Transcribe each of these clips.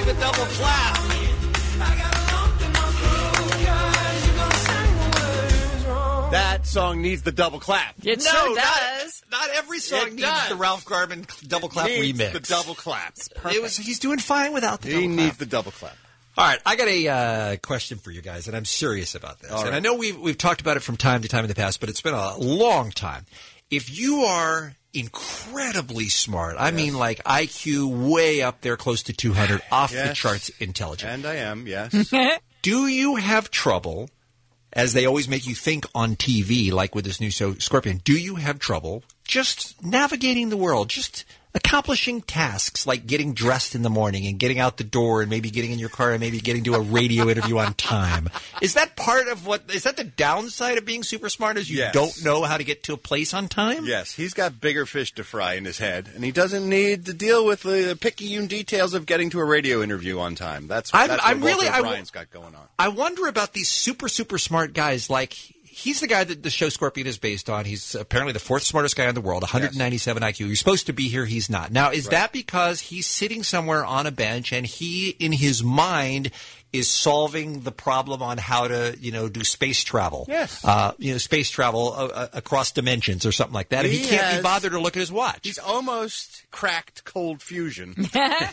the double clap. That song needs the double clap. It sure does. Not every song needs the Ralph Garman double clap remix. The double clap. He's doing fine without the double clap. He needs the double clap. All right, I got a question for you guys, and I'm serious about this. And I know we've talked about it from time to time in the past, but it's been a long time. If you are incredibly smart, I mean like IQ way up there, close to 200, off the charts intelligent. And I am, yes. Do you have trouble, as they always make you think on TV, like with this new show, Scorpion, do you have trouble just navigating the world, just accomplishing tasks like getting dressed in the morning and getting out the door and maybe getting in your car and maybe getting to a radio interview on time? Is that part of is that the downside of being super smart, is you don't know how to get to a place on time? Yes, he's got bigger fish to fry in his head, and he doesn't need to deal with the picayune details of getting to a radio interview on time. That's what Walter O'Brien's got going on. I wonder about these super smart guys like... He's the guy that the show Scorpion is based on. He's apparently the fourth smartest guy in the world, 197 IQ. He's supposed to be here. He's not. Now, is that because he's sitting somewhere on a bench and he, in his mind, is solving the problem on how to, do space travel? Yes. Space travel across dimensions or something like that. And he can't be bothered to look at his watch. He's almost cracked cold fusion.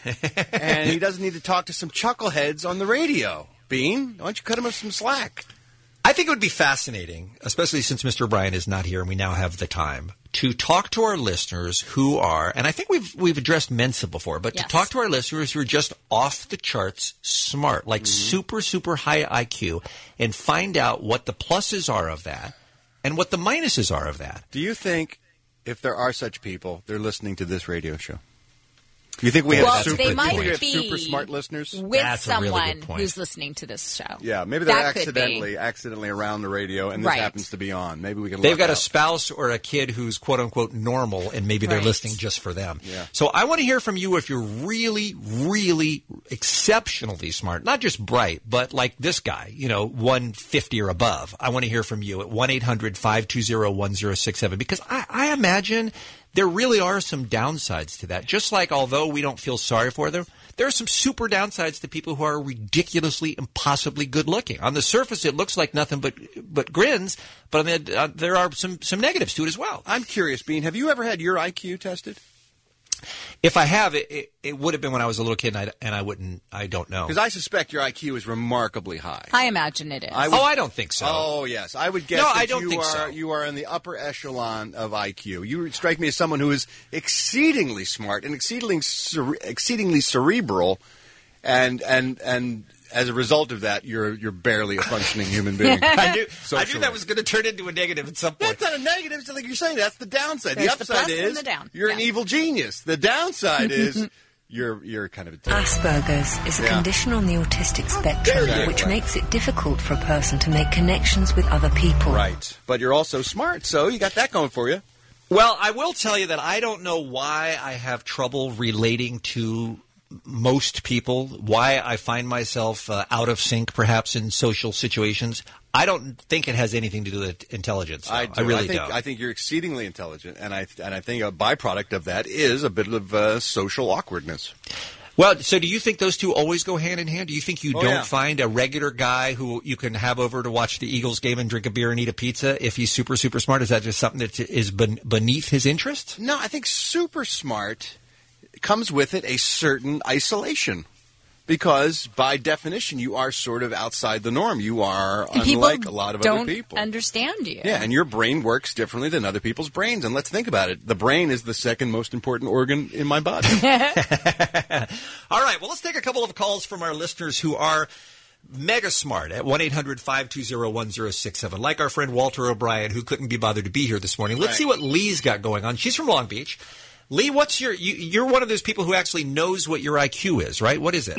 And he doesn't need to talk to some chuckleheads on the radio. Bean, why don't you cut him some slack? I think it would be fascinating, especially since Mr. O'Brien is not here and we now have the time, to talk to our listeners who are, and I think we've addressed Mensa before, but to talk to our listeners who are just off the charts smart, like super high IQ, and find out what the pluses are of that and what the minuses are of that. Do you think, if there are such people, they're listening to this radio show? You think we have super smart listeners? With someone who's listening to this show. Yeah, maybe they're accidentally around the radio, and this happens to be on. Maybe we can. They've got a spouse or a kid who's quote unquote normal, and maybe they're listening just for them. Yeah. So I want to hear from you if you're really, really exceptionally smart, not just bright, but like this guy, 150 or above. I want to hear from you at 1-800-520-1067 because I imagine there really are some downsides to that. Just like although we don't feel sorry for them, there are some super downsides to people who are ridiculously, impossibly good looking. On the surface, it looks like nothing but grins, but there are some negatives to it as well. I'm curious, Bean, have you ever had your IQ tested? If I have, it would have been when I was a little kid, and I don't know. Because I suspect your IQ is remarkably high. I imagine it is. I don't think so. Oh, yes. I would guess you are in the upper echelon of IQ. You strike me as someone who is exceedingly smart and exceedingly cerebral, and as a result of that, you're barely a functioning human being. I knew that was going to turn into a negative at some point. That's not a negative. It's like you're saying. That's the downside. There's the upside is you're an evil genius. The downside is you're kind of a Asperger's is a condition on the autistic spectrum which makes it difficult for a person to make connections with other people. Right. But you're also smart, so you got that going for you. Well, I will tell you that I don't know why I have trouble relating to most people, why I find myself out of sync perhaps in social situations. I don't think it has anything to do with intelligence. I really don't. I think you're exceedingly intelligent, and I think a byproduct of that is a bit of social awkwardness. Well, so do you think those two always go hand in hand? Do you think you don't find a regular guy who you can have over to watch the Eagles game and drink a beer and eat a pizza if he's super smart? Is that just something that is beneath his interest? No, I think super smart comes with it a certain isolation. Because, by definition, you are sort of outside the norm. You are unlike a lot of other people. Don't understand you. Yeah, and your brain works differently than other people's brains. And let's think about it. The brain is the second most important organ in my body. All right, well, let's take a couple of calls from our listeners who are mega smart at 1-800-520-1067. Like our friend Walter O'Brien, who couldn't be bothered to be here this morning. Let's see what Lee's got going on. She's from Long Beach. Lee, what's you're one of those people who actually knows what your IQ is, right? What is it?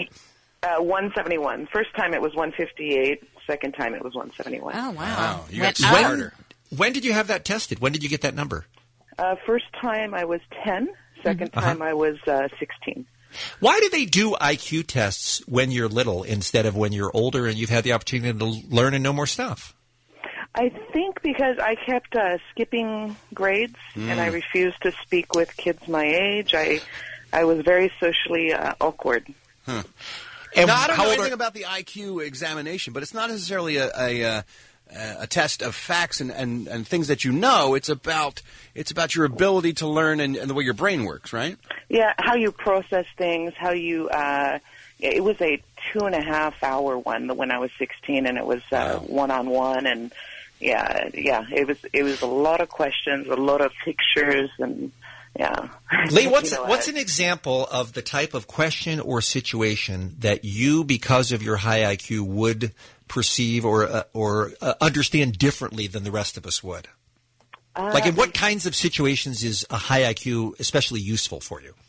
171. First time it was 158. Second time it was 171. Oh, wow. You got smarter. When did you have that tested? When did you get that number? First time I was 10. Second time I was 16. Why do they do IQ tests when you're little instead of when you're older and you've had the opportunity to learn and know more stuff? I think because I kept skipping grades and I refused to speak with kids my age. I was very socially awkward. Huh. And now, I don't know anything about the IQ examination, but it's not necessarily a test of facts and things that you know. It's about your ability to learn and the way your brain works, right? Yeah, how you process things, how you. It was a 2.5-hour one when I was 16, and it was one-on-one, and it was a lot of questions, a lot of pictures, and. Yeah. Lee, what's an example of the type of question or situation that you, because of your high IQ, would perceive or understand differently than the rest of us would? Like in what kinds of situations is a high IQ especially useful for you?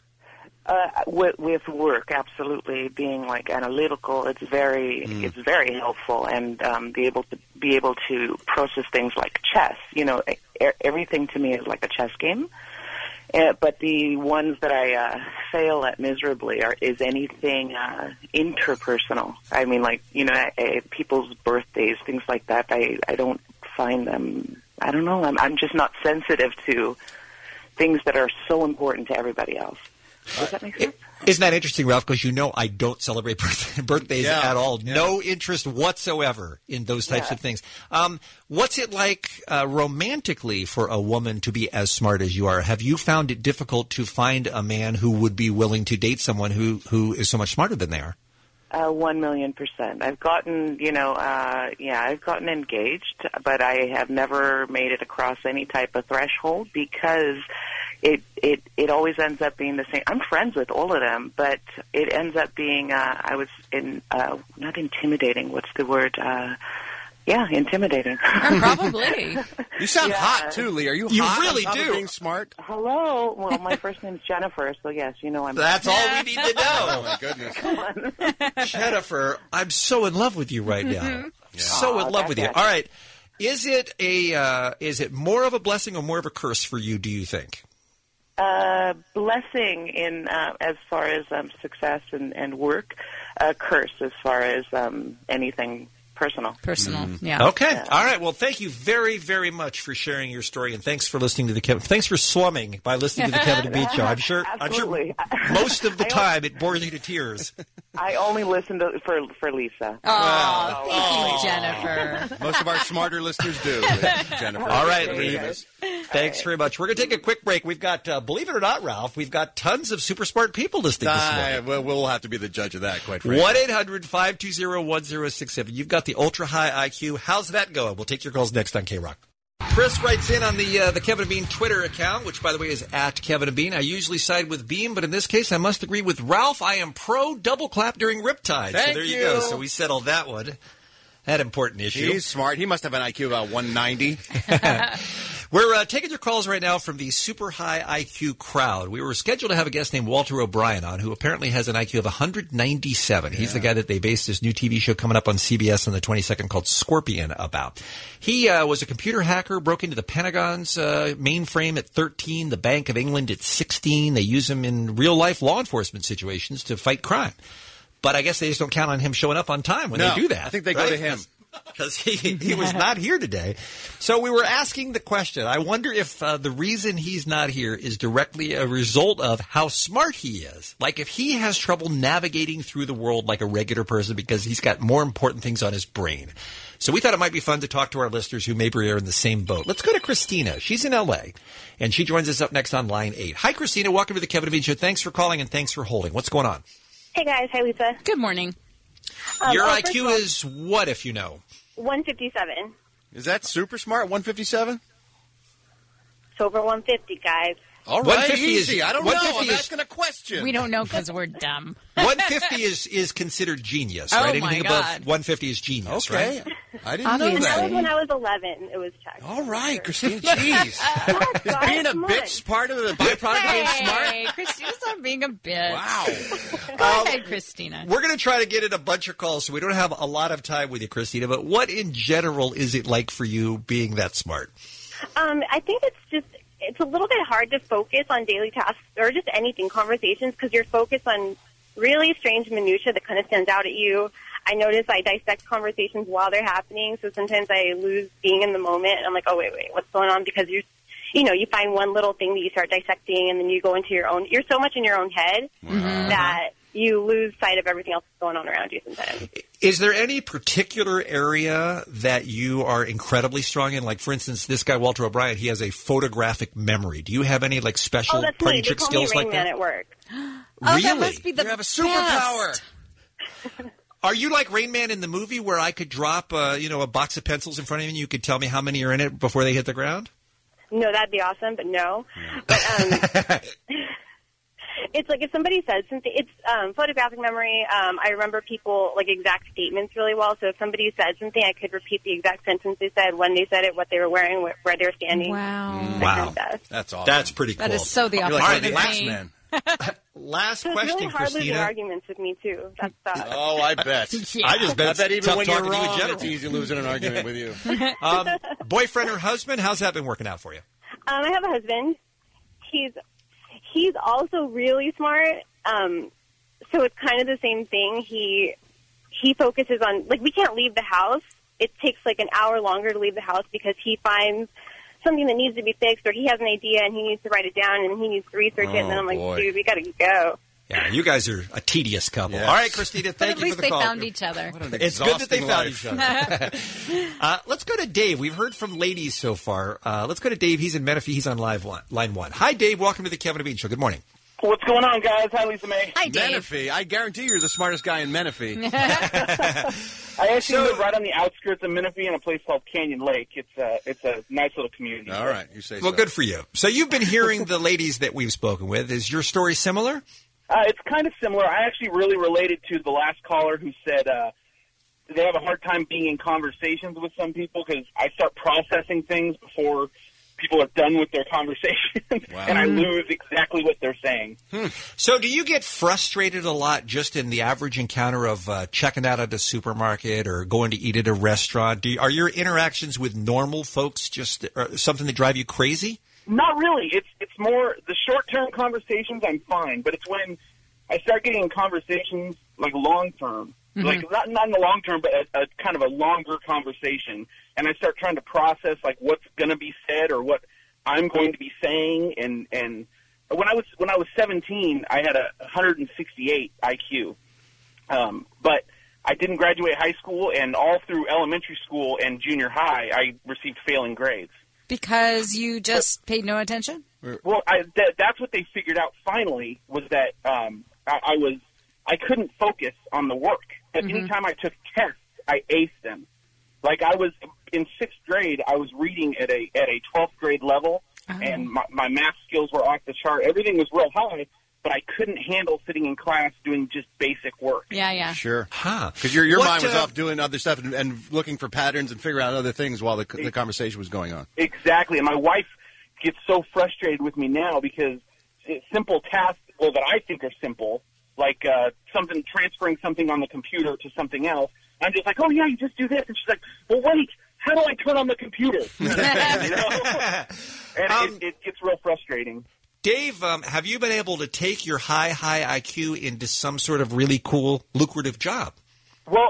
With work, absolutely. Being like analytical, it's very helpful, and be able to process things like chess. You know, everything to me is like a chess game. But the ones that I fail at miserably is anything interpersonal. I mean, like, you know, people's birthdays, things like that. I don't find them. I don't know. I'm just not sensitive to things that are so important to everybody else. Does that make sense? Isn't that interesting, Ralph? Because you know I don't celebrate birthdays at all. Yeah. No interest whatsoever in those types of things. What's it like romantically for a woman to be as smart as you are? Have you found it difficult to find a man who would be willing to date someone who is so much smarter than they are? 1,000,000%. I've gotten, I've gotten engaged, but I have never made it across any type of threshold because it always ends up being the same. I'm friends with all of them, but it ends up being not intimidating. What's the word? Intimidating. Probably. You sound hot too, Lee. Are you hot? You really do. Being smart. Hello. Well, my first name's Jennifer, so yes, you know I'm. That's all we need to know. Oh my goodness. Come on. Jennifer, I'm so in love with you right now. So in love with you. All right. Is it more of a blessing or more of a curse for you, do you think? Blessing in as far as ssuccess and work, curse as far as anything personal. Yeah. Okay. Yeah. All right. Well, thank you very, very much for sharing your story, and thanks for listening to the Kevin. Thanks for slumming by listening to the Kevin and Bean Show. I'm sure most of the time it bores you to tears. I only listen for Lisa. Oh, thank you, Jennifer. Most of our smarter listeners do, Jennifer. All right, Lee. Thanks very much. We're going to take a quick break. We've got, believe it or not, Ralph, we've got tons of super smart people listening this morning. Well, we'll have to be the judge of that, quite frankly. 1-800-520-1067. You've got the ultra-high IQ. How's that going? We'll take your calls next on K-Rock. Chris writes in on the Kevin and Bean Twitter account, which, by the way, is at Kevin and Bean. I usually side with Bean, but in this case, I must agree with Ralph. I am pro double clap during Riptide. Thank so there you go. So we settled that one. That important issue. He's smart. He must have an IQ about 190. We're taking your calls right now from the super high IQ crowd. We were scheduled to have a guest named Walter O'Brien on, who apparently has an IQ of 197. He's the guy that they based this new TV show coming up on CBS on the 22nd called Scorpion about. He was a computer hacker, broke into the Pentagon's mainframe at 13, the Bank of England at 16. They use him in real-life law enforcement situations to fight crime. But I guess they just don't count on him showing up on time when they do that. I think they go to him. Because he was not here today. So we were asking the question, I wonder if the reason he's not here is directly a result of how smart he is. Like if he has trouble navigating through the world like a regular person because he's got more important things on his brain. So we thought it might be fun to talk to our listeners who maybe are in the same boat. Let's go to Christina. She's in L.A., and she joins us up next on line 8. Hi, Christina. Welcome to the Kevin and Bean Show. Thanks for calling and thanks for holding. What's going on? Hey, guys. Hi, Lisa. Good morning. Your IQ is what, if you know? 157. Is that super smart, 157? It's over 150, guys. All right, easy. I don't know. I'm asking a question. We don't know because we're dumb. 150 is considered genius, right? Anything above 150 is genius, right? I didn't know that. That was when I was 11. It was checked. All right, Christine. Jeez. Is being a bitch part of the byproduct of being smart? Hey, Christina's not being a bitch. Wow. Go ahead, Christina. We're going to try to get in a bunch of calls, so we don't have a lot of time with you, Christina. But what in general is it like for you being that smart? I think it's a little bit hard to focus on daily tasks or just anything, conversations, because you're focused on really strange minutia that kind of stands out at you. I notice I dissect conversations while they're happening, so sometimes I lose being in the moment, and I'm like, oh, wait, what's going on? Because you find one little thing that you start dissecting, and then you go into your own, you're so much in your own head that you lose sight of everything else that's going on around you sometimes. Is there any particular area that you are incredibly strong in? Like, for instance, this guy, Walter O'Brien, he has a photographic memory. Do you have any, like, special party trick skills like that? Rain Man at work. Really? That must be the You have a superpower. Are you like Rain Man in the movie where I could drop, a box of pencils in front of you and you could tell me how many are in it before they hit the ground? No, that'd be awesome, but no. But it's like if somebody says something, it's photographic memory. I remember people, like, exact statements really well. So if somebody said something, I could repeat the exact sentence they said, when they said it, what they were wearing, where they were standing. Wow. Wow. That's awesome. That's pretty cool. That is so the opposite You're like of the me. man. Last So question, it's really hard losing Christina. arguments with me, too. That's Oh, I bet. Yeah. I just bet, I bet even tough when you're talking to you in wrong, general. it's easy losing an argument with you. Boyfriend or husband, how's that been working out for you? I have a husband. He's also really smart. So it's kind of the same thing. He focuses on, like, we can't leave the house. It takes like an hour longer to leave the house because he finds something that needs to be fixed, or he has an idea and he needs to write it down and he needs to research it. And then I'm like, dude, we got to go. Yeah, you guys are a tedious couple. Yes. All right, Christina, But thank at you for least the they call. found each other. It's good that they Exhausting found life. each other. Let's go to Dave. We've heard from ladies so far. Let's go to Dave. He's in Menifee. He's on line one. Hi, Dave. Welcome to the Kevin and Bean Show. Good morning. What's going on, guys? Hi, Lisa May. Hi, Dave. Menifee. I guarantee you're the smartest guy in Menifee. I actually live right on the outskirts of Menifee in a place called Canyon Lake. It's a nice little community. All right, you say Well, so. good for you. So you've been hearing the ladies that we've spoken with. Is your story similar? It's kind of similar. I actually really related to the last caller who said they have a hard time being in conversations with some people because I start processing things before people are done with their conversation, and I lose exactly what they're saying. So do you get frustrated a lot just in the average encounter of checking out at a supermarket or going to eat at a restaurant? Are your interactions with normal folks just something that drive you crazy? Not really. It's more the short-term conversations I'm fine, but it's when I start getting in conversations like long-term, like not in the long term, but a kind of a longer conversation, and I start trying to process like what's going to be said or what I'm going to be saying. And when I was 17, I had a 168 IQ, but I didn't graduate high school, and all through elementary school and junior high, I received failing grades. Because you just paid no attention? Well, that's what they figured out finally, was that I couldn't focus on the work. But anytime I took tests, I aced them. Like I was in 6th grade, I was reading at a 12th grade level, and my math skills were off the chart. Everything was real high, but I couldn't handle sitting in class doing just basic work. Yeah. Sure. Huh. Because your mind was off doing other stuff and looking for patterns and figuring out other things while the conversation was going on. Exactly. And my wife gets so frustrated with me now because simple tasks, well, that I think are simple, like transferring something on the computer to something else, I'm just like, oh, yeah, you just do this. And she's like, well, wait, how do I turn on the computer? You know? And it gets real frustrating. Dave, have you been able to take your high IQ into some sort of really cool, lucrative job? Well,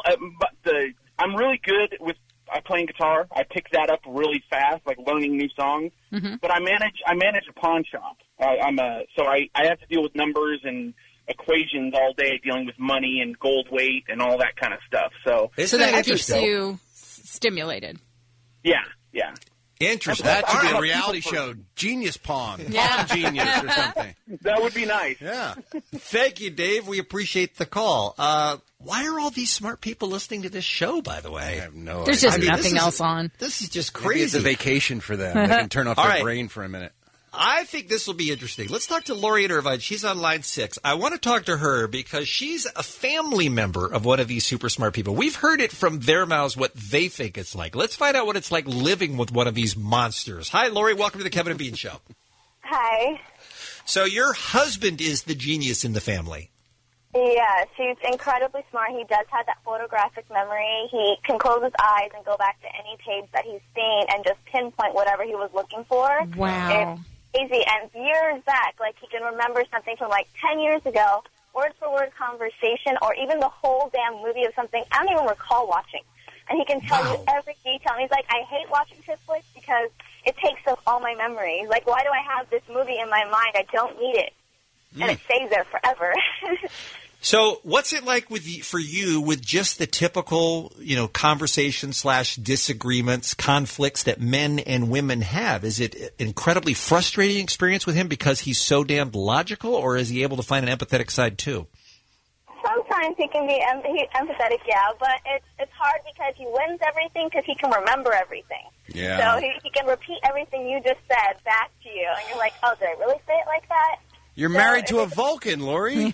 I'm really good with playing guitar. I pick that up really fast, like learning new songs. But I manage a pawn shop. So I have to deal with numbers and equations all day, dealing with money and gold weight and all that kind of stuff. So that keeps you stimulated. Yeah. Interesting. That should be a reality show. Genius Pawn. Pawn Genius or something. That would be nice. Yeah. Thank you, Dave. We appreciate the call. Why are all these smart people listening to this show, by the way? I have no There's idea. just nothing else on. This is just Maybe it's crazy. a vacation for them. They can turn off their brain for a minute. I think this will be interesting. Let's talk to Lori in Irvine. She's on line 6. I want to talk to her because she's a family member of one of these super smart people. We've heard it from their mouths what they think it's like. Let's find out what it's like living with one of these monsters. Hi, Lori. Welcome to the Kevin and Bean Show. Hi. So your husband is the genius in the family. Yeah, he's incredibly smart. He does have that photographic memory. He can close his eyes and go back to any page that he's seen and just pinpoint whatever he was looking for. Wow. It's easy. And years back, like he can remember something from like 10 years ago, word-for-word conversation, or even the whole damn movie of something I don't even recall watching. And he can tell you every detail. And he's like, I hate watching Netflix because it takes up all my memory. Like, why do I have this movie in my mind? I don't need it. And it stays there forever. So what's it like for you with just the typical, conversation / disagreements, conflicts that men and women have? Is it an incredibly frustrating experience with him because he's so damned logical, or is he able to find an empathetic side too? Sometimes he can be empathetic, yeah, but it's hard because he wins everything because he can remember everything. Yeah. So he can repeat everything you just said back to you, and you're like, oh, did I really say it like that? You're married to a Vulcan, Lori.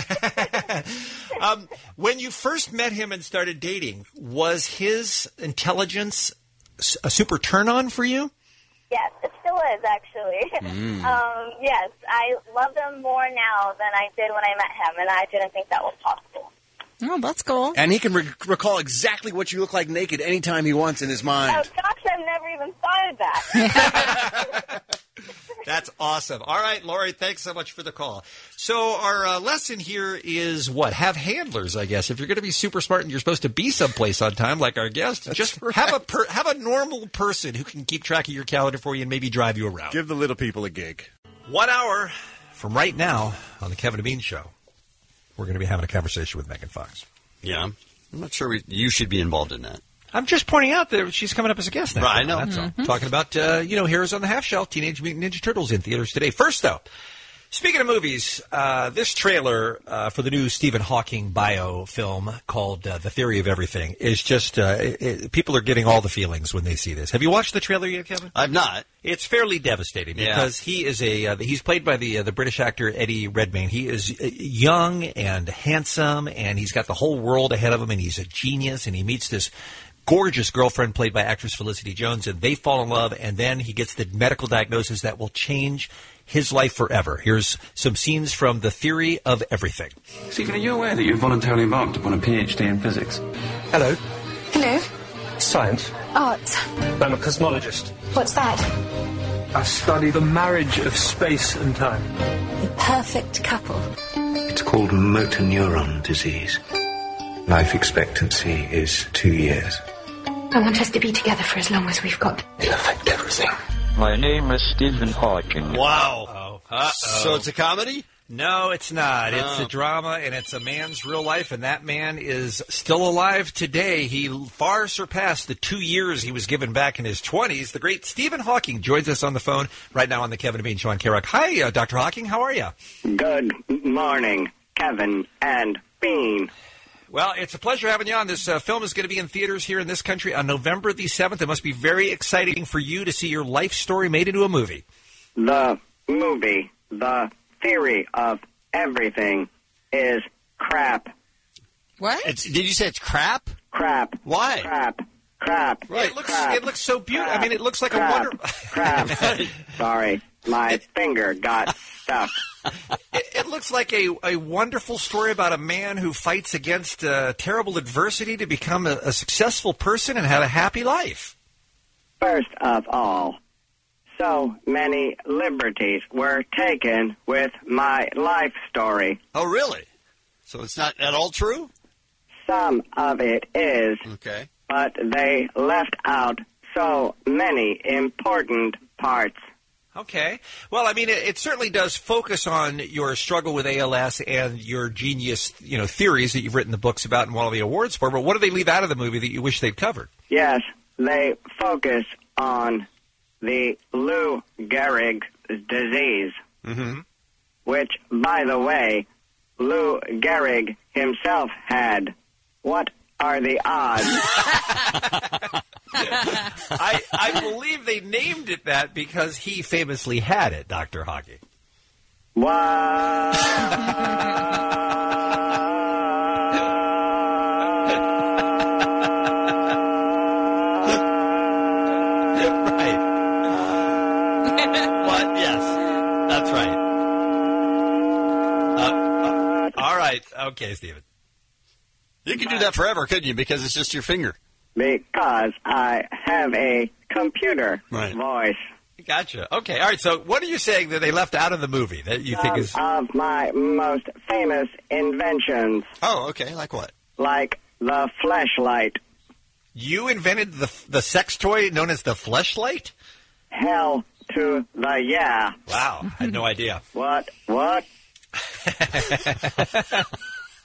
When you first met him and started dating, was his intelligence a super turn-on for you? Yes, it still is, actually. Yes, I love him more now than I did when I met him, and I didn't think that was possible. Oh, that's cool. And he can recall exactly what you look like naked anytime he wants in his mind. Oh, gosh, I've never even thought of that. That's awesome. All right, Lori, thanks so much for the call. So our lesson here is what? Have handlers, I guess. If you're going to be super smart and you're supposed to be someplace on time, like our guest, just have a normal person who can keep track of your calendar for you and maybe drive you around. Give the little people a gig. 1 hour from right now on the Kevin and Bean Show, we're going to be having a conversation with Megan Fox. Yeah. I'm not sure you should be involved in that. I'm just pointing out that she's coming up as a guest now. Right, I know. That's all. Talking about, Heroes on the Half Shell, Teenage Mutant Ninja Turtles in theaters today. First, though, speaking of movies, this trailer for the new Stephen Hawking bio film called The Theory of Everything is just, people are getting all the feelings when they see this. Have you watched the trailer yet, Kevin? I've not. It's fairly devastating because he is he's played by the British actor Eddie Redmayne. He is young and handsome, and he's got the whole world ahead of him, and he's a genius, and he meets this gorgeous girlfriend played by actress Felicity Jones, and they fall in love, and then he gets the medical diagnosis that will change his life forever. Here's some scenes from The Theory of Everything. Stephen, are you aware that you voluntarily embarked upon a PhD in physics? Hello. Hello. Science. Art. I'm a cosmologist. What's that? I study the marriage of space and time. The perfect couple. It's called motor neuron disease. Life expectancy is 2 years. I want us to be together for as long as we've got. It'll affect everything. My name is Stephen Hawking. Wow. So it's a comedy? No, it's not. It's a drama, and it's a man's real life, and that man is still alive today. He far surpassed the 2 years he was given back in his 20s. The great Stephen Hawking joins us on the phone right now on the Kevin and Bean Show on K-Rock. Hi, Dr. Hawking. How are you? Good morning, Kevin and Bean. Well, it's a pleasure having you on. This film is going to be in theaters here in this country on November the 7th. It must be very exciting for you to see your life story made into a movie. The movie, The Theory of Everything, is crap. What? Did you say it's crap? Crap. Why? Crap. Right. It looks so beautiful. I mean, it looks like a wonderful... Crap. Sorry, my finger got stuck. It looks like a wonderful story about a man who fights against terrible adversity to become a successful person and have a happy life. First of all, so many liberties were taken with my life story. Oh, really? So it's not at all true? Some of it is. Okay. But they left out so many important parts. Okay. Well, I mean, it certainly does focus on your struggle with ALS and your genius, theories that you've written the books about and won all the awards for. But what do they leave out of the movie that you wish they'd covered? Yes, they focus on the Lou Gehrig disease, which, by the way, Lou Gehrig himself had. What are the odds? I believe they named it that because he famously had it, Dr. Hawking. What? Right. What? Yes, that's right. All right. Okay, Stephen. You could do that forever, couldn't you? Because it's just your finger. Because I have a computer voice. Gotcha. Okay. All right. So what are you saying that they left out of the movie that you think is... of my most famous inventions. Oh, okay. Like what? Like the fleshlight. You invented the sex toy known as the fleshlight? Hell to the yeah. Wow. I had no idea. What?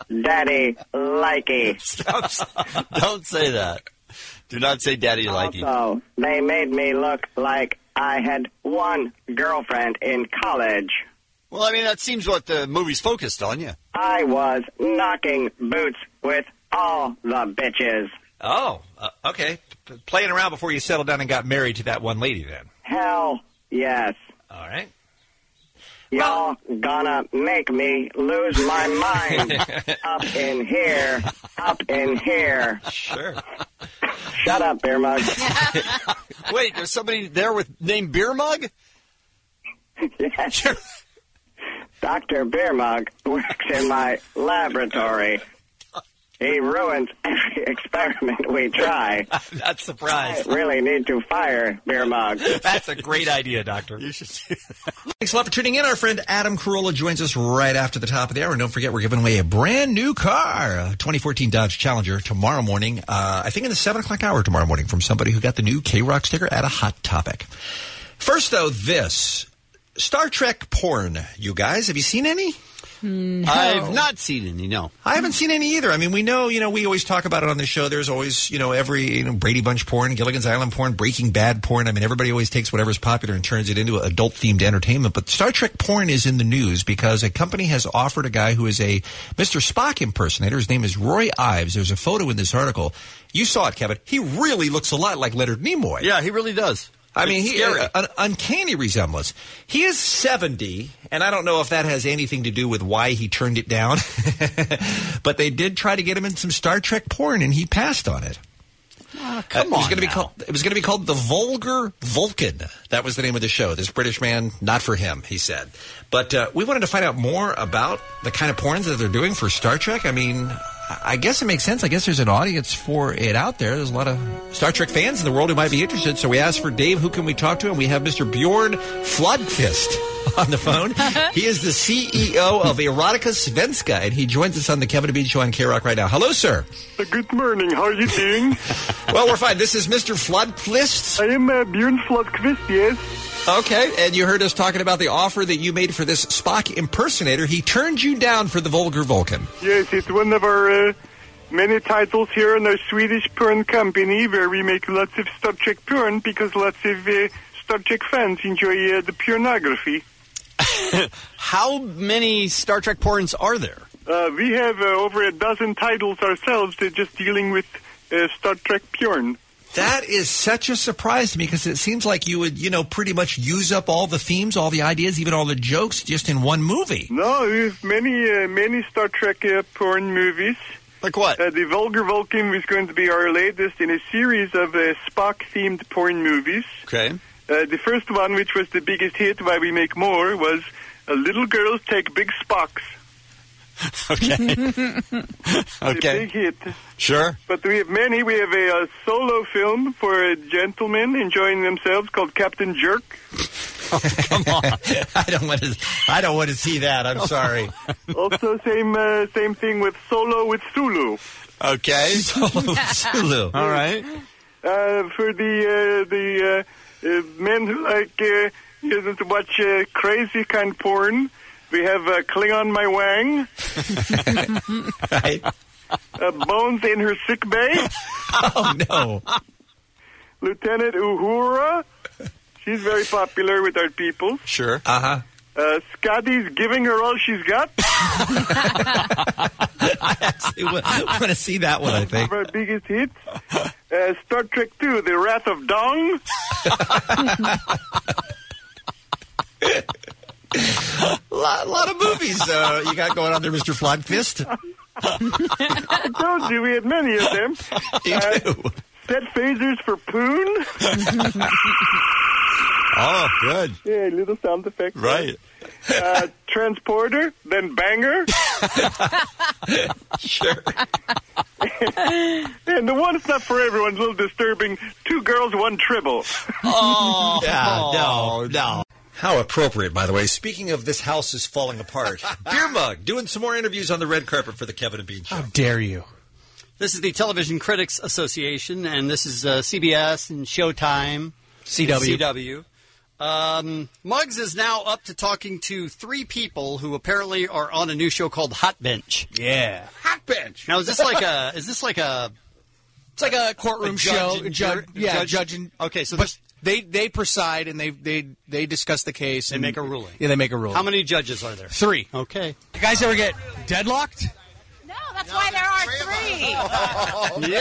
daddy likey. Stop. Don't say that. Do not say daddy likey. Also, they made me look like I had one girlfriend in college. Well, I mean, that seems what the movie's focused on, yeah. I was knocking boots with all the bitches. Oh, okay. Playing around before you settled down and got married to that one lady, then. Hell yes. All right. Y'all gonna make me lose my mind. Up in here. Up in here. Sure. Shut up, Beer Mug. Wait, there's somebody there named Beer Mug? Yes. Dr. Beer Mug works in my laboratory. He ruins every experiment we try. I'm not surprised. I really need to fire Beer Mug. That's a great idea, Doctor. You should do that. Thanks a lot for tuning in. Our friend Adam Carolla joins us right after the top of the hour. And don't forget, we're giving away a brand new car, a 2014 Dodge Challenger, tomorrow morning. I think in the 7 o'clock hour tomorrow morning from somebody who got the new K-Rock sticker at a Hot Topic. First, though, this. Star Trek porn, you guys. Have you seen any? No. I've not seen any, no. I haven't seen any either. I mean, we know, we always talk about it on the show. There's always, every, Brady Bunch porn, Gilligan's Island porn, Breaking Bad porn. I mean, everybody always takes whatever's popular and turns it into adult-themed entertainment. But Star Trek porn is in the news because a company has offered a guy who is a Mr. Spock impersonator. His name is Roy Ives. There's a photo in this article. You saw it, Kevin. He really looks a lot like Leonard Nimoy. Yeah, he really does. I mean, he an uncanny resemblance. He is 70, and I don't know if that has anything to do with why he turned it down. But they did try to get him in some Star Trek porn, and he passed on it. Come on. It was going to be called The Vulgar Vulcan. That was the name of the show. This British man, not for him, he said. But we wanted to find out more about the kind of porns that they're doing for Star Trek. I mean, I guess it makes sense. I guess there's an audience for it out there. There's a lot of Star Trek fans in the world who might be interested. So we asked for Dave, who can we talk to? And we have Mr. Bjorn Flodkvist on the phone. He is the CEO of Erotica Svenska, and he joins us on the Kevin and Bean Show on K-Rock right now. Hello, sir. Good morning. How are you doing? Well, we're fine. This is Mr. Flodkvist. I am Bjorn Flodkvist, yes. Okay, and you heard us talking about the offer that you made for this Spock impersonator. He turned you down for the Vulgar Vulcan. Yes, it's one of our many titles here in our Swedish porn company where we make lots of Star Trek porn because lots of Star Trek fans enjoy the pornography. How many Star Trek porns are there? We have over a dozen titles ourselves just dealing with Star Trek porn. That is such a surprise to me because it seems like you would, pretty much use up all the themes, all the ideas, even all the jokes just in one movie. No, there's many Star Trek porn movies. Like what? The Vulgar Vulcan was going to be our latest in a series of Spock-themed porn movies. Okay. The first one, which was the biggest hit, why we make more, was Little Girls Take Big Spocks. Okay. Okay. A big hit. Sure. But we have many. We have a solo film for gentlemen enjoying themselves called Captain Jerk. Oh, come on. I don't want to see that. I'm sorry. Also, same thing with Solo with Sulu. Okay. Solo with Sulu. All right. For the men who like to watch crazy kind of porn, we have Klingon My Wang. Right. Bones in Her Sick Bay. Oh, no. Lieutenant Uhura. She's very popular with our people. Sure. Uh-huh. Scotty's Giving Her All She's Got. I actually want to see that one, I think. One of our biggest hits. Star Trek II, The Wrath of Dong. A lot of movies you got going on there, Mr. Flodkvist. I told you we had many of them. You do. Set phasers for Poon. Oh, good. Yeah, little sound effect. Right. Transporter, then Banger. Sure. And the one that's not for everyone, a little disturbing, 2 Girls, 1 Tribble. Oh. Yeah, no. How appropriate, by the way. Speaking of This House is Falling Apart, Beer Mug doing some more interviews on the red carpet for the Kevin and Bean Show. How dare you? This is the Television Critics Association, and this is CBS and Showtime, CW. and CW. Muggs is now up to talking to 3 people who apparently are on a new show called Hot Bench. Yeah. Hot Bench. Now, is this like a? It's like a courtroom show. Judge and okay, so but they preside and they discuss the case. They make a ruling. Yeah, they make a ruling. How many judges are there? 3. Okay. You guys ever get deadlocked? No, that's why there are 3.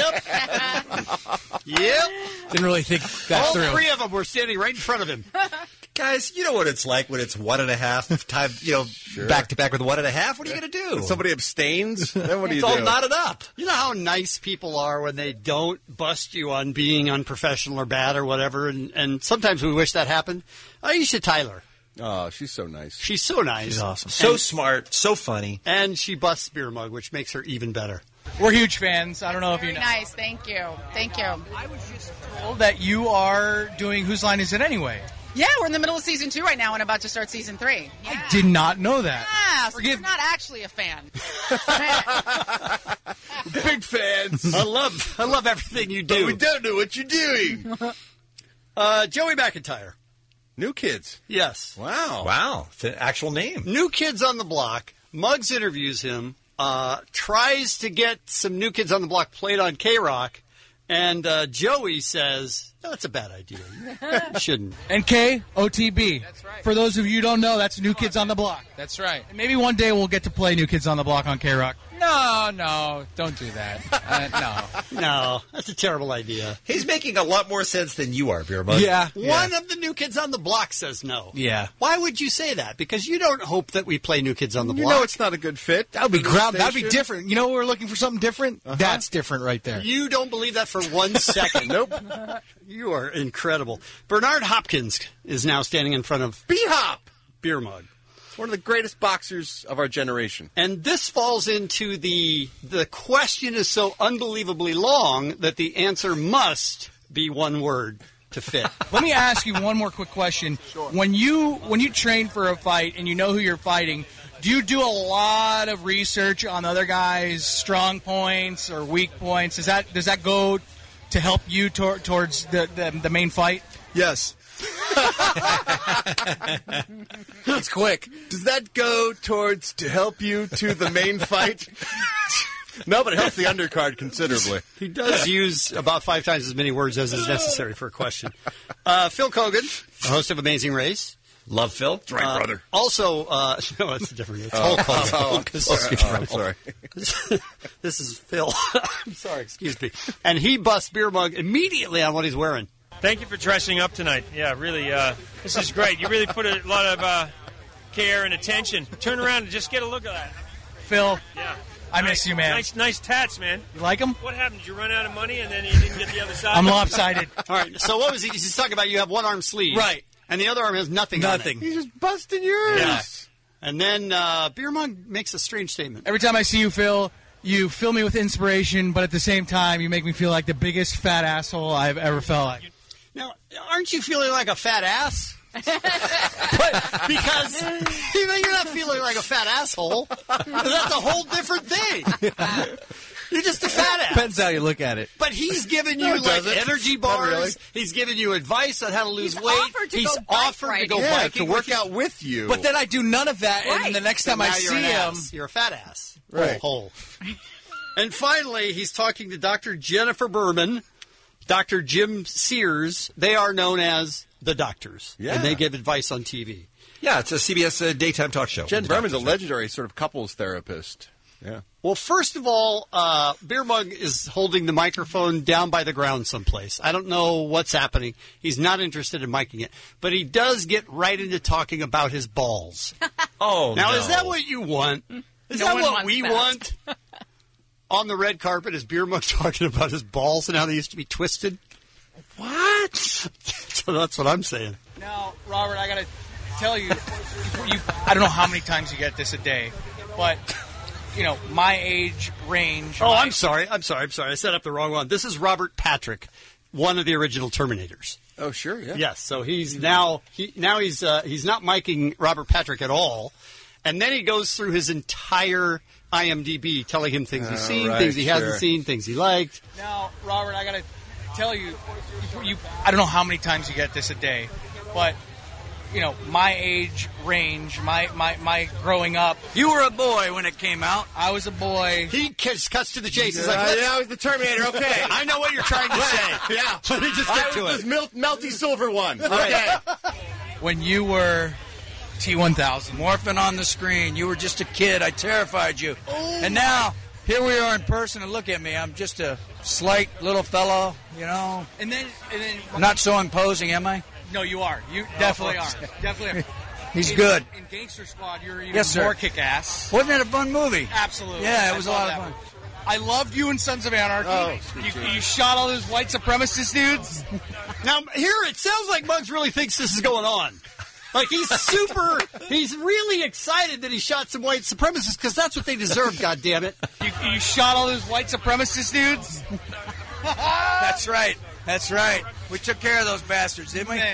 Yep. Didn't really think that through. All 3 of them were standing right in front of him. Guys, you know what it's like when it's 1.5 time, back to back with 1.5. What are you going to do? When somebody abstains, then what do you do? It's all knotted up. You know how nice people are when they don't bust you on being unprofessional or bad or whatever, and sometimes we wish that happened. Aisha Tyler. Oh, she's so nice. She's so nice. She's awesome. So smart, so funny. And she busts Beer Mug, which makes her even better. We're huge fans. I don't know if you know. Nice, thank you. Thank you. I was just told that you are doing Whose Line Is It Anyway? Yeah, we're in the middle of season 2 right now and about to start season 3. Yeah. I did not know that. Yeah, so you're not actually a fan. Big fans. I love everything you do. But we don't know what you're doing. Joey McIntyre. New Kids. Yes. Wow. It's an actual name. New Kids on the Block. Muggs interviews him, tries to get some New Kids on the Block played on K-Rock, and Joey says, that's a bad idea. You shouldn't. And KOTB. That's right. For those of you who don't know, that's New Kids on the Block. That's right. And maybe one day we'll get to play New Kids on the Block on K-Rock. No, don't do that. No, that's a terrible idea. He's making a lot more sense than you are, Beer Mug. Yeah. One of the New Kids on the Block says no. Yeah. Why would you say that? Because you don't hope that we play New Kids on the Block. You know it's not a good fit. That would be That'd be different. You know we're looking for something different? That's different right there. You don't believe that for 1 second. Nope. You are incredible. Bernard Hopkins is now standing in front of B-Hop. Beer Mug. One of the greatest boxers of our generation. And this falls into the question is so unbelievably long that the answer must be one word to fit. Let me ask you one more quick question. Sure. When you train for a fight and you know who you're fighting, do you do a lot of research on the other guy's strong points or weak points? Does that go to help you towards the main fight? Yes. It's quick. Does that go towards to help you to the main fight? No, but it helps the undercard considerably. He does use about 5 times as many words as is necessary for a question. Phil Kogan, the host of Amazing Race. Love Phil. That's right, brother. Also, no, it's different. It's Hulk Hogan. I'm sorry. This is Phil. I'm sorry, excuse me. And he busts Beer Mug immediately on what he's wearing. Thank you for dressing up tonight. Yeah, really, this is great. You really put a lot of care and attention. Turn around and just get a look at that. Phil, yeah, I miss you, man. Nice tats, man. You like them? What happened? Did you run out of money and then you didn't get the other side? I'm lopsided. All right, so what was he? He's talking about you have one arm sleeve. Right. And the other arm has nothing on it. He's just busting yours. Yeah. And then Beer Mug makes a strange statement. Every time I see you, Phil, you fill me with inspiration, but at the same time, you make me feel like the biggest fat asshole I've ever felt like. Now, aren't you feeling like a fat ass? Because you're not feeling like a fat asshole. That's a whole different thing. You're just a fat ass. Depends how you look at it. But he's giving you energy bars. Really. He's giving you advice on how to lose weight. He's offered to go biking to work out with you. But then I do none of that, and the next time I see him, you're a fat ass. Right. Whole. And finally, he's talking to Dr. Jennifer Berman, Dr. Jim Sears. They are known as the Doctors. Yeah. And they give advice on TV. Yeah, it's a CBS daytime talk show. Jen Berman's a legendary sort of couples therapist. Yeah. Well, first of all, Beer Mug is holding the microphone down by the ground someplace. I don't know what's happening. He's not interested in miking it. But he does get right into talking about his balls. Now, is that what you want? Is that what we want? On the red carpet, is Beer Mug talking about his balls and how they used to be twisted? what? So that's what I'm saying. Now, Robert, I got to tell you, I don't know how many times you get this a day, but... You know, my age range. Oh, I'm sorry. I set up the wrong one. This is Robert Patrick, one of the original Terminators. Oh, sure, yeah. Yes, so he's he's not miking Robert Patrick at all. And then he goes through his entire IMDb, telling him things he's seen, things he hasn't seen, things he liked. Now, Robert, I got to tell you, I don't know how many times you get this a day, but my age range, my growing up. You were a boy when it came out. I was a boy. He cuts to the chase. He's like, I was the Terminator. Okay, I know what you're trying to say. Yeah, let me just get to it. This melty silver one. Okay. When you were T-1000, morphing on the screen, you were just a kid. I terrified you, and now here we are in person. And look at me. I'm just a slight little fellow. And then I'm not so imposing, am I? No, you are. You definitely are. Definitely are. He's good. In Gangster Squad, you're even Yes, sir. more kick-ass. Wasn't it a fun movie? Absolutely. Yeah, it was a lot of fun. I loved you in Sons of Anarchy. Oh, you shot all those white supremacist dudes. Now, here it sounds like Muggs really thinks this is going on. Like, he's really excited that he shot some white supremacists because that's what they deserve, goddammit. You shot all those white supremacist dudes? That's right. That's right. We took care of those bastards, didn't we?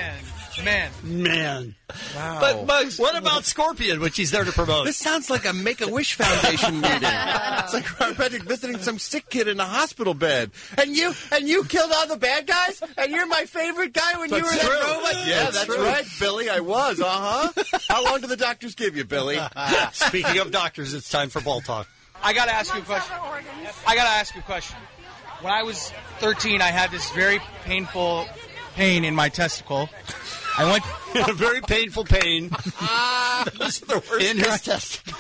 Man. Wow. But, Muggs, what about Scorpion, which he's there to promote? This sounds like a Make-A-Wish Foundation meeting. It's like Robert Patrick visiting some sick kid in a hospital bed. And you killed all the bad guys? And you're my favorite guy when you were that robot? Yeah, that's right, Billy. I was. How long do the doctors give you, Billy? Speaking of doctors, it's time for ball talk. I got to ask you a question. When I was 13, I had this very painful pain in my testicle. I went a very painful pain in his testicle.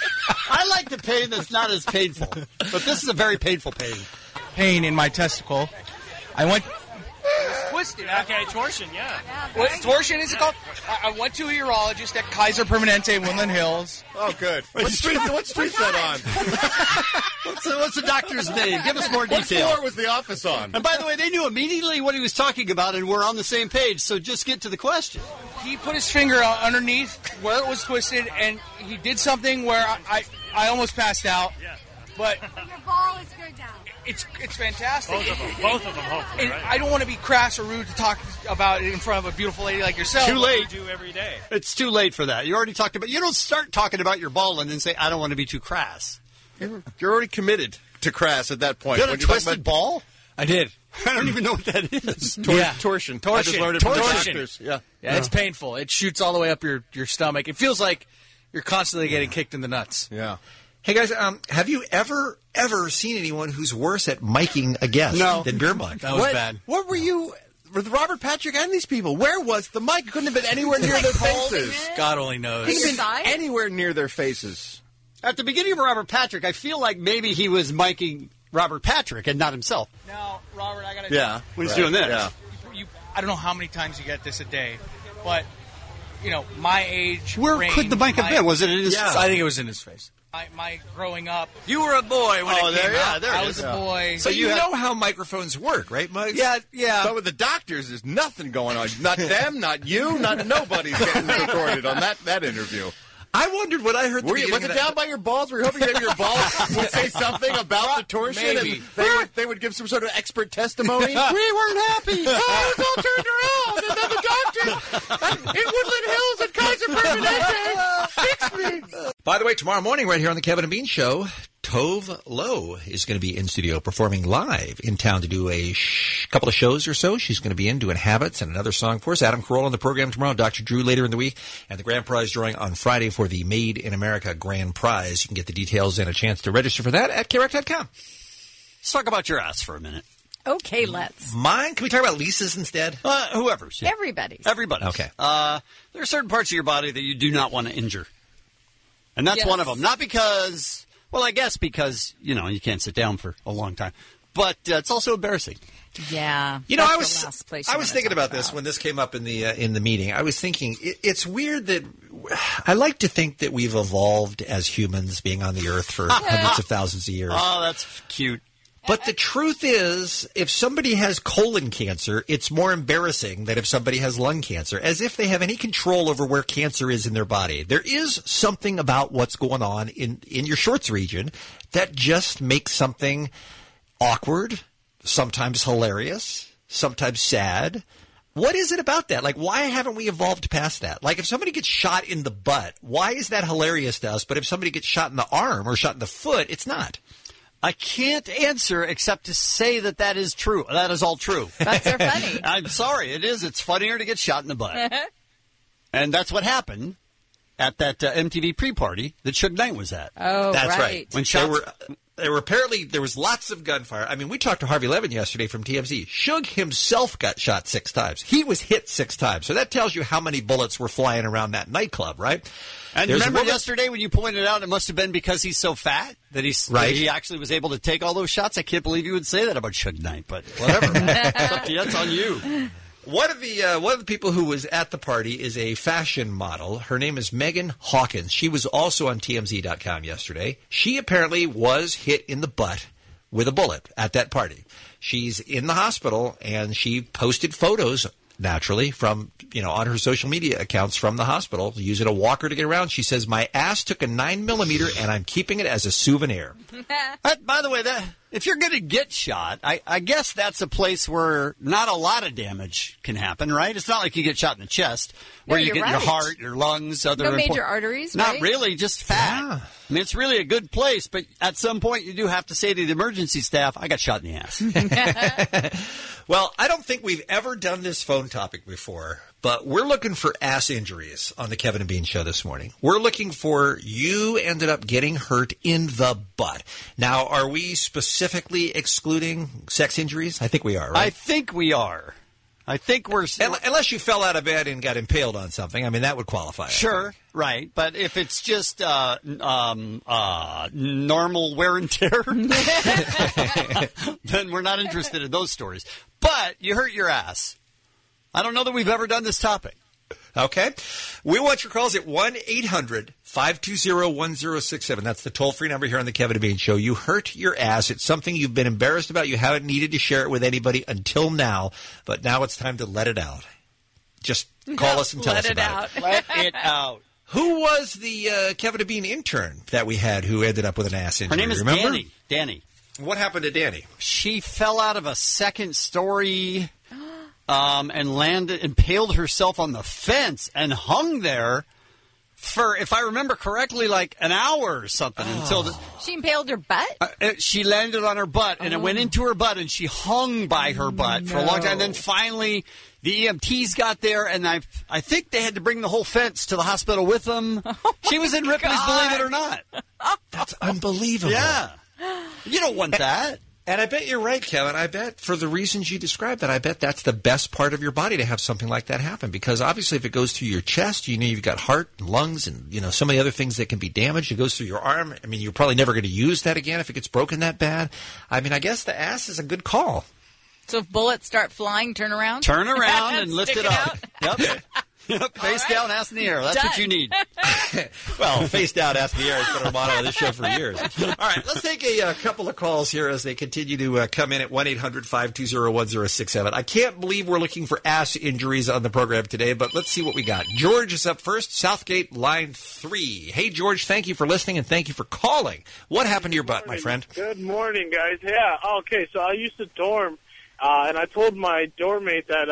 I like the pain that's not as painful, but this is a very painful pain. Pain in my testicle. I went. Twisted. Okay, torsion, yeah. What torsion is it called? I went to a urologist at Kaiser Permanente in Woodland Hills. Oh, good. What street's that on? What's the doctor's name? Give us more detail. What floor was the office on? And by the way, they knew immediately what he was talking about, and we're on the same page, so just get to the question. He put his finger underneath where it was twisted, and he did something where I almost passed out. Yeah. But your ball is good now. It's fantastic. Both of them, hopefully, and right? I don't want to be crass or rude to talk about it in front of a beautiful lady like yourself. Too late. You do every day. It's too late for that. You already talked about. You don't start talking about your ball and then say, "I don't want to be too crass." You're already committed to crass at that point. You had a twisted ball? I did. I don't even know what that is. Torsion. I just learned it from the doctors. Yeah, it's painful. It shoots all the way up your stomach. It feels like you're constantly getting kicked in the nuts. Yeah. Hey, guys, have you ever seen anyone who's worse at miking a guest than Beer Mug? That was bad. What were you with Robert Patrick and these people? Where was the mic? It couldn't have been anywhere near their faces. God only knows. It couldn't have been anywhere near their faces. At the beginning of Robert Patrick, I feel like maybe he was miking Robert Patrick and not himself. Now, Robert, I got to tell you. When he's doing this. Yeah. I don't know how many times you get this a day, but, my age Where range, could the mic have been? Was it in his face? I think it was in his face. My growing up. You were a boy when it came out. I was a boy. So you know how microphones work, right, Muggs? Yeah. But with the doctors, there's nothing going on. Not them, not you, nobody's getting recorded on that interview. I wondered what I heard. Was it down by your balls? Were you hoping that your balls would say something about the torsion? Maybe. And they would give some sort of expert testimony? We weren't happy. Oh, it all turned around. And then the doctor in Woodland Hills at Kaiser Permanente fixed me. By the way, tomorrow morning right here on the Kevin and Bean Show, Tove Lo is going to be in studio performing live in town to do a couple of shows or so. She's going to be in doing Habits and another song for us. Adam Carolla on the program tomorrow, Dr. Drew later in the week, and the grand prize drawing on Friday for the Made in America grand prize. You can get the details and a chance to register for that at KROC.com. Let's talk about your ass for a minute. Okay, let's. Mine? Can we talk about Lisa's instead? Whoever's. Yeah. Everybody's. Okay. There are certain parts of your body that you do not want to injure. And that's one of them. Not because... Well, I guess because, you can't sit down for a long time. But it's also embarrassing. Yeah. I was thinking about this when this came up in the meeting. I was thinking it's weird that I like to think that we've evolved as humans being on the earth for hundreds of thousands of years. Oh, that's cute. But the truth is, if somebody has colon cancer, it's more embarrassing than if somebody has lung cancer, as if they have any control over where cancer is in their body. There is something about what's going on in your shorts region that just makes something awkward, sometimes hilarious, sometimes sad. What is it about that? Like, why haven't we evolved past that? Like, if somebody gets shot in the butt, why is that hilarious to us? But if somebody gets shot in the arm or shot in the foot, it's not. I can't answer except to say that is true. That is all true. Butts are funny. I'm sorry. It is. It's funnier to get shot in the butt. And that's what happened at that MTV pre-party that Suge Knight was at. Oh, that's right. When There were apparently there was lots of gunfire. I mean, we talked to Harvey Levin yesterday from TMZ. Suge himself got shot 6 times. He was hit 6 times. So that tells you how many bullets were flying around that nightclub, right? And remember yesterday when you pointed out it must have been because he's so fat that he actually was able to take all those shots? I can't believe you would say that about Suge Knight, but whatever. It's up to you. That's on you. One of the people who was at the party is a fashion model. Her name is Megan Hawkins. She was also on TMZ.com yesterday. She apparently was hit in the butt with a bullet at that party. She's in the hospital, and she posted photos, naturally, from on her social media accounts from the hospital, using a walker to get around. She says, "My ass took a 9mm, and I'm keeping it as a souvenir." By the way, if you're going to get shot, I guess that's a place where not a lot of damage can happen, right? It's not like you get shot in the chest where you get your heart, your lungs, no major arteries, right? Not really, just fat. Yeah. I mean, it's really a good place, but at some point you do have to say to the emergency staff, "I got shot in the ass." Well, I don't think we've ever done this phone topic before, but we're looking for ass injuries on the Kevin and Bean Show this morning. We're looking for you ended up getting hurt in the butt. Now, are we specifically excluding sex injuries? I think we are, right? I think we are. I think we're... Unless you fell out of bed and got impaled on something. I mean, that would qualify. Sure, right. But if it's just normal wear and tear, then we're not interested in those stories. But you hurt your ass. I don't know that we've ever done this topic. Okay. We want your calls at 1-800-520-1067. That's the toll-free number here on the Kevin and Bean Show. You hurt your ass. It's something you've been embarrassed about. You haven't needed to share it with anybody until now, but now it's time to let it out. Just call us and tell us about it. Let it out. Who was the Kevin and Bean intern that we had who ended up with an ass injury? Her name is remember? Danny. What happened to Danny? She fell out of a second story... and impaled herself on the fence and hung there for, if I remember correctly, like an hour or something. She impaled her butt? She landed on her butt, and it went into her butt, and she hung by her butt for a long time. And then finally, the EMTs got there, and I think they had to bring the whole fence to the hospital with them. She was in Ripley's Believe It or Not. That's unbelievable. Yeah. You don't want that. And I bet you're right, Kevin. I bet for the reasons you described that, I bet that's the best part of your body to have something like that happen. Because obviously if it goes through your chest, you've got heart and lungs and, some of the other things that can be damaged. It goes through your arm. I mean, you're probably never going to use that again if it gets broken that bad. I mean, I guess the ass is a good call. So if bullets start flying, turn around? Turn around and lift it up. Yep. Face down, ass in the air. That's Done. What you need. Well, face down, ass in the air has been our motto of this show for years. All right, let's take a couple of calls here as they continue to come in at 1-800-520-1067. I can't believe we're looking for ass injuries on the program today, but let's see what we got. George is up first, Southgate, line 3. Hey, George, thank you for listening and thank you for calling. What happened to your butt, my friend? Good morning, guys. Yeah, okay, so I used to dorm, and I told my dorm mate that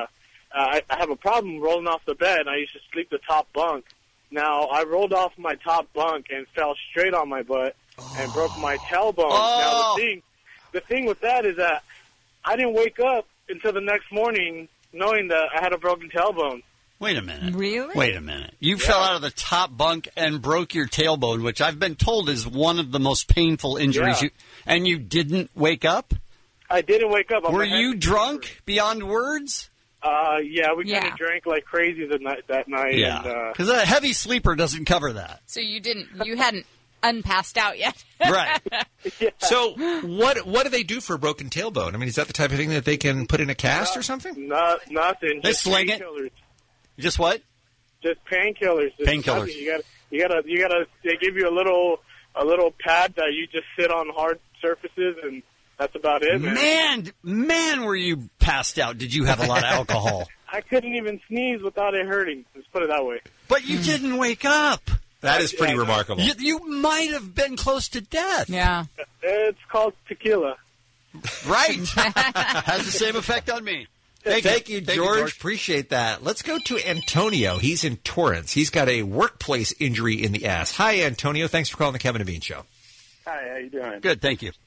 I have a problem rolling off the bed, and I used to sleep the top bunk. Now, I rolled off my top bunk and fell straight on my butt and broke my tailbone. Now, the thing with that is that I didn't wake up until the next morning knowing that I had a broken tailbone. Wait a minute. Really? Wait a minute. You fell out of the top bunk and broke your tailbone, which I've been told is one of the most painful injuries. Yeah. And you didn't wake up? I didn't wake up. Were you drunk beyond words? Yeah, we kind of drank like crazy that night. Yeah, because a heavy sleeper doesn't cover that. So you hadn't unpassed out yet. Right. Yeah. So what do they do for a broken tailbone? I mean, is that the type of thing that they can put in a cast or something? Nothing. They sling it. Just what? Just painkillers. Painkillers. You gotta. They give you a little pad that you just sit on hard surfaces and. That's about it, Man, were you passed out? Did you have a lot of alcohol? I couldn't even sneeze without it hurting. Let's put it that way. But you didn't wake up. That is pretty remarkable. You might have been close to death. Yeah. It's called tequila. Right. Has the same effect on me. Thank you, George. Appreciate that. Let's go to Antonio. He's in Torrance. He's got a workplace injury in the ass. Hi, Antonio. Thanks for calling the Kevin and Bean Show. Hi, how you doing? Good, thank you.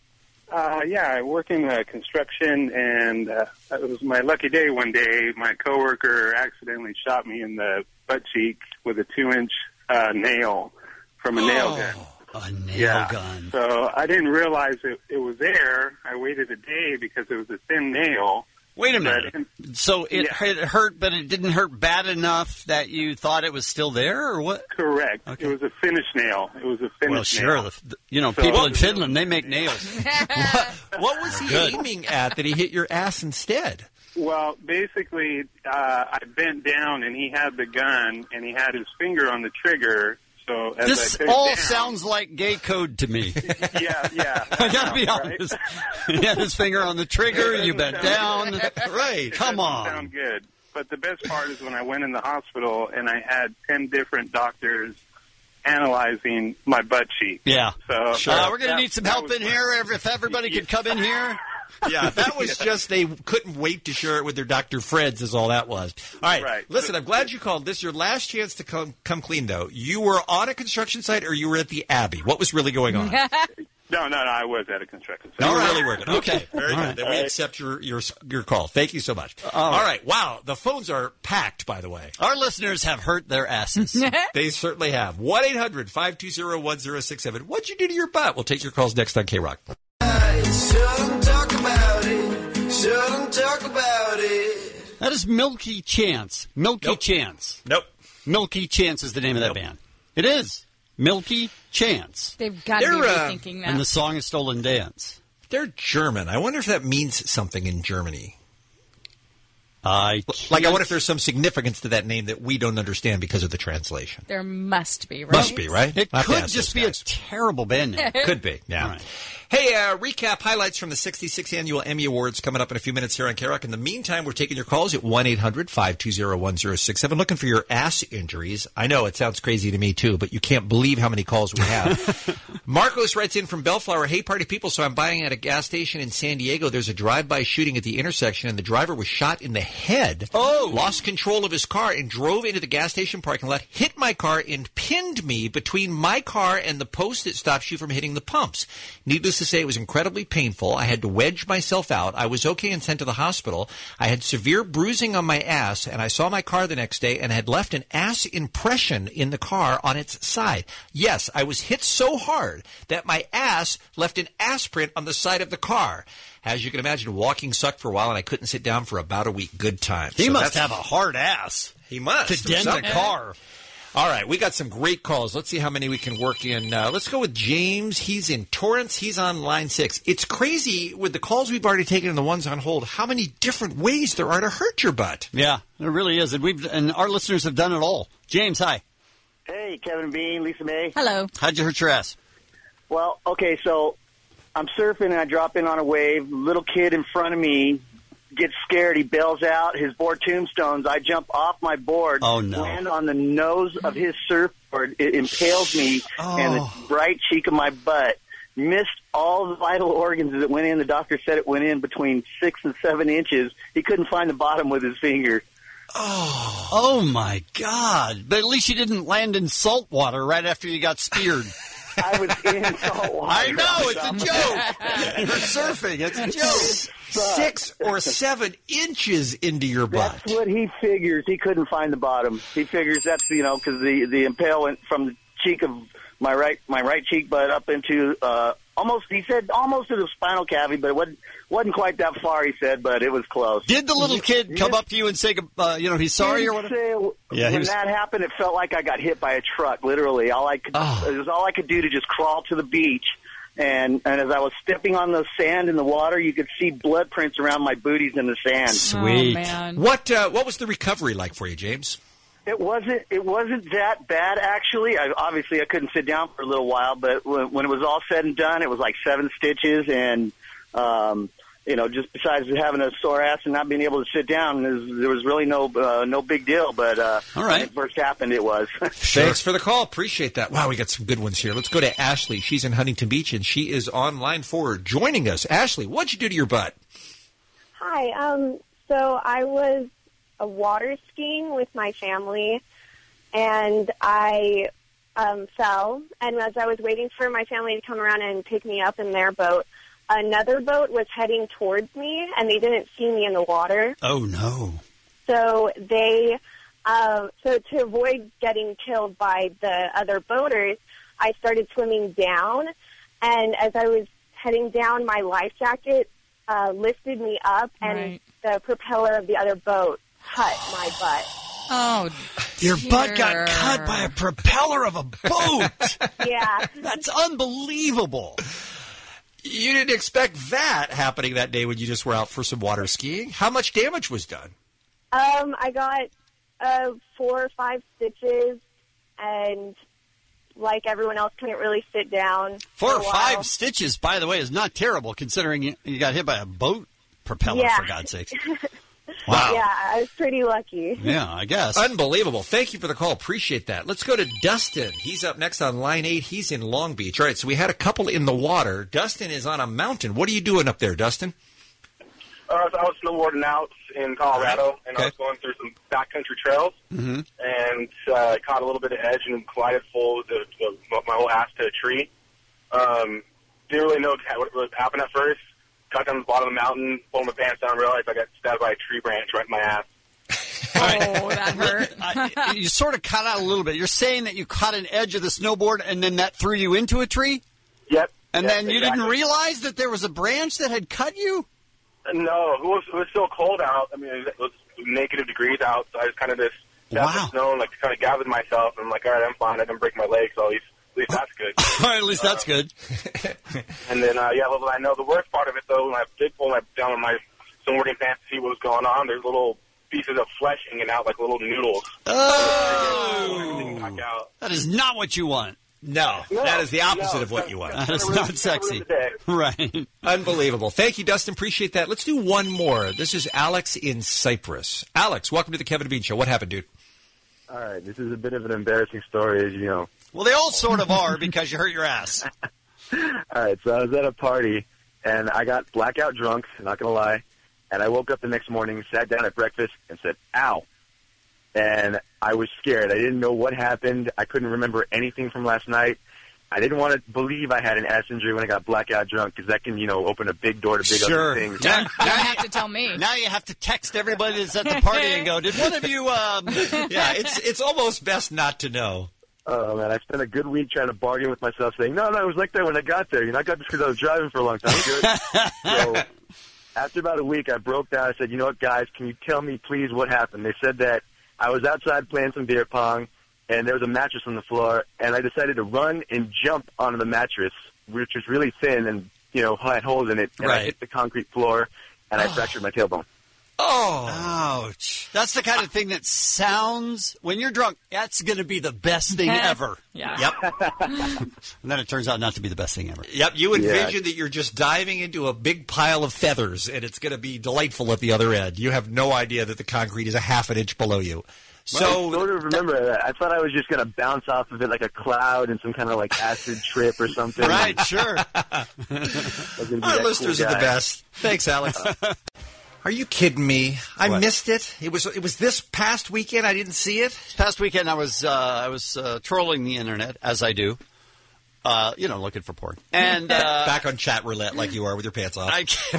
Yeah, I work in construction, and it was my lucky day one day. My coworker accidentally shot me in the butt cheek with a 2-inch nail from a nail gun. A nail gun. So I didn't realize it was there. I waited a day because it was a thin nail. Wait a minute. So it hurt, but it didn't hurt bad enough that you thought it was still there, or what? Correct. Okay. It was a finish nail. Well, sure. People in Finland, they make nails. What was he aiming at that he hit your ass instead? Well, basically, I bent down, and he had the gun, and he had his finger on the trigger. So as this all sounds like gay code to me. Yeah. I gotta be honest. He had his finger on the trigger. You bent down. Right. Come on. Sound good. But the best part is when I went in the hospital and I had 10 different doctors analyzing my butt cheek. Yeah. So we're going to need some help in here. If everybody could come in here. Yeah, that was just they couldn't wait to share it with their Dr. Freds is all that was. All right. Listen, I'm glad you called. This is your last chance to come clean, though. You were on a construction site or you were at the Abbey? What was really going on? No, I was at a construction site. You were really working. Okay, very good. Then we accept your call. Thank you so much. All right. Wow, the phones are packed, by the way. Our listeners have hurt their asses. They certainly have. 1-800-520-1067. What'd you do to your butt? We'll take your calls next on K-Rock. Shouldn't talk about it. Shouldn't talk about it. That is Milky Chance. Chance. Nope. Milky Chance is the name of that band. It is. Milky Chance. They've got to be rethinking that. And the song is Stolen Dance. They're German. I wonder if that means something in Germany. I wonder if there's some significance to that name that we don't understand because of the translation. There must be, right? Must be, right? It could just be a terrible band name. Could be, yeah. All right. Hey, recap highlights from the 66th Annual Emmy Awards coming up in a few minutes here on K-Rock. In the meantime, we're taking your calls at 1-800-520-1067. Looking for your ass injuries. I know it sounds crazy to me, too, but you can't believe how many calls we have. Marcos writes in from Bellflower, hey, party people, so I'm buying at a gas station in San Diego. There's a drive-by shooting at the intersection, and the driver was shot in the head, lost control of his car, and drove into the gas station parking lot, hit my car, and pinned me between my car and the post that stops you from hitting the pumps. Needless to say, it was incredibly painful. I had to wedge myself out. I was okay and sent to the hospital. I had severe bruising on my ass, and I saw my car the next day and had left an ass impression in the car on its side. Yes, I was hit so hard that my ass left an ass print on the side of the car. As you can imagine, walking sucked for a while, and I couldn't sit down for about a week. Good time. He must have a hard ass. He must. To dent a car. All right, we got some great calls. Let's see how many we can work in. Let's go with James. He's in Torrance. He's on line 6. It's crazy with the calls we've already taken and the ones on hold, how many different ways there are to hurt your butt. Yeah, there really is. And our listeners have done it all. James, hi. Hey, Kevin Bean, Lisa May. Hello. How'd you hurt your ass? Well, okay, so I'm surfing and I drop in on a wave. Little kid in front of me gets scared. He bails out. His board tombstones. I jump off my board, land on the nose of his surfboard. It impales me and the right cheek of my butt. Missed all the vital organs that went in. The doctor said it went in between 6 and 7 inches. He couldn't find the bottom with his finger. Oh my God. But at least you didn't land in salt water right after you got speared. I was in salt water. I know, it's a joke. You're surfing, it's a joke. 6 or 7 inches into your butt. That's what he figures. He couldn't find the bottom. He figures that's, because the impale went from the cheek of my right cheek butt up into almost to the spinal cavity, but it wasn't quite that far, he said, but it was close. Did the little kid come up to you and say, he's sorry or whatever? When that happened, it felt like I got hit by a truck, literally. It was all I could do to just crawl to the beach. And as I was stepping on the sand in the water, you could see blood prints around my booties in the sand. Sweet. Oh, man. What was the recovery like for you, James? It wasn't that bad, actually. I couldn't sit down for a little while, but when it was all said and done, it was like 7 stitches, and just besides having a sore ass and not being able to sit down, there was really no big deal. But all right. When it first happened, it was. Sure. Thanks for the call. Appreciate that. Wow, we got some good ones here. Let's go to Ashley. She's in Huntington Beach, and she is on line 4 joining us. Ashley, what'd you do to your butt? Hi. So I was water skiing with my family, and I fell. And as I was waiting for my family to come around and pick me up in their boat, another boat was heading towards me, and they didn't see me in the water. Oh, no. So they, so to avoid getting killed by the other boaters, I started swimming down, and as I was heading down, my life jacket lifted me up, and the propeller of the other boat cut my butt. Oh, your butt got cut by a propeller of a boat. Yeah. That's unbelievable. You didn't expect that happening that day when you just were out for some water skiing. How much damage was done? I got 4 or 5 stitches, and like everyone else, couldn't really sit down. 4 or 5 stitches, by the way, is not terrible considering you got hit by a boat propeller, for God's sake. Wow. Yeah, I was pretty lucky. Yeah, I guess. Unbelievable. Thank you for the call. Appreciate that. Let's go to Dustin. He's up next on line 8. He's in Long Beach. All right, so we had a couple in the water. Dustin is on a mountain. What are you doing up there, Dustin? So I was snowboarding out in Colorado, and I was going through some backcountry trails, and I caught a little bit of edge and collided full with my whole ass to a tree. Didn't really know what happened at first. Got down to the bottom of the mountain, pulled my pants down, realized I got stabbed by a tree branch right in my ass. Oh, that hurt. You sort of cut out a little bit. You're saying that you caught an edge of the snowboard and then that threw you into a tree? Yep. And then you didn't realize that there was a branch that had cut you? No, it was so cold out. I mean, it was negative degrees out, so I just kind of just got the snow and kind of gathered myself. And I'm like, all right, I'm fine. I didn't break my leg, so at least that's good. At least that's good. And then, I know the worst part of it, though, when I did pull down on my snowboarding pants to see what was going on, there's little pieces of flesh hanging out like little noodles. Oh! That is not what you want. No, that is the opposite of what you want. That is not sexy. Right. Unbelievable. Thank you, Dustin. Appreciate that. Let's do one more. This is Alex in Cyprus. Alex, welcome to the Kevin and Bean Show. What happened, dude? All right, this is a bit of an embarrassing story, as you know. Well, they all sort of are because you hurt your ass. All right, so I was at a party, and I got blackout drunk, not going to lie, and I woke up the next morning, sat down at breakfast, and said, ow. And I was scared. I didn't know what happened. I couldn't remember anything from last night. I didn't want to believe I had an ass injury when I got blackout drunk because that can, open a big door to big other things. You don't have to tell me. Now you have to text everybody that's at the party and go, did one of you... Yeah, it's almost best not to know. Oh, man, I spent a good week trying to bargain with myself saying, no, it was like that when I got there. I got this because I was driving for a long time. Good. So after about a week, I broke down. I said, you know what, guys, can you tell me, please, what happened? They said that I was outside playing some beer pong, and there was a mattress on the floor, and I decided to run and jump onto the mattress, which was really thin and, had holes in it, and I hit the concrete floor, and I fractured my tailbone. Oh. Ouch. That's the kind of thing that sounds, when you're drunk, that's going to be the best thing ever. Yeah. Yep. And then it turns out not to be the best thing ever. Yep, you envision that you're just diving into a big pile of feathers, and it's going to be delightful at the other end. You have no idea that the concrete is a half an inch below you. So I sort of remember that. I thought I was just going to bounce off of it like a cloud in some kind of acid trip or something. Right, sure. Our listeners are the best. Thanks, Alex. Are you kidding me? I missed it. It was this past weekend. I didn't see it. This past weekend, I was trolling the internet as I do, looking for porn, and back on chat roulette like you are with your pants off.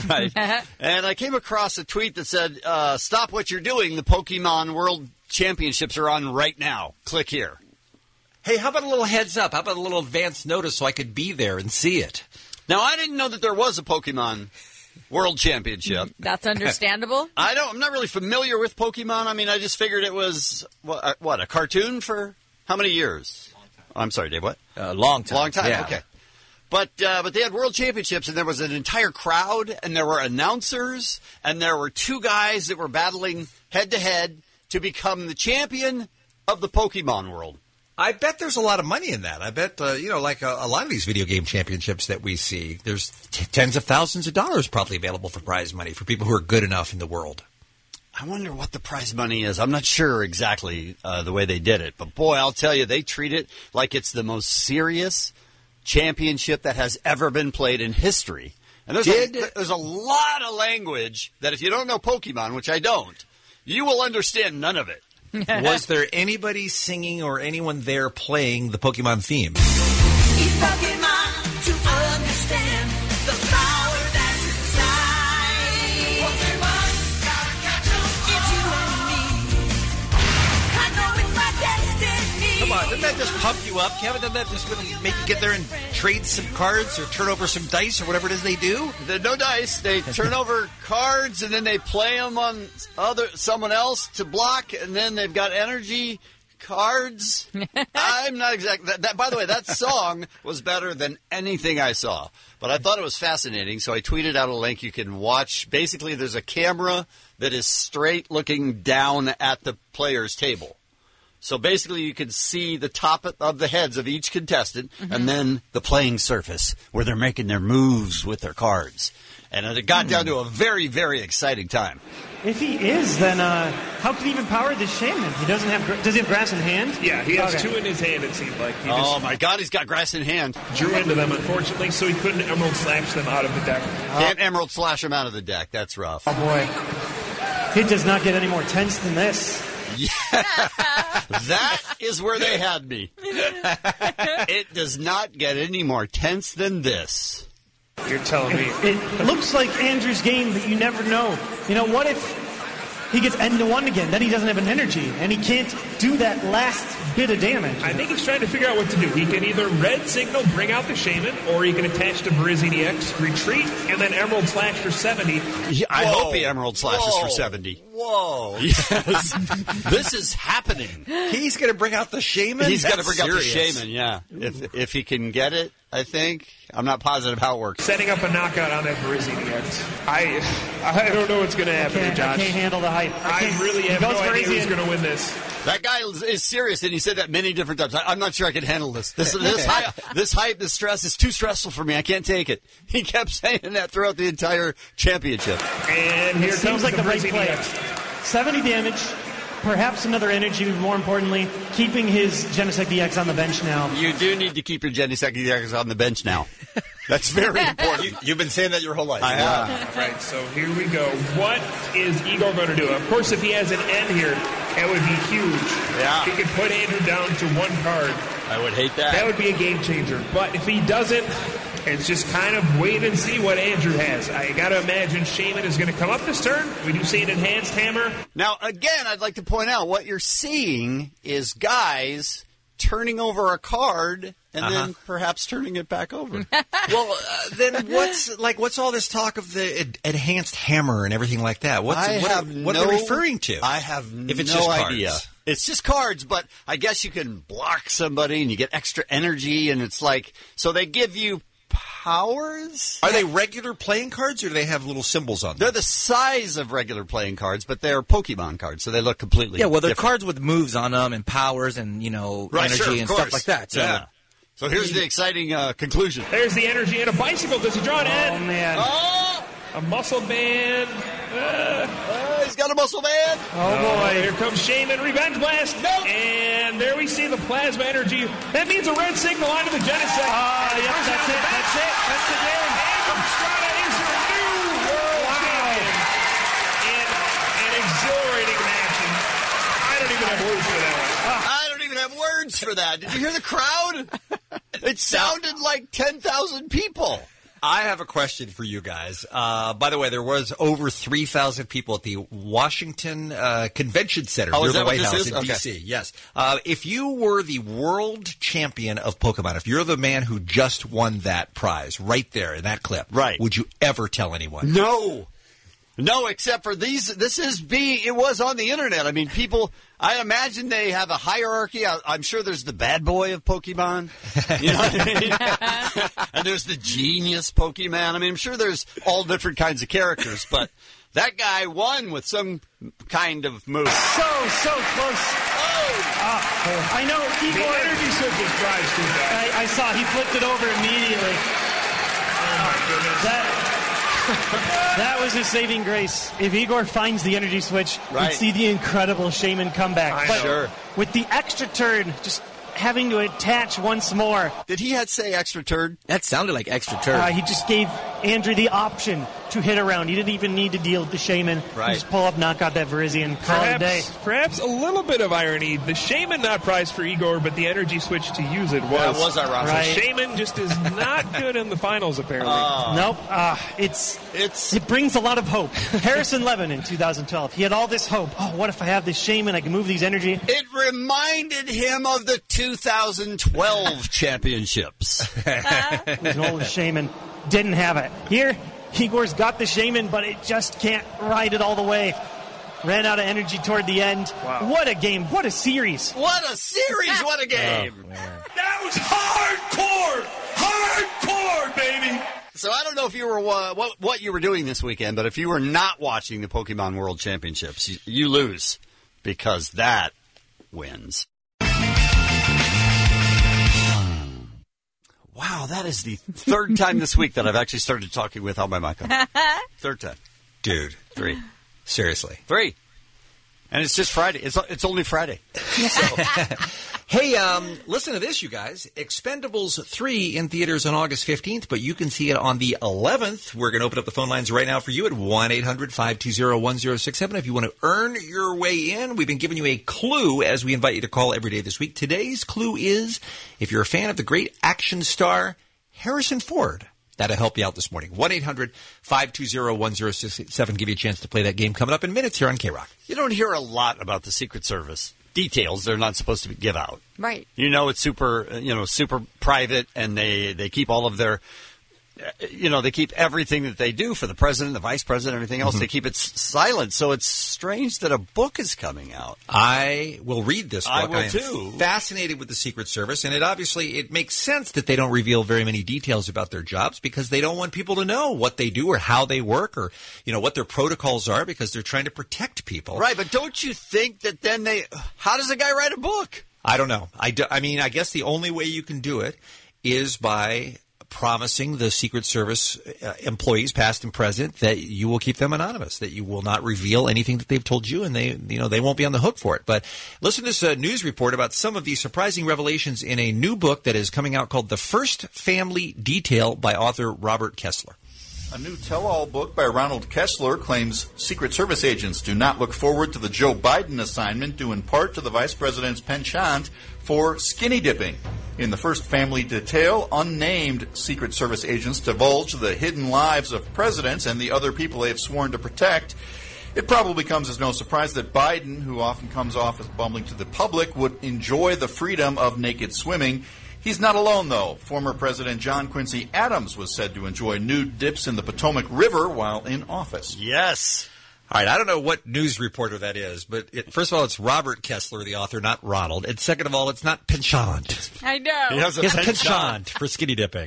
And I came across a tweet that said, "Stop what you're doing. The Pokemon World Championships are on right now. Click here." Hey, how about a little heads up? How about a little advance notice so I could be there and see it? Now, I didn't know that there was a Pokemon World Championship. That's understandable. I'm not really familiar with Pokemon. I mean, I just figured it was, a cartoon for how many years? I'm sorry, Dave, what? Long time. Long time, yeah. Okay. But they had World Championships, and there was an entire crowd, and there were announcers, and there were 2 guys that were battling head-to-head to become the champion of the Pokemon world. I bet there's a lot of money in that. I bet, like a lot of these video game championships that we see, there's tens of thousands of dollars probably available for prize money for people who are good enough in the world. I wonder what the prize money is. I'm not sure exactly the way they did it. But, boy, I'll tell you, they treat it like it's the most serious championship that has ever been played in history. And there's a lot of language that if you don't know Pokemon, which I don't, you will understand none of it. Was there anybody singing or anyone there playing the Pokemon theme? He's Pokemon to understand the power pump you up, Kevin? Doesn't that just make you get there and trade some cards or turn over some dice or whatever it is they do? No dice. They turn over cards and then they play them on someone else to block, and then they've got energy cards. I'm not exactly that. By the way, that song was better than anything I saw, but I thought it was fascinating. So I tweeted out a link you can watch. Basically, there's a camera that is straight looking down at the player's table. So basically, you can see the top of the heads of each contestant, and then the playing surface where they're making their moves with their cards. And it got down to a very, very exciting time. If he is, then how can he even power this shaman? He doesn't have. Does he have grass in hand? Yeah, he has 2 in his hand. It seemed like. My God, he's got grass in hand. Drew into them, unfortunately, so he couldn't Emerald Slash them out of the deck. Can't Emerald Slash them out of the deck. That's rough. Oh boy, it does not get any more tense than this. Yeah, that is where they had me. It does not get any more tense than this. You're telling me. It looks like Andrew's game, but you never know. You know, what if he gets end to 1 again? Then he doesn't have an energy, and he can't do that last bit of damage. I think he's trying to figure out what to do. He can either red signal, bring out the shaman, or he can attach to Brizzy DX, retreat, and then Emerald Slash for 70. I hope he Emerald Slashes for 70. Whoa. Yes. This is happening. He's going to bring out the shaman? He's going to bring out the shaman, yeah. If he can get it, I think. I'm not positive how it works. Setting up a knockout on that Brizzy DX. I don't know what's going to happen, Josh. I can't handle the hype. I really have no idea who's going to win this. That guy is serious, and he said that many different times. I'm not sure I can handle this. This hype, this stress is too stressful for me. I can't take it. He kept saying that throughout the entire championship. And here comes like the right Brizzy play. DX. 70 damage, perhaps another energy, but more importantly, keeping his Genesect DX on the bench now. You do need to keep your Genesect DX on the bench now. That's very important. You've been saying that your whole life. I have. All right, so here we go. What is Igor going to do? Of course, if he has an end here, that would be huge. Yeah. He could put Andrew down to 1 card. I would hate that. That would be a game changer. But if he doesn't, it's just kind of wait and see what Andrew has. I got to imagine Shaman is going to come up this turn. We do see an enhanced hammer. Now, again, I'd like to point out what you're seeing is guys turning over a card and then perhaps turning it back over. Well, then what's all this talk of the enhanced hammer and everything like that? What are they referring to? I have if it's no just idea. Cards. It's just cards, but I guess you can block somebody and you get extra energy, and it's like, so they give you powers? Are they regular playing cards, or do they have little symbols on them? They're the size of regular playing cards, but they're Pokemon cards, so they look completely well, they're different. cards with moves on them and powers and, energy and stuff like that. So. Yeah. So here's the exciting conclusion. There's the energy and a bicycle. Does he draw an end? Oh, man. Oh! A muscle band. He's got a muscle band. Oh, boy. Here comes Shaman. Revenge Blast. Nope. And there we see the plasma energy. That means a red signal onto the Genesect. Yep, that's it. That's the game. Andrew Estrada is your new world champion. In an exhilarating match. And I don't even have words for that one. I don't even have words for that. Did you hear the crowd? It sounded like 10,000 people. I have a question for you guys. By the way, there was over 3,000 people at the Washington Convention Center near the White House in D.C. Yes. If you were the world champion of Pokemon, if you're the man who just won that prize right there in that clip, would you ever tell anyone? No, except for these. It was on the internet. I mean, people, I imagine they have a hierarchy. I'm sure there's the bad boy of Pokemon. You know what I mean? And there's the genius Pokemon. I mean, I'm sure there's all different kinds of characters, but that guy won with some kind of move. So close. I know Igor. The energy switch drives too bad. I saw he flipped it over immediately. Oh, my goodness. That was his saving grace. If Igor finds the energy switch, we'd see the incredible Shaman comeback. But with the extra turn, just having to attach once more. Did he say extra turn? That sounded like extra turn. He just gave Andrew the option to hit around. He didn't even need to deal with the Shaman. Right. Just pull up, knock out that Virizion, call it a day. Perhaps a little bit of irony. The Shaman not prized for Igor, but the energy switch to use it was. That was ironic. Right. Shaman just is not good in the finals, apparently. Nope. It brings a lot of hope. Harrison Levin in 2012. He had all this hope. Oh, what if I have this Shaman? I can move these energy. It reminded him of the 2012 championships. Nolan Shaman didn't have it. Here, Igor's got the Shaman, but it just can't ride it all the way. Ran out of energy toward the end. Wow. What a game. What a series. What a series. What a game. Oh, that was hardcore. Hardcore, baby. So I don't know if you were what you were doing this weekend, but if you were not watching the Pokemon World Championships, you lose because that wins. Wow, that is the third time this week that I've actually started talking without my mic on. Third time. Dude. 3. Seriously. 3. And it's just Friday. It's only Friday. So. Hey, listen to this, you guys. Expendables 3 in theaters on August 15th, but you can see it on the 11th. We're going to open up the phone lines right now for you at 1-800-520-1067. If you want to earn your way in, we've been giving you a clue as we invite you to call every day this week. Today's clue is, if you're a fan of the great action star Harrison Ford, that'll help you out this morning. 1-800-520-1067. Give you a chance to play that game coming up in minutes here on K-Rock. You don't hear a lot about the Secret Service. Details they're not supposed to give out. Right. It's super private, and they keep all of their, they keep everything that they do for the president, the vice president, everything else. Mm-hmm. They keep it silent. So it's strange that a book is coming out. I will read this book. I will too. Fascinated with the Secret Service, and it makes sense that they don't reveal very many details about their jobs because they don't want people to know what they do or how they work or what their protocols are because they're trying to protect people. Right, but don't you think that then how does a guy write a book? I don't know. I guess the only way you can do it is by promising the Secret Service employees, past and present, that you will keep them anonymous, that you will not reveal anything that they've told you, and they won't be on the hook for it. But listen to this news report about some of the surprising revelations in a new book that is coming out called The First Family Detail by author Robert Kessler. A new tell-all book by Ronald Kessler claims Secret Service agents do not look forward to the Joe Biden assignment due in part to the vice president's penchant for skinny dipping. In The First Family Detail, unnamed Secret Service agents divulge the hidden lives of presidents and the other people they have sworn to protect. It probably comes as no surprise that Biden, who often comes off as bumbling to the public, would enjoy the freedom of naked swimming. He's not alone, though. Former President John Quincy Adams was said to enjoy nude dips in the Potomac River while in office. Yes. All right, I don't know what news reporter that is, but first of all, it's Robert Kessler, the author, not Ronald. And second of all, it's not penchant. I know. He has a penchant for skinny dipping.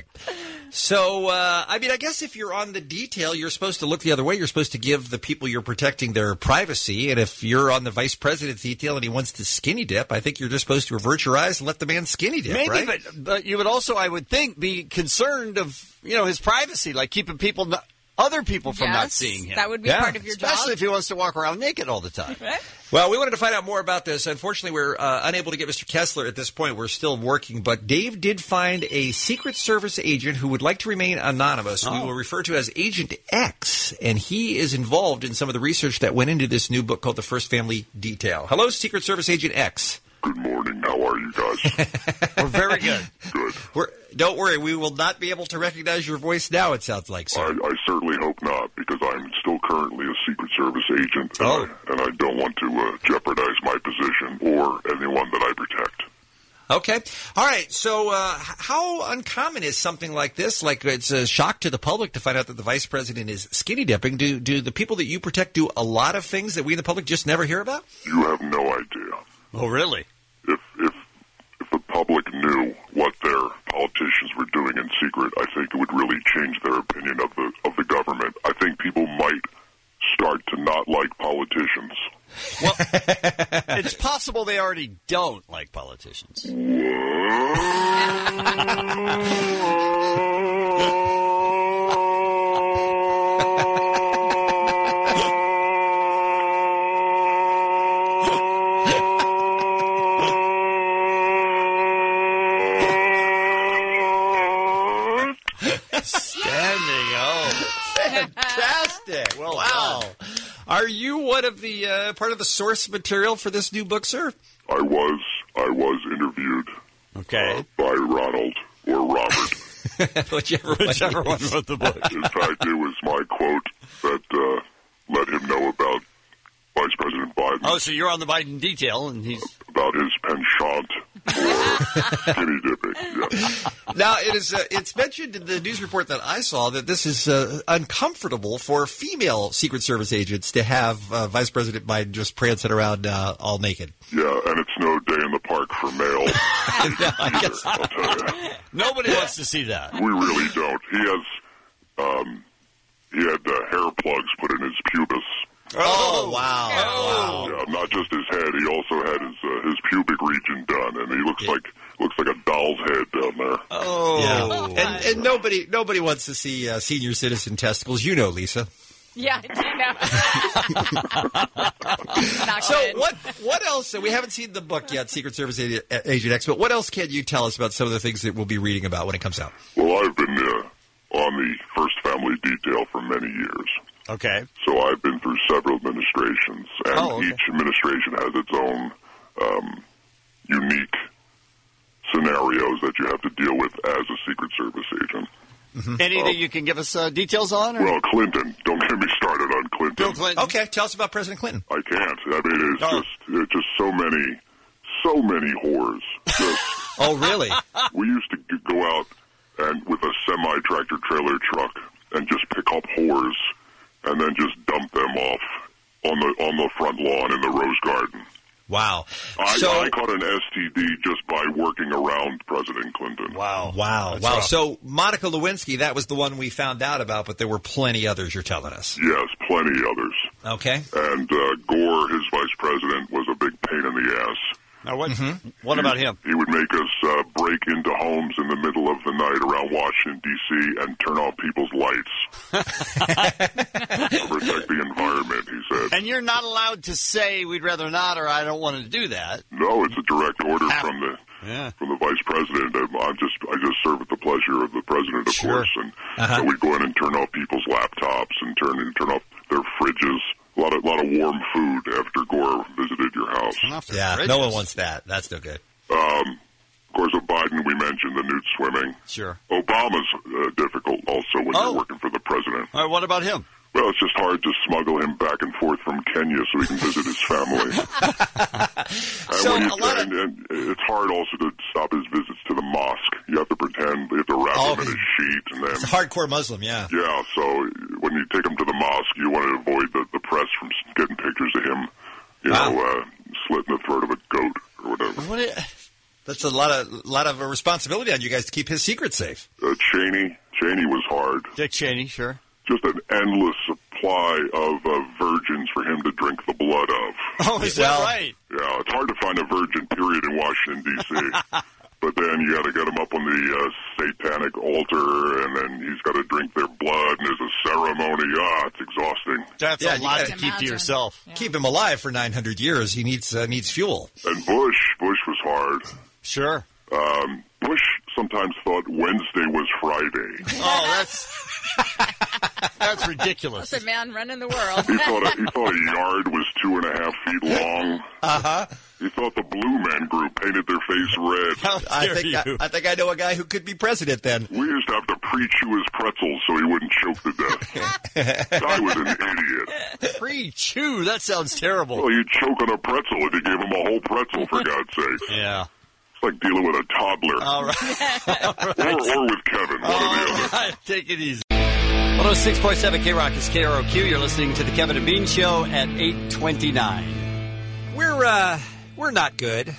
So, I guess if you're on the detail, you're supposed to look the other way. You're supposed to give the people you're protecting their privacy. And if you're on the vice president's detail and he wants to skinny dip, I think you're just supposed to avert your eyes and let the man skinny dip, maybe, right? But you would also, I would think, be concerned of, his privacy, like keeping other people from not seeing him. That would be part of your job. Especially if he wants to walk around naked all the time. Right? Well, we wanted to find out more about this. Unfortunately, we're unable to get Mr. Kessler at this point. We're still working. But Dave did find a Secret Service agent who would like to remain anonymous. We will refer to as Agent X. And he is involved in some of the research that went into this new book called The First Family Detail. Hello, Secret Service Agent X. Good morning. How are you guys? We're very good. Good. Don't worry. We will not be able to recognize your voice now, it sounds like, sir. I certainly hope not, because I'm still currently a Secret Service agent, and I don't want to jeopardize my position or anyone that I protect. Okay. All right. So how uncommon is something like this? Like, it's a shock to the public to find out that the vice president is skinny dipping. Do the people that you protect do a lot of things that we in the public just never hear about? You have no idea. Oh, really? If the public knew what their politicians were doing in secret, I think it would really change their opinion of the government. I think people might start to not like politicians. Well, it's possible they already don't like politicians. Fantastic. Well, wow. Are you one of the part of the source material for this new book, sir? I was interviewed. Okay. By Ronald or Robert. Whichever one wrote the book. In fact, it was my quote that let him know about Vice President Biden. Oh, so you're on the Biden detail, and he's about his penchant Skinny dipping, yeah. Now, it's mentioned in the news report that I saw that this is uncomfortable for female Secret Service agents to have Vice President Biden just prancing around all naked. Yeah, and it's no day in the park for male. No, I guess I'll tell you. Nobody wants to see that. We really don't. He had hair plugs put in his pubis. Oh, wow. Yeah, not just his head. He also had his pubic region done, and he looks like a doll's head down there. Oh. Yeah. And nobody wants to see senior citizen testicles. You know, Lisa. Yeah, I know. So what else? So we haven't seen the book yet, Secret Service Agent X, but what else can you tell us about some of the things that we'll be reading about when it comes out? Well, I've been on the First Family Detail for many years. Okay. So I've been through several administrations, and each administration has its own unique scenarios that you have to deal with as a Secret Service agent. Mm-hmm. Any that you can give us details on? Or? Well, Clinton. Don't get me started on Clinton. Bill Clinton. Okay, tell us about President Clinton. I can't. I mean, it's just so many whores. Oh, really? We used to go out and with a semi-tractor trailer truck and just pick up whores and then just dump them off on the front lawn in the Rose Garden. Wow. I caught an STD just by working around President Clinton. Wow. So Monica Lewinsky, that was the one we found out about, but there were plenty others, you're telling us. Yes, plenty others. Okay. And Gore, his vice president, was a big pain in the ass. Now, what about him? He would make us break into homes in the middle of the night around Washington, D.C. and turn off people's lights to protect the environment, he said. And you're not allowed to say we'd rather not or I don't want to do that. No, it's a direct order from the vice president. I just serve at the pleasure of the president, of course. And we'd go in and turn off people's laptops and turn off their fridges. A lot of warm food after Gore visited your house. Yeah, no one wants that. That's no good. Of course, with Biden, we mentioned the nude swimming. Sure. Obama's difficult also when you're working for the president. All right, what about him? Well, it's just hard to smuggle him back and forth from Kenya so he can visit his family. And it's hard also to stop his visits to the mosque. You have to pretend, you have to wrap him in a sheet. And then, it's a hardcore Muslim, yeah. Yeah, so when you take him to the mosque, you want to avoid the press from getting pictures of him, slitting the throat of a goat or whatever. That's a lot of responsibility on you guys to keep his secret safe. Cheney was hard. Dick Cheney, sure. Just an endless supply of virgins for him to drink the blood of. Oh, is that right? Yeah, it's hard to find a virgin, period, in Washington, D.C. But then you got to get him up on the satanic altar, and then he's got to drink their blood, and there's a ceremony. It's exhausting. That's a lot to keep to yourself. Yeah. Keep him alive for 900 years. He needs fuel. And Bush was hard. Sure. Bush sometimes thought Wednesday was Friday. Oh, that's ridiculous. That's a man running the world. He thought a yard was 2.5 feet long. He thought the Blue Men Group painted their face red. I think I know a guy who could be president then. We used to have to pre-chew his pretzels so he wouldn't choke to death. Guy was an idiot. Pre-chew? That sounds terrible. Well, you'd choke on a pretzel if you gave him a whole pretzel, for God's sake. Yeah. It's like dealing with a toddler. All right. Or with Kevin, one or the other. Right. Take it easy. 106.7 K-Rock is KROQ. You're listening to the Kevin and Bean Show at 8:29. We're not good.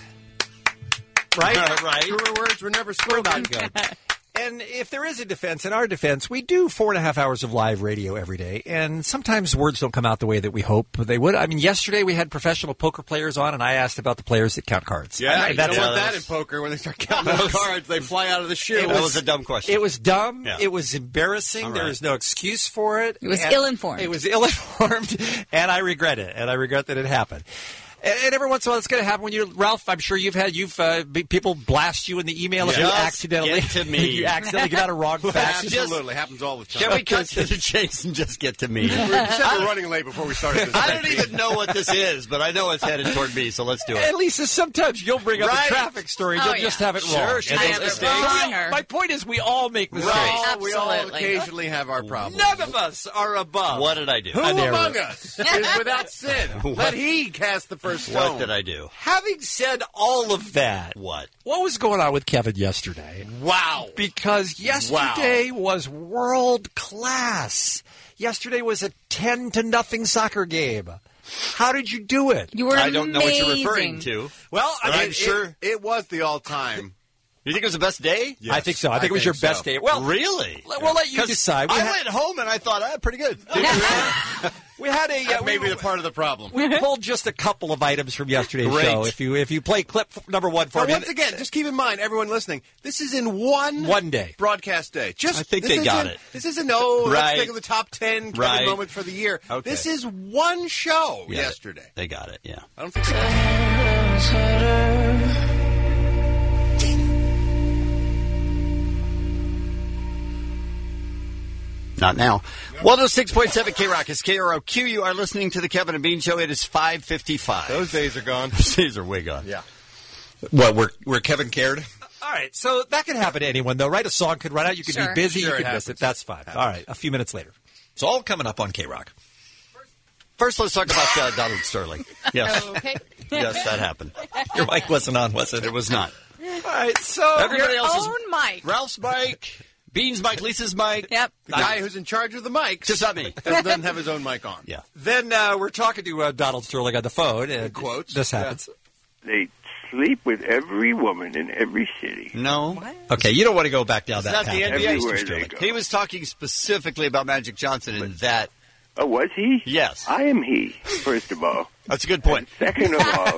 Right? Right. Truer words were never spoken. We're not good. And if there is a defense, in our defense, we do 4.5 hours of live radio every day, and sometimes words don't come out the way that we hope they would. I mean, yesterday we had professional poker players on, and I asked about the players that count cards. Yeah, you don't want that in poker. When they start counting those cards, they fly out of the shoe. That was a dumb question. It was dumb. Yeah. It was embarrassing. There is no excuse for it. It was ill-informed. It was ill-informed, and I regret it, and I regret that it happened. And every once in a while, it's going to happen when you're Ralph. I'm sure you've people blast you in the email if you accidentally get to me. You accidentally get out a wrong fact. Absolutely, happens all the time. Can we cut to the chase and just get to me? We said we're running late before we started this. I don't even know what this is, but I know it's headed toward me, so let's do it. At least sometimes you'll bring up a traffic story. You'll just have it wrong. Sure, my point is, we all make mistakes. We all occasionally have our problems. None of us are above. What did I do? Who among us is without sin? Let he cast the first stone. What did I do? Having said all of that, what was going on with Kevin yesterday? Wow. Because yesterday was world class. Yesterday was a 10-0 soccer game. How did you do it? You were I don't know what you're referring to. Well, I'm sure it was the all-time. You think it was the best day? Yes, I think so. I think it was your best day. Well, really? We'll let you decide. I went home and I thought, pretty good. We had maybe the part of the problem. We pulled just a couple of items from yesterday's show. If you play clip number one for me. Once again, just keep in mind, everyone listening, this is in one day broadcast day. I think they got it. This isn't let's think of the top 10 Kevin moments for the year. Okay. This is one show yesterday. They got it. Yeah. I don't think so. Not now. 106.7 K-Rock is KROQ. You are listening to the Kevin and Bean Show. It is 5:55. Those days are gone. Those days are way gone. Yeah. What, where Kevin cared? All right, so that could happen to anyone, though, right? A song could run out. You could be busy. You could miss it. That's fine. All right, a few minutes later. It's all coming up on K-Rock. First, let's talk about Donald Sterling. Yes. Okay. Yes, that happened. Your mic wasn't on, was it? It was not. All right, so everybody else's own mic. Ralph's mic, Bean's mic, Lisa's mic. Yep. The guy who's in charge of the mics. Just not me. Doesn't have his own mic on. Yeah. Then we're talking to Donald Sterling on the phone. And quotes. This happens. They sleep with every woman in every city. No. What? Okay, you don't want to go back down It's that not path. the NBA, Everywhere Mr. they Sterling. go. He was talking specifically about Magic Johnson and that. Oh, was he? Yes. I am he, first of all. That's a good point. Second of all,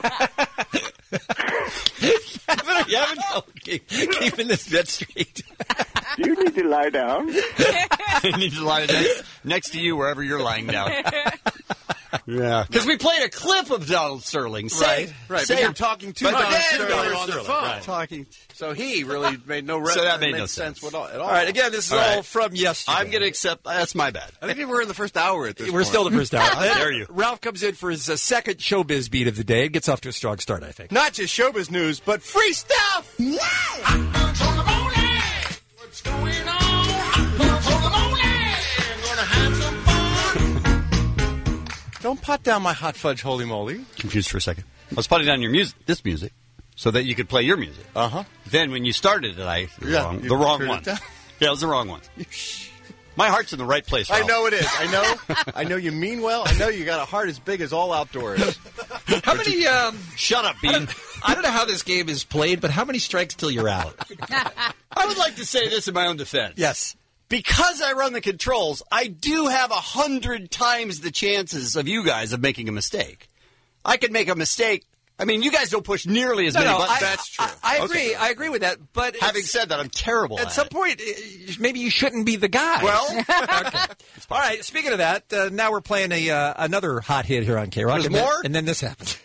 You haven't keeping this bit straight. you need to lie down. He needs to lie next to you wherever you're lying down. Yeah. Because we played a clip of Donald Sterling. Right. But you're talking to Donald Sterling on the phone. Right. Talking. So he really made no So that made no sense at all. All right, again, this is all from yesterday. I'm going to accept. That's my bad. I think we're in the first hour at this point. We're still in the first hour. How dare you. Ralph comes in for his second showbiz beat of the day and gets off to a strong start, I think. Not just showbiz news, but free stuff! What's going on? Don't pot down my hot fudge, holy moly. Confused for a second. I was putting down this music, so that you could play your music. Uh-huh. Then when you started it, the wrong one. Yeah, it was the wrong one. My heart's in the right place, Ralph. I know it is. I know you mean well. I know you got a heart as big as all outdoors. How many... Shut up, Bean. I don't know how this game is played, but how many strikes till you're out? I would like to say this in my own defense. Yes. Because I run the controls, I do have 100 times the chances of you guys of making a mistake. I could make a mistake. I mean, you guys don't push nearly as many buttons. That's true. I agree. I agree with that. But having said that, I'm terrible at some point, maybe you shouldn't be the guy. Well, okay. All right. Speaking of that, now we're playing another hot hit here on K-Rock. There's more? And then this happens.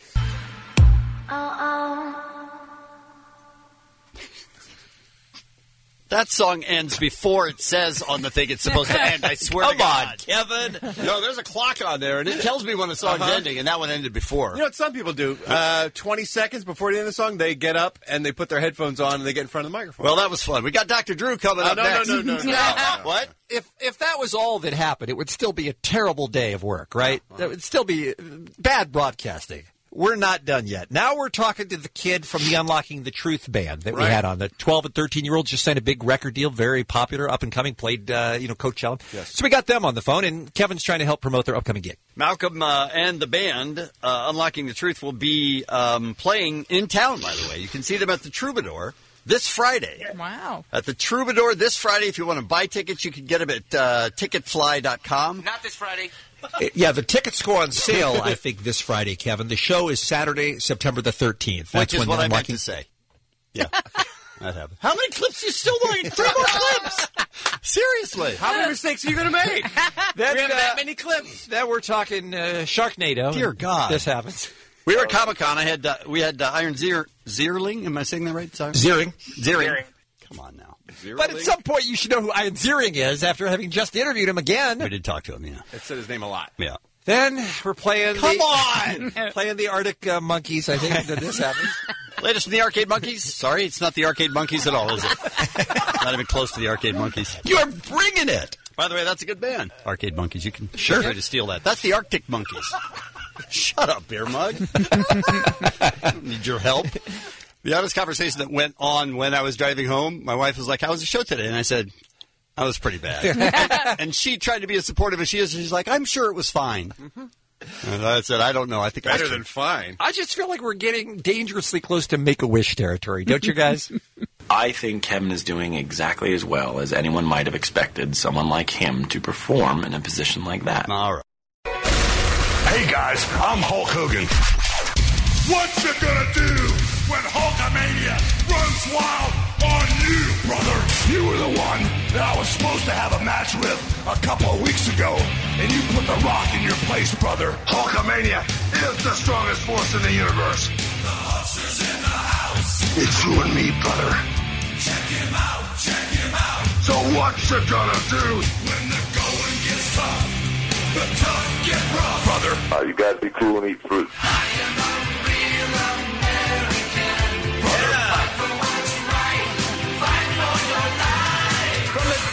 That song ends before it says on the thing it's supposed to end. I swear to God. Kevin. No, there's a clock on there, and it tells me when the song's ending, and that one ended before. You know what some people do? 20 seconds before the end of the song, they get up and they put their headphones on and they get in front of the microphone. Well, that was fun. We got Dr. Drew coming up next. No. What? If that was all that happened, it would still be a terrible day of work, right? That would still be bad broadcasting. We're not done yet. Now we're talking to the kid from the Unlocking the Truth band that we had on. The 12 and 13-year-olds just signed a big record deal, very popular, up and coming, played, Coachella. Yes. So we got them on the phone, and Kevin's trying to help promote their upcoming gig. Malcolm and the band, Unlocking the Truth, will be playing in town, by the way. You can see them at the Troubadour this Friday. Wow. At the Troubadour this Friday. If you want to buy tickets, you can get them at ticketfly.com. Not this Friday. Yeah, the tickets go on sale, I think, this Friday, Kevin. The show is Saturday, September the 13th. Which is what I meant to say. Yeah, that happened. How many clips do you still want? 3 more clips! Seriously. How many mistakes are you going to make? We have that many clips. Then we're talking Sharknado. Dear God. This happens. We were at Comic-Con. We had Iron Zierling. Am I saying that right? Sorry. Ziering. Come on now. But at some point, you should know who Ian Ziering is after having just interviewed him again. We did talk to him, yeah. It said his name a lot. Yeah. Then we're playing playing the Arctic Monkeys, I think, that this happens. Latest from the Arcade Monkeys. Sorry, it's not the Arcade Monkeys at all, is it? Not even close to the Arcade Monkeys. You're bringing it. By the way, that's a good band. Arcade Monkeys. You can try to steal that. That's the Arctic Monkeys. Shut up, beer mug. Need your help. The honest conversation that went on when I was driving home, my wife was like, how was the show today? And I said, I was pretty bad. and she tried to be as supportive as she is. She's like, I'm sure it was fine. Mm-hmm. And I said, I don't know. I think better than fine. I just feel like we're getting dangerously close to Make-A-Wish territory, don't you guys? I think Kevin is doing exactly as well as anyone might have expected someone like him to perform in a position like that. All right. Hey guys, I'm Hulk Hogan. What you gonna do when Hulkamania runs wild on you, brother? You were the one that I was supposed to have a match with a couple of weeks ago, and you put the Rock in your place, brother. Hulkamania is the strongest force in the universe. The Hulkster's in the house. It's you and me, brother. Check him out, check him out. So what you gonna do when the going gets tough? The tough get rough, brother. You gotta be cool and eat fruit. I am a real American. Brother, fight for what's right. Fight for your life. From the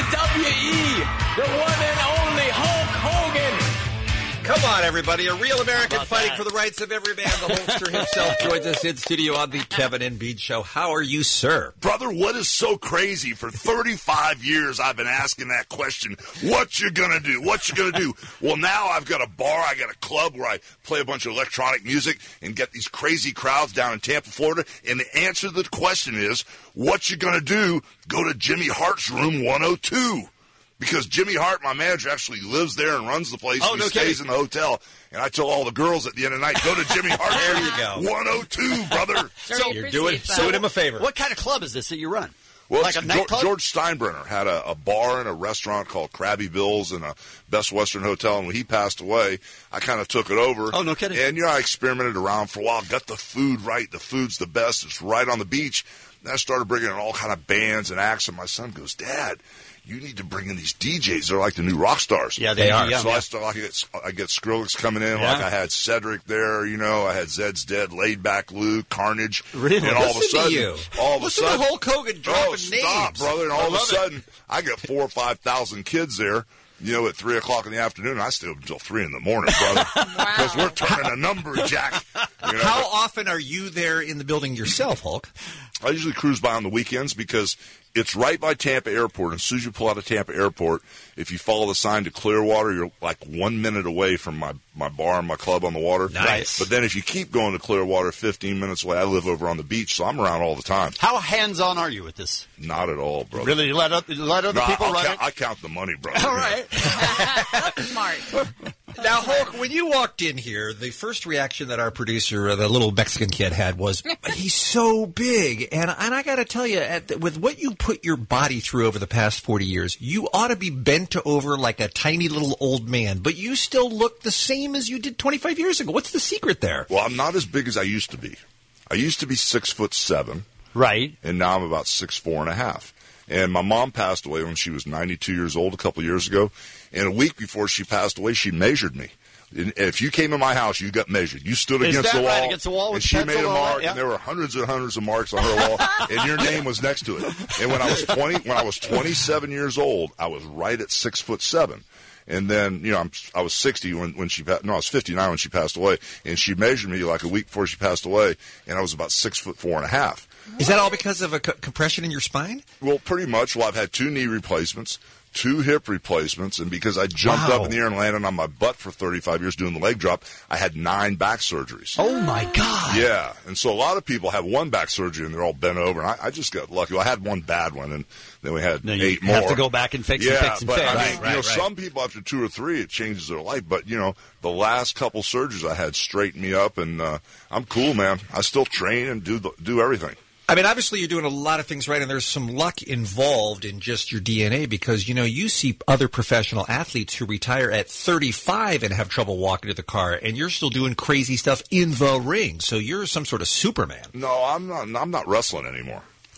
WWE, the one and only Hulk Hogan. Come on, everybody. A real American fighting for the rights of every man. The Hulkster himself joins us in studio on the Kevin and Bean Show. How are you, sir? Brother, what is so crazy? For 35 years, I've been asking that question. What you gonna do? What you gonna do? Well, now I've got a bar. I got a club where I play a bunch of electronic music and get these crazy crowds down in Tampa, Florida. And the answer to the question is, what you gonna do? Go to Jimmy Hart's room 102. Because Jimmy Hart, my manager, actually lives there and runs the place. Oh, no stays in the hotel. And I tell all the girls at the end of the night, go to Jimmy Hart. There you go. 102, brother. So you're doing him a favor. What kind of club is this that you run? Well, like a nightclub? George Steinbrenner had a bar and a restaurant called Krabby Bill's and a Best Western Hotel. And when he passed away, I kind of took it over. Oh, no kidding. And, I experimented around for a while, got the food right. The food's the best. It's right on the beach. Then I started bringing in all kind of bands and acts. And my son goes, Dad, you need to bring in these DJs. They're like the new rock stars. Yeah, they are. So I get Skrillex coming in. Yeah. Like I had Cedric there. I had Zed's Dead, Laid Back Luke, Carnage. Really? And all of a sudden, Listen to Hulk Hogan dropping stop, names, brother. And all of a sudden, I got 4,000 or 5,000 kids there. At 3 o'clock in the afternoon, I stay up until 3 in the morning, brother. Because we're turning a number, Jack. How often are you there in the building yourself, Hulk? I usually cruise by on the weekends because it's right by Tampa Airport. As soon as you pull out of Tampa Airport, if you follow the sign to Clearwater, you're like 1 minute away from my bar and my club on the water. Nice. But then if you keep going to Clearwater, 15 minutes away, I live over on the beach, so I'm around all the time. How hands-on are you with this? Not at all, brother. Really? You let other people run it? I count the money, brother. All right. That's smart. Now, Hulk, when you walked in here, the first reaction that our producer, the little Mexican kid, had was, he's so big. And I got to tell you, with what you put your body through over the past 40 years, you ought to be bent over like a tiny little old man. But you still look the same as you did 25 years ago. What's the secret there? Well, I'm not as big as I used to be. I used to be 6'7". Right. And now I'm about 6'4.5". And my mom passed away when she was 92 years old a couple of years ago. And a week before she passed away, she measured me. And if you came in my house, you got measured. You stood against the wall. Right, against the wall with and she made a mark, yeah. and there were hundreds and hundreds of marks on her wall, and your name was next to it. And when I was 27 years old, I was right at 6'7". And then, I was 60 when she passed. No, I was 59 when she passed away. And she measured me like a week before she passed away, and I was about 6'4.5". Is that all because of a compression in your spine? Well, pretty much. Well, I've had 2 knee replacements, 2 hip replacements, and because I jumped up in the air and landed on my butt for 35 years doing the leg drop, I had 9 back surgeries. Oh, my God. Yeah, and so a lot of people have 1 back surgery and they're all bent over, and I just got lucky. Well, I had 1 bad one, and then we had 8 more. You have to go back and fix and fix and but fix. I mean, some people after 2 or 3, it changes their life, but, the last couple surgeries I had straightened me up, and I'm cool, man. I still train and do everything. I mean, obviously you're doing a lot of things right, and there's some luck involved in just your DNA because, you see other professional athletes who retire at 35 and have trouble walking to the car, and you're still doing crazy stuff in the ring. So you're some sort of Superman. No, I'm not wrestling anymore.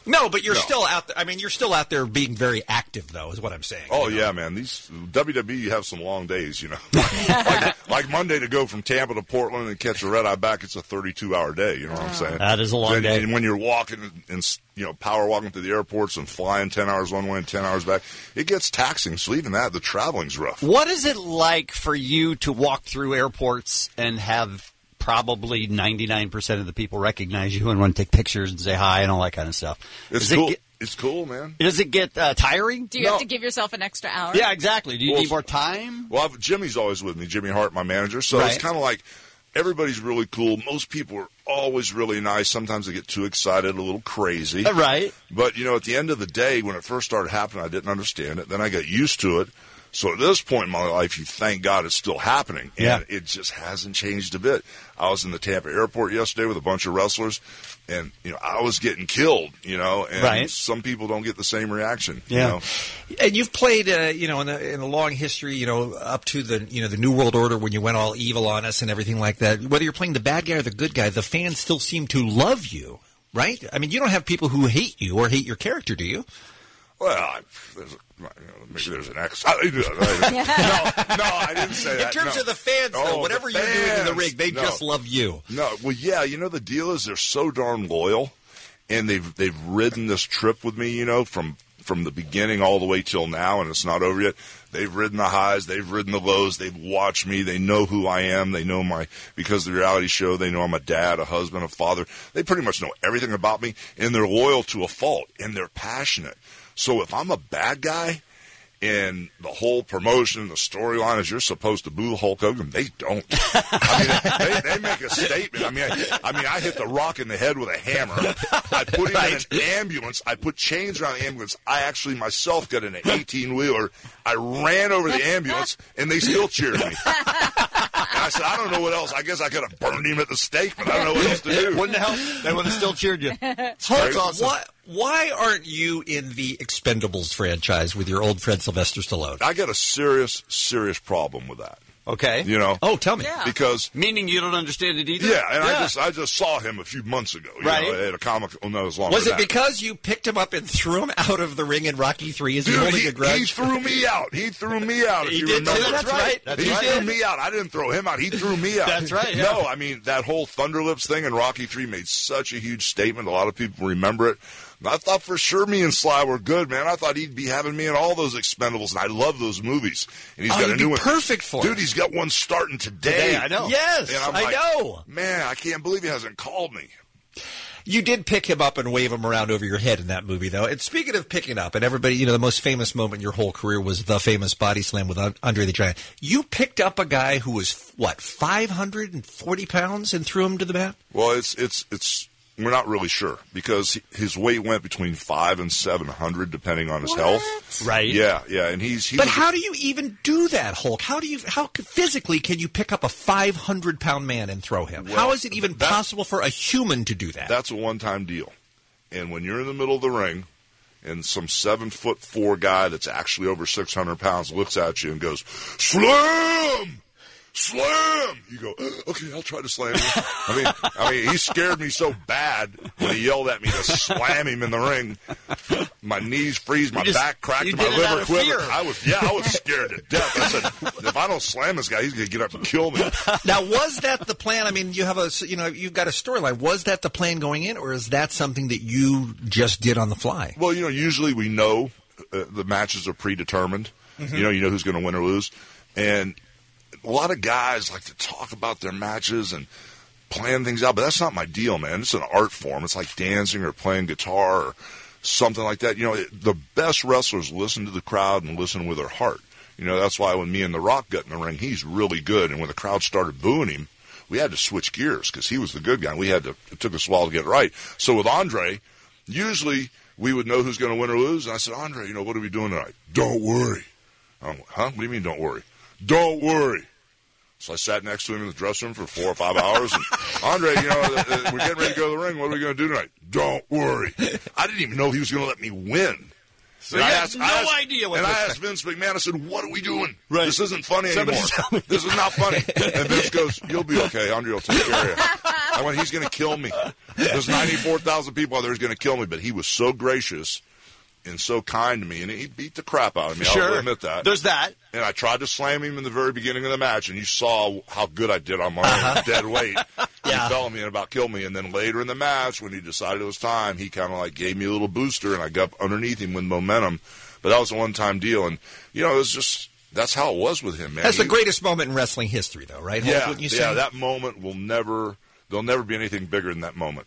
No, but you're still out there. I mean, you're still out there being very active, though, is what I'm saying. Oh, yeah, man. These WWE, you have some long days, you know. like Monday to go from Tampa to Portland and catch a red-eye back, it's a 32-hour day, you know what I'm saying? That is a long day. And when you're walking and power walking to the airports and flying 10 hours one way and 10 hours back, it gets taxing. So even that, the traveling's rough. What is it like for you to walk through airports and have probably 99% of the people recognize you and want to take pictures and say hi and all that kind of stuff? It's cool. It's cool, man. Does it get tiring? Do you have to give yourself an extra hour? Yeah, exactly. Do you need more time? Well, Jimmy's always with me, Jimmy Hart, my manager. So it's kind of like everybody's really cool. Most people are always really nice. Sometimes they get too excited, a little crazy. Right. But, at the end of the day, when it first started happening, I didn't understand it. Then I got used to it. So at this point in my life, you thank God it's still happening. And it just hasn't changed a bit. I was in the Tampa airport yesterday with a bunch of wrestlers, and, I was getting killed, and some people don't get the same reaction. Yeah. And you've played, in a long history, up to the New World Order when you went all evil on us and everything like that. Whether you're playing the bad guy or the good guy, the fans still seem to love you, right? I mean, you don't have people who hate you or hate your character, do you? Well, maybe there's an X. No, I didn't say that. In terms of the fans, though, whatever you're doing in the ring, they just love you. No, well, yeah, the deal is they're so darn loyal, and they've ridden this trip with me, from the beginning all the way till now, and it's not over yet. They've ridden the highs, they've ridden the lows, they've watched me, they know who I am, they know because of the reality show, they know I'm a dad, a husband, a father. They pretty much know everything about me, and they're loyal to a fault, and they're passionate. So if I'm a bad guy and the whole promotion, the storyline is you're supposed to boo Hulk Hogan, they don't. I mean, they make a statement. I mean, I hit the Rock in the head with a hammer. I put him in an ambulance. I put chains around the ambulance. I actually myself got in an 18-wheeler. I ran over the ambulance, and they still cheered me. And I said, I don't know what else. I guess I could have burned him at the stake, but I don't know what else to do. Wouldn't help. They would have still cheered you. That's awesome. Why aren't you in the Expendables franchise with your old friend Sylvester Stallone? I got a serious, serious problem with that. Okay. Oh, tell me. Yeah. Because meaning you don't understand it either? Yeah, and I just saw him a few months ago. At a comic. Oh, no, it was longer Was than it that. because you picked him up and threw him out of the ring in Rocky III? Is he holding a grudge? He threw me out. He threw me out. He if you did remember. too. That's right. He threw me out. I didn't throw him out. He threw me out. That's right. Yeah. No, I mean that whole Thunderlips thing in Rocky III made such a huge statement. A lot of people remember it. I thought for sure me and Sly were good, man. I thought he'd be having me in all those Expendables, and I love those movies. And he's got a new one. Perfect for Dude, he's got one starting today. I know. Yes, and I know. Man, I can't believe he hasn't called me. You did pick him up and wave him around over your head in that movie, though. And speaking of picking up, and everybody, the most famous moment in your whole career was the famous body slam with Andre the Giant. You picked up a guy who was, 540 pounds and threw him to the mat? Well, it's we're not really sure because his weight went between 500 and 700 depending on his health. Right. Yeah, and he's. But how do you even do that, Hulk? How physically can you pick up a 500-pound man and throw him? Well, how is it even possible for a human to do that? That's a one-time deal. And when you're in the middle of the ring and some 7'4" guy that's actually over 600 pounds looks at you and goes, "Slam! Slam!" You go, "Okay, I'll try to slam you." I mean, he scared me so bad when he yelled at me to slam him in the ring. My knees freeze, my back cracked, my liver quivered. I was scared to death. I said, if I don't slam this guy, he's going to get up and kill me. Now, was that the plan? I mean, you've got a storyline. Was that the plan going in, or is that something that you just did on the fly? Well, usually we know the matches are predetermined. Mm-hmm. You know who's going to win or lose, and a lot of guys like to talk about their matches and plan things out, but that's not my deal, man. It's an art form. It's like dancing or playing guitar or something like that. The best wrestlers listen to the crowd and listen with their heart. That's why when me and The Rock got in the ring, he's really good. And when the crowd started booing him, we had to switch gears because he was the good guy. It took us a while to get it right. So with Andre, usually we would know who's going to win or lose. And I said, "Andre, what are we doing tonight?" "Don't worry." Huh? What do you mean, don't worry? "Don't worry." So I sat next to him in the dressing room for 4 or 5 hours. And, "Andre, we're getting ready to go to the ring. What are we going to do tonight?" "Don't worry." I didn't even know he was going to let me win. So you had no idea what. And I asked Vince McMahon, I said, "What are we doing? Right. This isn't funny anymore. This is not funny." And Vince goes, "You'll be okay. Andre will take care of you." I went, "He's going to kill me." There's 94,000 people out there who's going to kill me, but he was so gracious and so kind to me, and he beat the crap out of me. Sure. I'll admit that. There's that. And I tried to slam him in the very beginning of the match, and you saw how good I did on my own dead weight. He fell on me and about killed me. And then later in the match, when he decided it was time, he kind of like gave me a little booster, and I got up underneath him with momentum. But that was a one-time deal, and it was just that's how it was with him, man. That's the greatest moment in wrestling history, though, right? Yeah, wouldn't you say? That moment there'll never be anything bigger than that moment.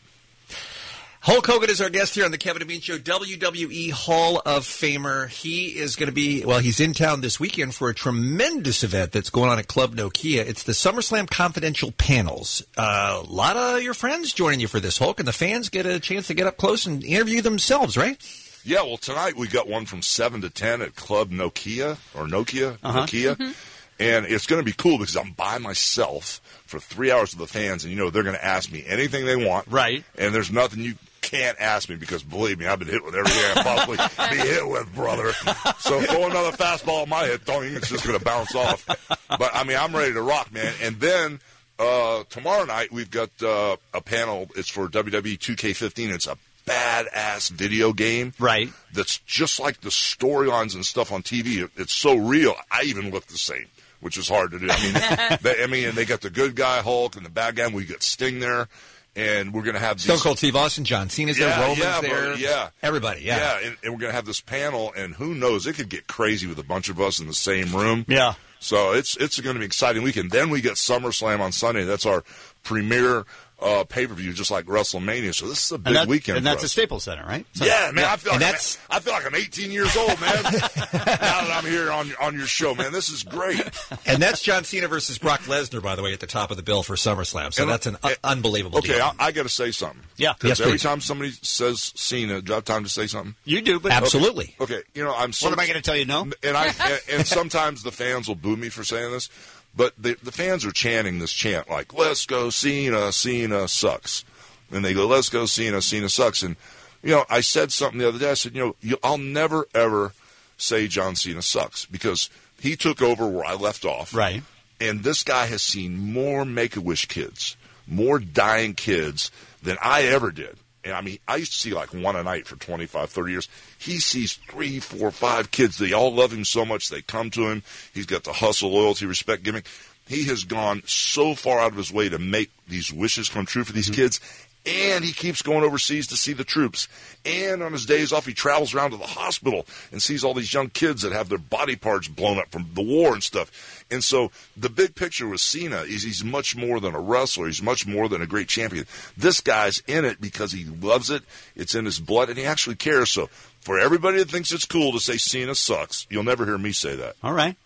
Hulk Hogan is our guest here on the Kevin and Bean Show, WWE Hall of Famer. He is going to be, he's in town this weekend for a tremendous event that's going on at Club Nokia. It's the SummerSlam Confidential Panels. A lot of your friends joining you for this, Hulk, and the fans get a chance to get up close and interview themselves, right? Yeah, well, tonight we got one from 7 to 10 at Club Nokia, or Nokia. Mm-hmm. And it's going to be cool because I'm by myself for 3 hours with the fans, and, they're going to ask me anything they want. Right. And there's nothing you can't ask me because, believe me, I've been hit with everything I can possibly be hit with, brother. So throw another fastball in my head, it's just going to bounce off. But, I'm ready to rock, man. And then tomorrow night we've got a panel. It's for WWE 2K15. It's a badass video game. Right. That's just like the storylines and stuff on TV. It's so real. I even look the same, which is hard to do. And they got the good guy Hulk and the bad guy, and we got Sting there. And we're going to have Stone Cold Steve Austin, John Cena's there, Roman's there. Everybody, and we're going to have this panel, and who knows, it could get crazy with a bunch of us in the same room. Yeah. So it's going to be an exciting weekend. Then we get SummerSlam on Sunday. That's our premier pay-per-view, just like WrestleMania. So this is a big weekend. And that's for us. at Staples Center, right? Yeah, man. I feel like I'm 18 years old, man. Now that I'm here on your show, man, this is great. And that's John Cena versus Brock Lesnar, by the way, at the top of the bill for SummerSlam. So that's an unbelievable deal. Okay, I got to say something. Yeah. Because every time somebody says Cena, do I have time to say something? You do, but absolutely. Okay, I'm so. What am I going to tell you? No. And sometimes the fans will boo me for saying this. But the fans are chanting this chant like, let's go Cena, Cena sucks. And they go, let's go Cena, Cena sucks. And, I said something the other day. I said, I'll never, ever say John Cena sucks because he took over where I left off. Right. And this guy has seen more Make-A-Wish kids, more dying kids than I ever did. And, I used to see like one a night for 25, 30 years. He sees 3, 4, 5 kids. They all love him so much. They come to him. He's got the hustle, loyalty, respect, giving. He has gone so far out of his way to make these wishes come true for these kids. And he keeps going overseas to see the troops. And on his days off, he travels around to the hospital and sees all these young kids that have their body parts blown up from the war and stuff. And so the big picture with Cena is he's much more than a wrestler. He's much more than a great champion. This guy's in it because he loves it. It's in his blood, and he actually cares. So for everybody that thinks it's cool to say Cena sucks, you'll never hear me say that. All right.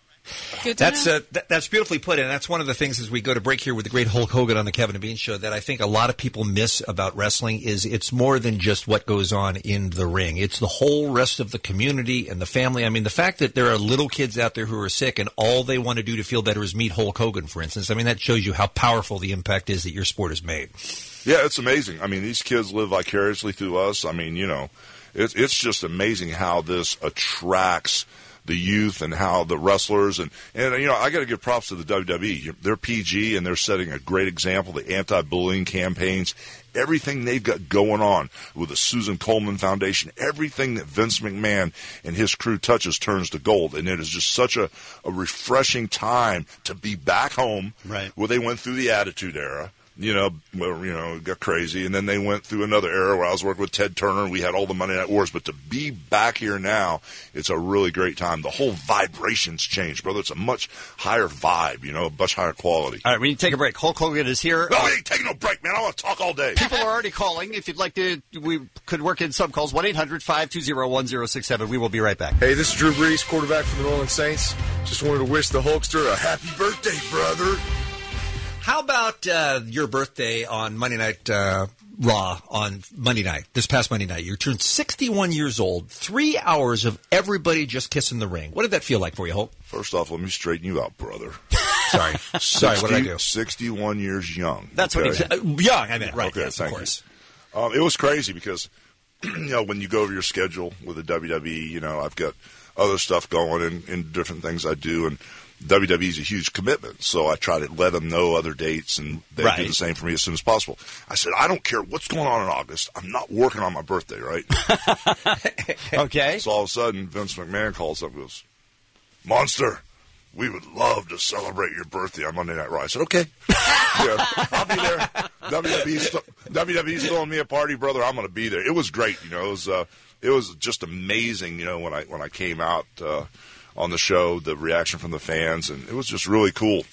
That's beautifully put, and that's one of the things as we go to break here with the great Hulk Hogan on the Kevin and Bean Show that I think a lot of people miss about wrestling is it's more than just what goes on in the ring. It's the whole rest of the community and the family. The fact that there are little kids out there who are sick and all they want to do to feel better is meet Hulk Hogan, for instance. That shows you how powerful the impact is that your sport has made. Yeah, it's amazing. These kids live vicariously through us. It's just amazing how this attracts the youth and how the wrestlers and I got to give props to the WWE. They're PG and they're setting a great example. The anti-bullying campaigns, everything they've got going on with the Susan Coleman Foundation, everything that Vince McMahon and his crew touches turns to gold. And it is just such a refreshing time to be back home, right, where they went through the Attitude Era. It got crazy. And then they went through another era where I was working with Ted Turner and we had all the Monday Night Wars. But to be back here now, it's a really great time. The whole vibrations changed, brother. It's a much higher vibe, a much higher quality. All right, we need to take a break. Hulk Hogan is here. No, we ain't taking no break, man. I want to talk all day. People are already calling. If you'd like to, we could work in some calls. 1-800-520-1067. We will be right back. Hey, this is Drew Brees, quarterback for the New Orleans Saints. Just wanted to wish the Hulkster a happy birthday, brother. How about your birthday on Monday Night Raw on Monday night, this past Monday night? You turned 61 years old, 3 hours of everybody just kissing the ring. What did that feel like for you, Hulk? First off, let me straighten you out, brother. Sorry, what did I do? 61 years young. That's what he said. Young, I meant. Right, okay, yes, of course. It was crazy because, when you go over your schedule with the WWE, I've got other stuff going and different things I do, and WWE's a huge commitment, so I try to let them know other dates, and they do the same for me as soon as possible. I said, I don't care what's going on in August. I'm not working on my birthday, right? Okay. So all of a sudden, Vince McMahon calls up and goes, Monster, we would love to celebrate your birthday on Monday Night Raw. I said, okay. Yeah, I'll be there. WWE's throwing me a party, brother. I'm going to be there. It was great. It was just amazing, when I came out on the show, the reaction from the fans, and it was just really cool.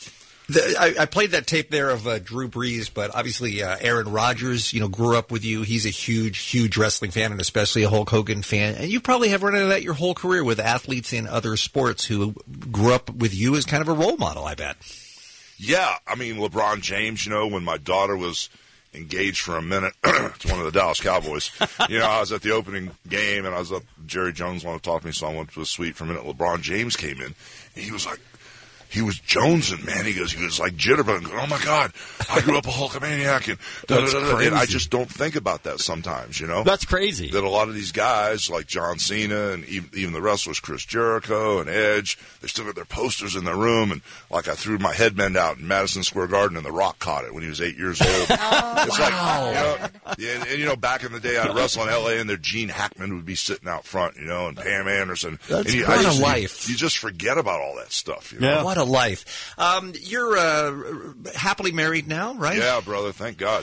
I played that tape there of Drew Brees, but obviously Aaron Rodgers, grew up with you. He's a huge, huge wrestling fan, and especially a Hulk Hogan fan. And you probably have run into that your whole career with athletes in other sports who grew up with you as kind of a role model, I bet. Yeah, I mean, LeBron James, when my daughter was engaged for a minute to one of the Dallas Cowboys, I was at the opening game, and I was up, Jerry Jones wanted to talk to me, so I went to a suite for a minute. LeBron James came in, and he was jonesing, man. He was like jitterbugging. Oh my God, I grew up a Hulkamaniac, and I just don't think about that sometimes. That's crazy. That a lot of these guys, like John Cena and even the wrestlers, Chris Jericho and Edge, they still got their posters in their room. And like I threw my headband out in Madison Square Garden, and The Rock caught it when he was 8 years old. It's wow. And back in the day, I'd wrestle in L.A. and there Gene Hackman would be sitting out front, and Pam Anderson. That's what a life. You just forget about all that stuff. Yeah. What a life. You're happily married now, right? Yeah, brother. Thank God.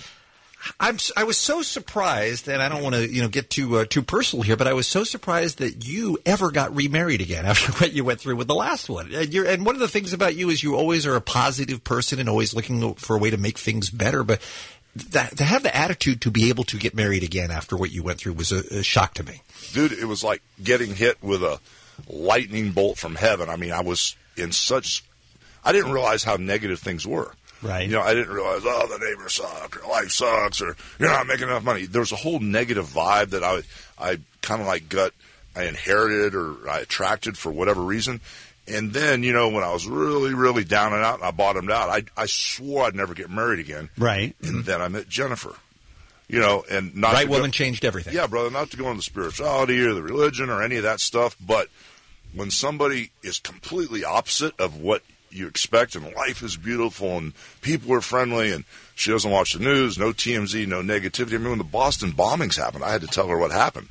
I was so surprised, and I don't want to get too personal here, but I was so surprised that you ever got remarried again after what you went through with the last one. And one of the things about you is you always are a positive person and always looking for a way to make things better. But to have the attitude to be able to get married again after what you went through was a shock to me. Dude, it was like getting hit with a lightning bolt from heaven. I mean, I was in such... I didn't realize how negative things were. Right. I didn't realize, the neighbors suck, or life sucks, or you're not making enough money. There was a whole negative vibe that I kind of like I inherited or I attracted for whatever reason. And then, when I was really, really down and out and I bottomed out, I swore I'd never get married again. Right. And then I met Jennifer. And not right woman changed everything. Yeah, brother, not to go into the spirituality or the religion or any of that stuff, but when somebody is completely opposite of what you expect, and life is beautiful, and people are friendly, and she doesn't watch the news, no TMZ, no negativity. I mean, when the Boston bombings happened, I had to tell her what happened.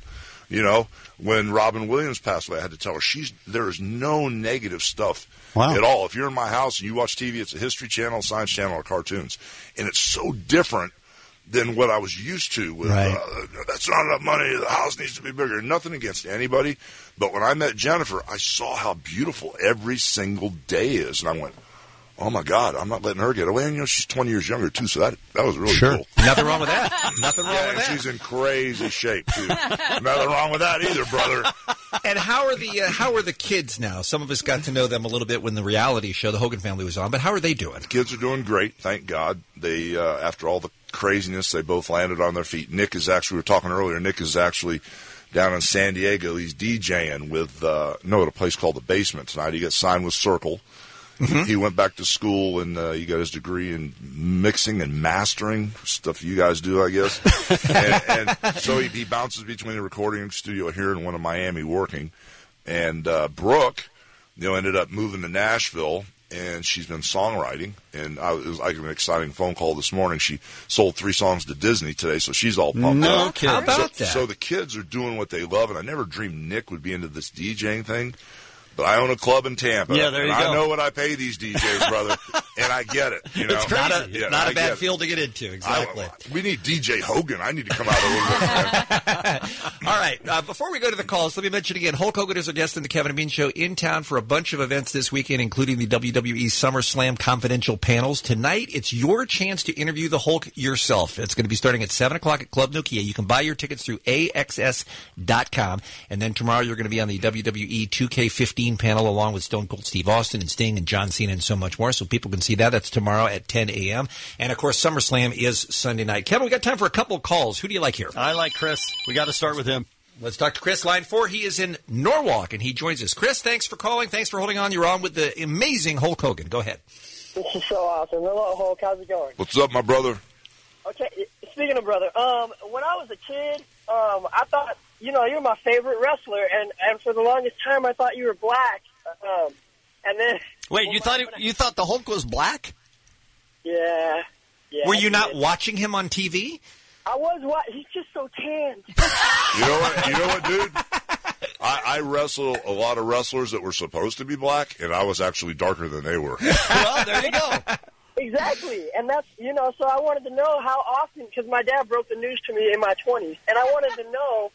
When Robin Williams passed away, I had to tell her there is no negative stuff at all. If you're in my house and you watch TV, it's a History Channel, Science Channel, or cartoons. And it's so different than what I was used to with, that's not enough money, the house needs to be bigger. Nothing against anybody. But when I met Jennifer, I saw how beautiful every single day is. And I went, oh, my God, I'm not letting her get away. And, she's 20 years younger, too, so that was really cool. Nothing wrong with that. Nothing wrong with that. She's in crazy shape, too. Nothing wrong with that either, brother. And how are the kids now? Some of us got to know them a little bit when the reality show, The Hogan Family, was on, but how are they doing? The kids are doing great, thank God. They, after all the craziness, they both landed on their feet. We were talking earlier, Nick is actually down in San Diego. He's DJing with, at a place called The Basement tonight. He got signed with Circle. Mm-hmm. He went back to school, and he got his degree in mixing and mastering, stuff you guys do, I guess. and so he bounces between the recording studio here and one in Miami working. And Brooke, ended up moving to Nashville, and she's been songwriting. And it was like an exciting phone call this morning. She sold 3 songs to Disney today, so she's all pumped up. Okay. How about that? So the kids are doing what they love, and I never dreamed Nick would be into this DJing thing. But I own a club in Tampa. Yeah, there you go. I know what I pay these DJs, brother, and I get it. It's crazy. Not a bad field to get into, exactly. We need DJ Hogan. I need to come out a little bit. All right, before we go to the calls, let me mention again, Hulk Hogan is our guest in the Kevin and Bean Show, in town for a bunch of events this weekend, including the WWE SummerSlam Confidential panels. Tonight, it's your chance to interview the Hulk yourself. It's going to be starting at 7 o'clock at Club Nokia. You can buy your tickets through AXS.com, and then tomorrow you're going to be on the WWE 2K15 panel along with Stone Cold Steve Austin and Sting and John Cena and so much more, so people can see that. That's tomorrow at 10 a.m. And, of course, SummerSlam is Sunday night. Kevin, we got time for a couple of calls. Who do you like here? I like Chris. We got to start with him. Let's talk to Chris, line 4. He is in Norwalk, and he joins us. Chris, thanks for calling. Thanks for holding on. You're on with the amazing Hulk Hogan. Go ahead. This is so awesome. Hello, Hulk. How's it going? What's up, my brother? Okay, speaking of brother, when I was a kid, I thought, you were my favorite wrestler, and for the longest time I thought you were black. And then wait, you thought the Hulk was black? Yeah. Were you not watching him on TV? I was. He's just so tan. You know what, dude? I wrestle a lot of wrestlers that were supposed to be black, and I was actually darker than they were. Well, there you go. Exactly, and that's, so I wanted to know how often, because my dad broke the news to me in my 20s, and I wanted to know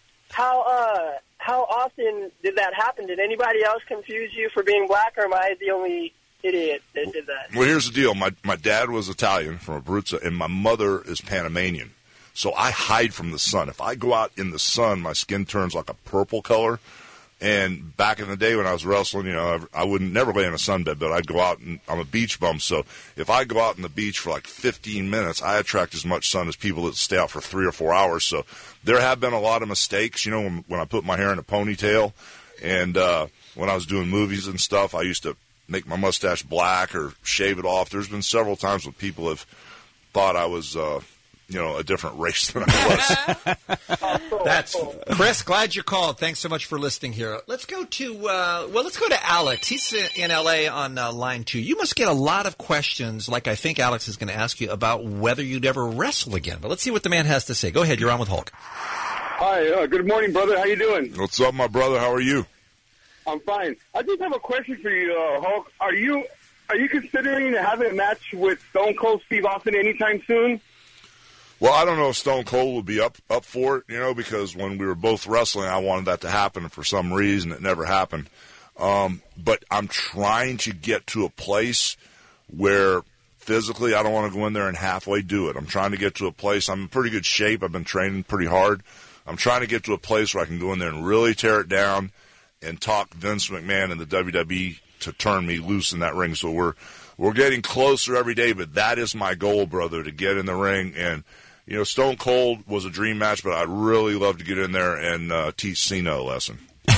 how often did that happen? Did anybody else confuse you for being black, or am I the only idiot that did that? Well, here's the deal. My dad was Italian from Abruzzo, and my mother is Panamanian. So I hide from the sun. If I go out in the sun, my skin turns like a purple color. And back in the day when I was wrestling, I wouldn't never lay in a sunbed, but I'd go out and I'm a beach bum. So if I go out on the beach for like 15 minutes, I attract as much sun as people that stay out for 3 or 4 hours. So there have been a lot of mistakes, when I put my hair in a ponytail and when I was doing movies and stuff, I used to make my mustache black or shave it off. There's been several times when people have thought I was a different race than I was. That's Chris. Glad you called. Thanks so much for listening here. Let's go to Alex. He's in L.A. on line 2. You must get a lot of questions, like I think Alex is going to ask you, about whether you'd ever wrestle again. But let's see what the man has to say. Go ahead. You're on with Hulk. Hi. Good morning, brother. How you doing? What's up, my brother? How are you? I'm fine. I just have a question for you, Hulk. Are you considering having a match with Stone Cold Steve Austin anytime soon? Well, I don't know if Stone Cold would be up for it, because when we were both wrestling, I wanted that to happen, and for some reason it never happened. But I'm trying to get to a place where physically I don't want to go in there and halfway do it. I'm trying to get to a place. I'm in pretty good shape. I've been training pretty hard. I'm trying to get to a place where I can go in there and really tear it down and talk Vince McMahon and the WWE to turn me loose in that ring. So we're getting closer every day, but that is my goal, brother, to get in the ring. And Stone Cold was a dream match, but I'd really love to get in there and teach Cena a lesson.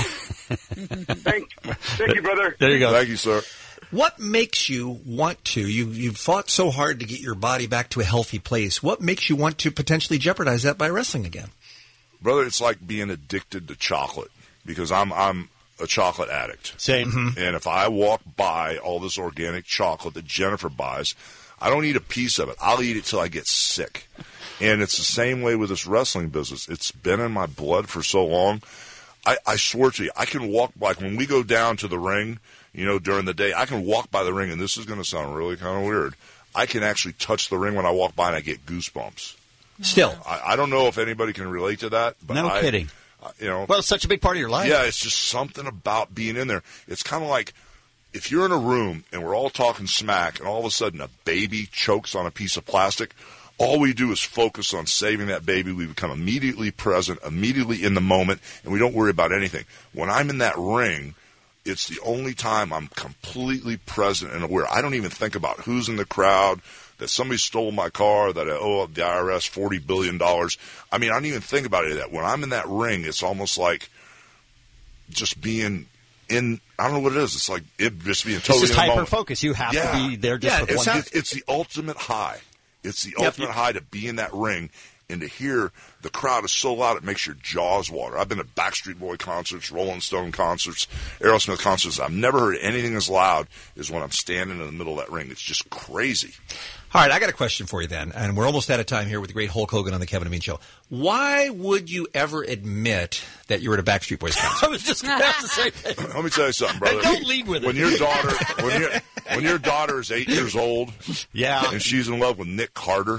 Thank you, brother. There you go. Thank you, sir. What makes you want to? You've fought so hard to get your body back to a healthy place. What makes you want to potentially jeopardize that by wrestling again? Brother, it's like being addicted to chocolate, because I'm a chocolate addict. Same. Mm-hmm. And if I walk by all this organic chocolate that Jennifer buys, I don't eat a piece of it. I'll eat it till I get sick. And it's the same way with this wrestling business. It's been in my blood for so long. I swear to you, I can walk, like when we go down to the ring, during the day, I can walk by the ring, and this is going to sound really kind of weird. I can actually touch the ring when I walk by, and I get goosebumps. Still. I don't know if anybody can relate to that. But no kidding. Well, it's such a big part of your life. Yeah, it's just something about being in there. It's kind of like if you're in a room and we're all talking smack, and all of a sudden a baby chokes on a piece of plastic. All we do is focus on saving that baby. We become immediately present, immediately in the moment, and we don't worry about anything. When I'm in that ring, it's the only time I'm completely present and aware. I don't even think about who's in the crowd, that somebody stole my car, that I owe the IRS $40 billion. I mean, I don't even think about any of that. When I'm in that ring, it's almost like just being in, I don't know what it is. It's like just being totally in the moment. It's just hyper-focus. You have to be there just with one. It's the ultimate high. It's the ultimate high to be in that ring and to hear the crowd is so loud it makes your jaws water. I've been to Backstreet Boy concerts, Rolling Stone concerts, Aerosmith concerts. I've never heard anything as loud as when I'm standing in the middle of that ring. It's just crazy. All right, I got a question for you then, and we're almost out of time here with the great Hulk Hogan on the Kevin and Bean Show. Why would you ever admit that you were at a Backstreet Boys concert? I was just going to have to say that. Let me tell you something, brother. Don't lead with when it. When your daughter is 8 years old, and she's in love with Nick Carter,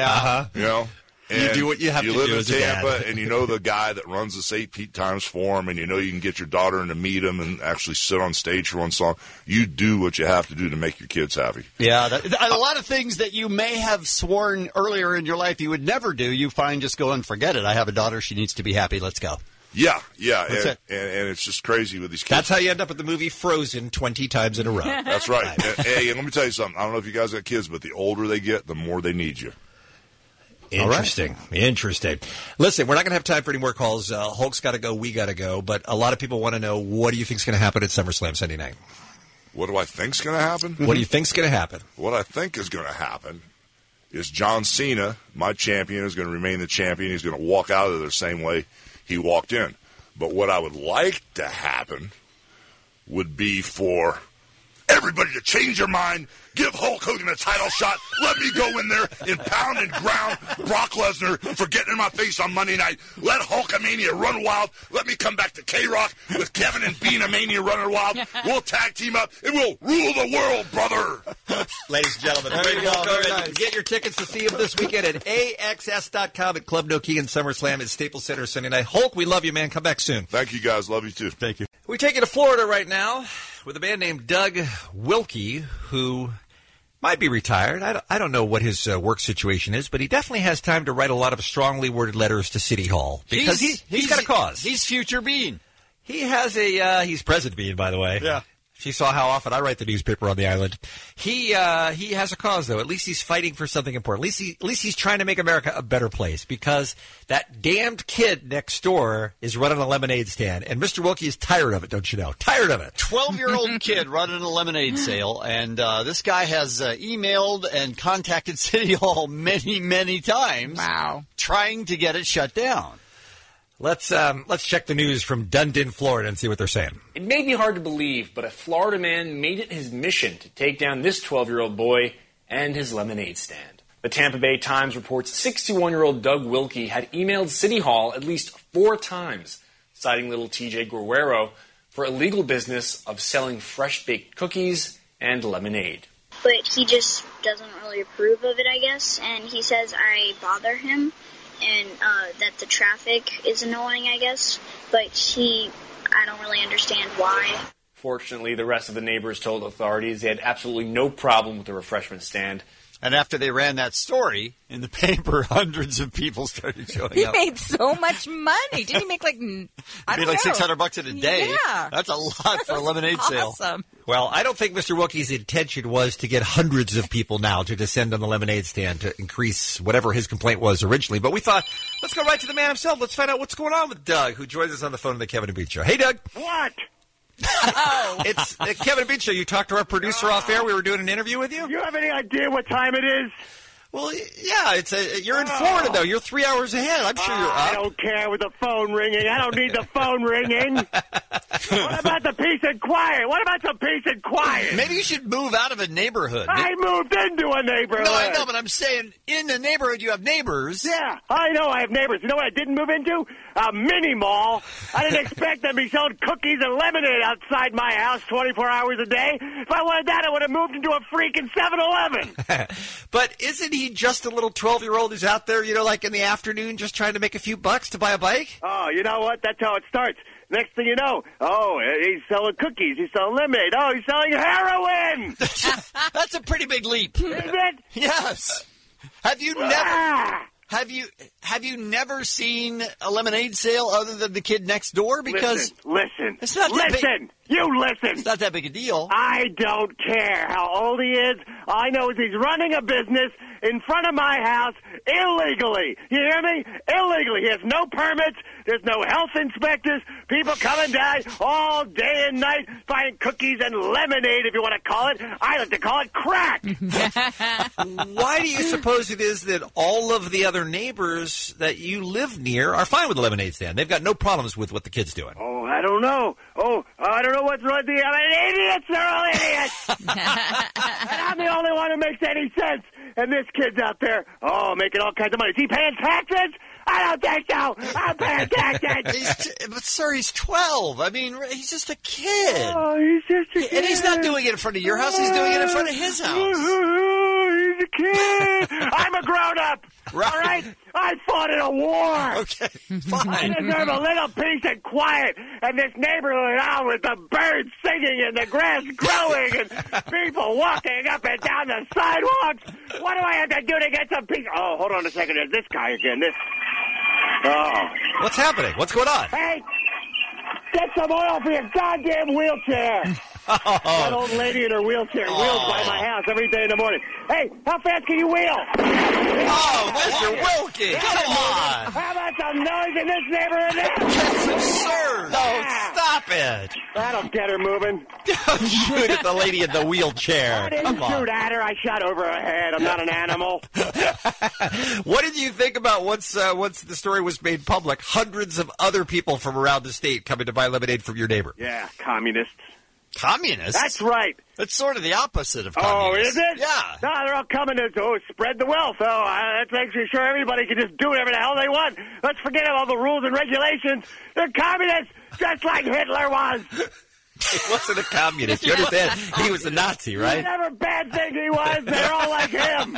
and you do what you have to do. You live as in a Tampa, dad. and you know the guy that runs the St. Pete Times Forum, and you know you can get your daughter in to meet him and actually sit on stage for one song. You do what you have to do to make your kids happy. Yeah, a lot of things that you may have sworn earlier in your life you would never do, you find just go and forget it. I have a daughter; she needs to be happy. Let's go. Yeah, That's it. And it's just crazy with these kids. That's how you end up at the movie Frozen 20 times in a row. That's right. Hey, and let me tell you something. I don't know if you guys got kids, but the older they get, the more they need you. Interesting. Interesting. Listen, we're not going to have time for any more calls. Hulk's got to go. We got to go. But a lot of people want to know, what do you think's going to happen at SummerSlam Sunday night? What do I think's going to happen? What do you think's going to happen? What I think is going to happen is John Cena, my champion, is going to remain the champion. He's going to walk out of there the same way he walked in. But what I would like to happen would be for everybody to change your mind. Give Hulk Hogan a title shot. Let me go in there and pound and ground Brock Lesnar for getting in my face on Monday night. Let Hulkamania run wild. Let me come back to K-Rock with Kevin and Bean Mania running wild. We'll tag team up and we'll rule the world, brother. Ladies and gentlemen, There you go. Very nice. Get your tickets to see him this weekend at AXS.com at Club No Key and SummerSlam at Staples Center Sunday night. Hulk, we love you, man. Come back soon. Thank you, guys. Love you, too. Thank you. We take you to Florida right now with a man named Doug Wilkie, who might be retired. I don't know what his work situation is, but he definitely has time to write a lot of strongly worded letters to City Hall because he's got a cause. He's future Bean. He has he's present Bean, by the way. Yeah. She saw how often I write the newspaper on the island. He has a cause, though. At least he's fighting for something important. At least he's trying to make America a better place because that damned kid next door is running a lemonade stand, and Mr. Wilkie is tired of it, don't you know? Tired of it. 12-year-old kid running a lemonade sale, and this guy has emailed and contacted City Hall many, many times. Wow. Trying to get it shut down. Let's check the news from Dundon, Florida, and see what they're saying. It may be hard to believe, but a Florida man made it his mission to take down this 12-year-old boy and his lemonade stand. The Tampa Bay Times reports 61-year-old Doug Wilkie had emailed City Hall at least 4 times, citing little TJ Guerrero for illegal business of selling fresh-baked cookies and lemonade. But he just doesn't really approve of it, I guess, and he says I bother him. And that the traffic is annoying, I guess. But I don't really understand why. Fortunately, the rest of the neighbors told authorities they had absolutely no problem with the refreshment stand. And after they ran that story in the paper, hundreds of people started showing He up. made so much money. Didn't he make like $600 in a day. Yeah. That's a lot for a lemonade sale. Awesome. Well, I don't think Mr. Wilkie's intention was to get hundreds of people now to descend on the lemonade stand to increase whatever his complaint was originally. But we thought, let's go right to the man himself. Let's find out what's going on with Doug, who joins us on the phone in the Kevin and Bean Show. Hey, Doug. What? It's the Kevin and Bean Show. You talked to our producer off air. We were doing an interview with you. You have any idea what time it is? Well, yeah, you're in Florida, though. You're 3 hours ahead. I'm sure you're up. I don't care with the phone ringing. I don't need the phone ringing. What about the peace and quiet? What about some peace and quiet? Maybe you should move out of a neighborhood. I moved into a neighborhood. No, I know, but I'm saying in the neighborhood you have neighbors. Yeah, I know I have neighbors. You know what I didn't move into? A mini mall. I didn't expect them to be selling cookies and lemonade outside my house 24 hours a day. If I wanted that, I would have moved into a freaking 7-Eleven. But isn't he just a little 12-year-old who's out there, like in the afternoon just trying to make a few bucks to buy a bike? Oh, you know what? That's how it starts. Next thing you know, he's selling cookies. He's selling lemonade. Oh, he's selling heroin. That's a pretty big leap. Is it? Yes. Have you never seen a lemonade sale other than the kid next door? Because listen. It's not that listen. You listen. It's not that big a deal. I don't care how old he is. All I know is he's running a business in front of my house illegally. You hear me? Illegally. He has no permits. There's no health inspectors. People coming down all day and night buying cookies and lemonade, if you want to call it. I like to call it crack. Why do you suppose it is that all of the other neighbors that you live near are fine with the lemonade stand? They've got no problems with what the kid's doing. Oh, I don't know. I don't know what's wrong with the idiots. They're all idiots. And I'm the only one who makes any sense. And this kid's out there, making all kinds of money. Is he paying taxes? I don't think so. I'm paying taxes. But, sir, he's 12. I mean, he's just a kid. Oh, he's just a kid. And he's not doing it in front of your house. He's doing it in front of his house. He's a kid. I'm a grown-up. Right. All right? I fought in a war. Okay, fine. I deserve a little peace and quiet. And this neighborhood out with the birds singing and the grass growing and people walking up and down the sidewalks. What do I have to do to get some peace? Oh, hold on a second. There's this guy again. What's happening? What's going on? Hey, get some oil for your goddamn wheelchair. That old lady in her wheelchair wheels by my house every day in the morning. Hey, how fast can you wheel? Oh, Mr. Wilkie, come on. How about some noise in this neighborhood now? That's absurd. No, stop it. That'll get her moving. Don't shoot at the lady in the wheelchair. I didn't shoot at her. I shot over her head. I'm not an animal. What did you think about once the story was made public, hundreds of other people from around the state coming to buy lemonade from your neighbor? Yeah, communists. Communist? That's right. It's sort of the opposite of communist. Oh, is it? Yeah. No, they're all coming to spread the wealth. So that makes me sure everybody can just do whatever the hell they want. Let's forget all the rules and regulations. They're communists, just like Hitler was. He wasn't a communist. You understand? He was a Nazi, right? Whatever bad thing he was, they're all like him.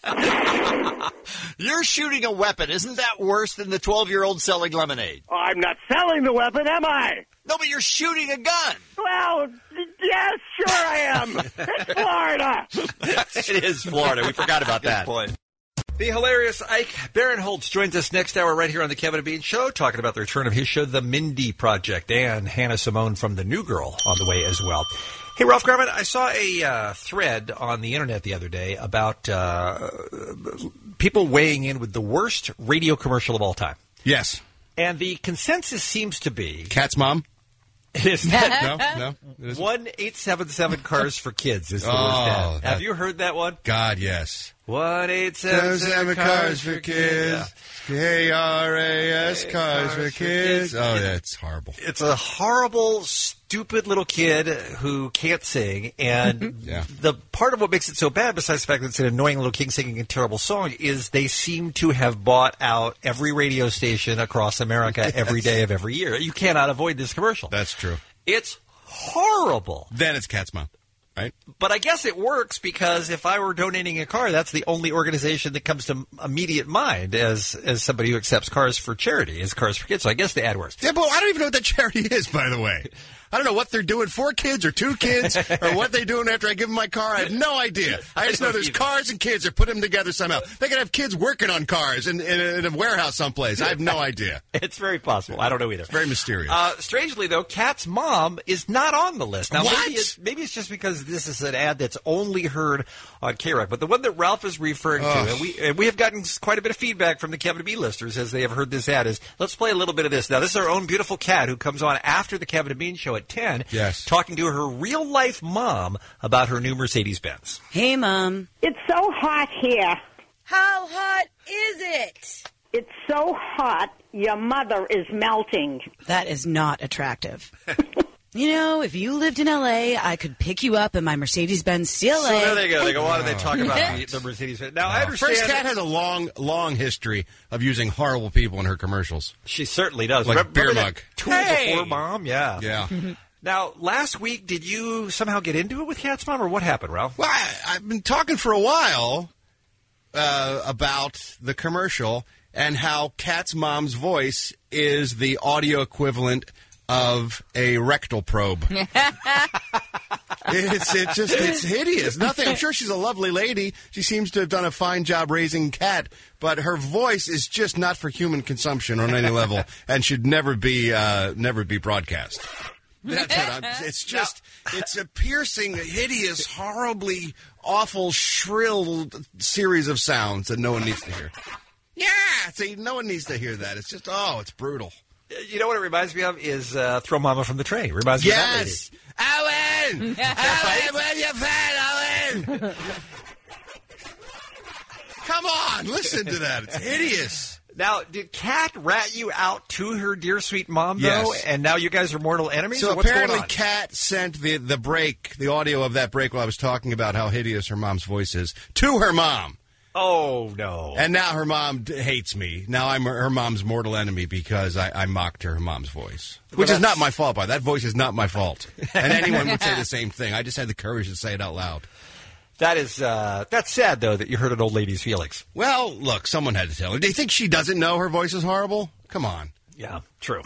You're shooting a weapon. Isn't that worse than the 12-year-old selling lemonade? Oh, I'm not selling the weapon, am I? No, but you're shooting a gun. Well, yes, sure I am. It's Florida. It is Florida. We forgot about that. Point. The hilarious Ike Barinholtz joins us next hour right here on the Kevin and Bean Show, talking about the return of his show, The Mindy Project, and Hannah Simone from The New Girl on the way as well. Hey, Ralph Garman, I saw a thread on the internet the other day about people weighing in with the worst radio commercial of all time. Yes. And the consensus seems to be... Cat's mom? It is No. 1-877 Cars for Kids is the worst ad. Have you heard that one? God, yes. 1-877 Cars for Kids. K-R-A-S, Cars for Kids. Oh, that's horrible. It's a horrible, stupid little kid who can't sing. And the part of what makes it so bad, besides the fact that it's an annoying little kid singing a terrible song, is they seem to have bought out every radio station across America every day of every year. You cannot avoid this commercial. That's true. It's horrible. Then it's Cat's mom. Right. But I guess it works because if I were donating a car, that's the only organization that comes to immediate mind as somebody who accepts cars for charity, as Cars for Kids. So I guess the ad works. Yeah, but I don't even know what that charity is, by the way. I don't know what they're doing, 4 kids or 2 kids, or what they're doing after I give them my car. I have no idea. I just know there's cars and kids. They're putting them together somehow. They could have kids working on cars in a warehouse someplace. I have no idea. It's very possible. I don't know either. It's very mysterious. Strangely, though, Cat's mom is not on the list. Now, what? Maybe it's just because this is an ad that's only heard on K-Rock. But the one that Ralph is referring to, and we have gotten quite a bit of feedback from the Kevin and Bean listeners as they have heard this ad, is let's play a little bit of this. Now, this is our own beautiful cat who comes on after the Kevin and Bean Show at 10. Yes. Talking to her real-life mom about her new Mercedes-Benz. Hey, Mom. It's so hot here. How hot is it? It's so hot, your mother is melting. That is not attractive. You know, if you lived in L.A., I could pick you up in my Mercedes-Benz CLA. So there they go. They go on and they talk about the Mercedes-Benz. Now, I understand. First Cat has a long history of using horrible people in her commercials. She certainly does. Like Beer Mug. Tool before Mom, yeah. Yeah. Now, last week, did you somehow get into it with Cat's mom, or what happened, Ralph? Well, I've been talking for a while about the commercial and how Cat's mom's voice is the audio equivalent of a rectal probe. It's hideous. Nothing. I'm sure she's a lovely lady. She seems to have done a fine job raising Cat, but her voice is just not for human consumption on any level, and should never be broadcast. That's it. It's a piercing, hideous, horribly awful, shrill series of sounds that no one needs to hear. Yeah, see, no one needs to hear that. It's just, it's brutal. You know what it reminds me of is Throw Mama from the Train. It reminds me of that lady. Owen! Owen, where you been, Owen? Come on, listen to that. It's hideous. Now, did Kat rat you out to her dear sweet mom, though? Yes. And now you guys are mortal enemies? So or what's apparently going on? Kat sent the break, the audio of that break while I was talking about how hideous her mom's voice is, to her mom. Oh, no. And now her mom hates me. Now I'm her mom's mortal enemy because I mocked her mom's voice. Which is not my fault, by that voice is not my fault. And anyone would say the same thing. I just had the courage to say it out loud. That's sad, though, that you hurt an old lady's feelings. Well, look, someone had to tell her. Do you think she doesn't know her voice is horrible? Come on. Yeah, true.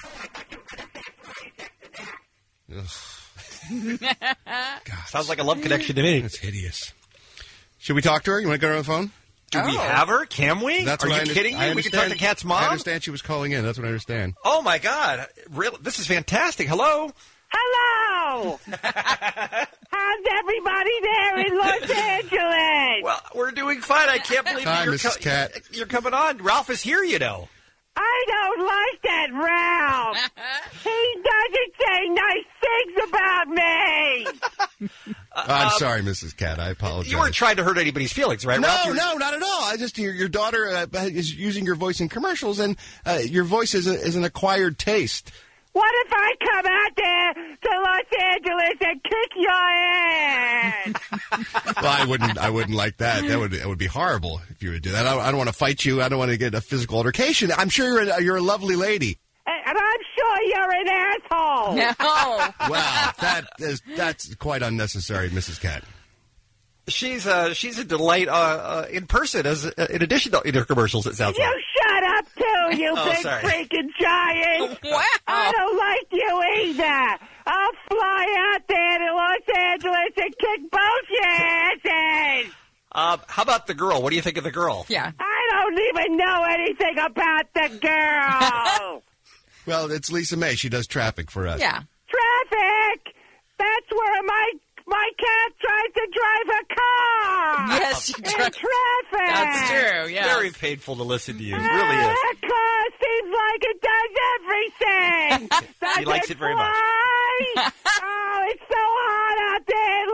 God. Sounds like a love connection to me. That's hideous. Should we talk to her? You want to go on the phone? Do we have her? Can we? That's Are you kidding me? We can talk to Kat's mom? I understand she was calling in. That's what I understand. Oh, my God. Really? This is fantastic. Hello? Hello! How's everybody there in Los Angeles? Well, we're doing fine. I can't believe Hi, Mrs. Cat. You're coming on. Ralph is here, you know. I don't like that Ralph. He doesn't say nice things about me. I'm sorry, Mrs. Cat. I apologize. You weren't trying to hurt anybody's feelings, right, Ralph? No, not at all. I just your daughter is using your voice in commercials, and your voice is an acquired taste. What if I come out there to Los Angeles and kick your ass? Well, I wouldn't like that. That would be horrible if you would do that. I don't want to fight you. I don't want to get a physical altercation. I'm sure you're a lovely lady. And I'm sure you're an asshole. No. Wow, that's quite unnecessary, Mrs. Cat. She's a delight in person, in addition to in her commercials. It sounds like. You shut up too, you big sorry. freaking giant. Wow. I don't like you either. I'll fly out there to Los Angeles and kick both your asses. How about the girl? What do you think of the girl? Yeah. I don't even know anything about the girl. Well, it's Lisa May. She does traffic for us. Yeah. Traffic. That's where my cat tries to drive a car. Yes, she in drives. traffic. That's true. Yeah. Very painful to listen to you. It really is. That car seems like it does everything. Does He likes it very much. fly? Oh, it's so hot out there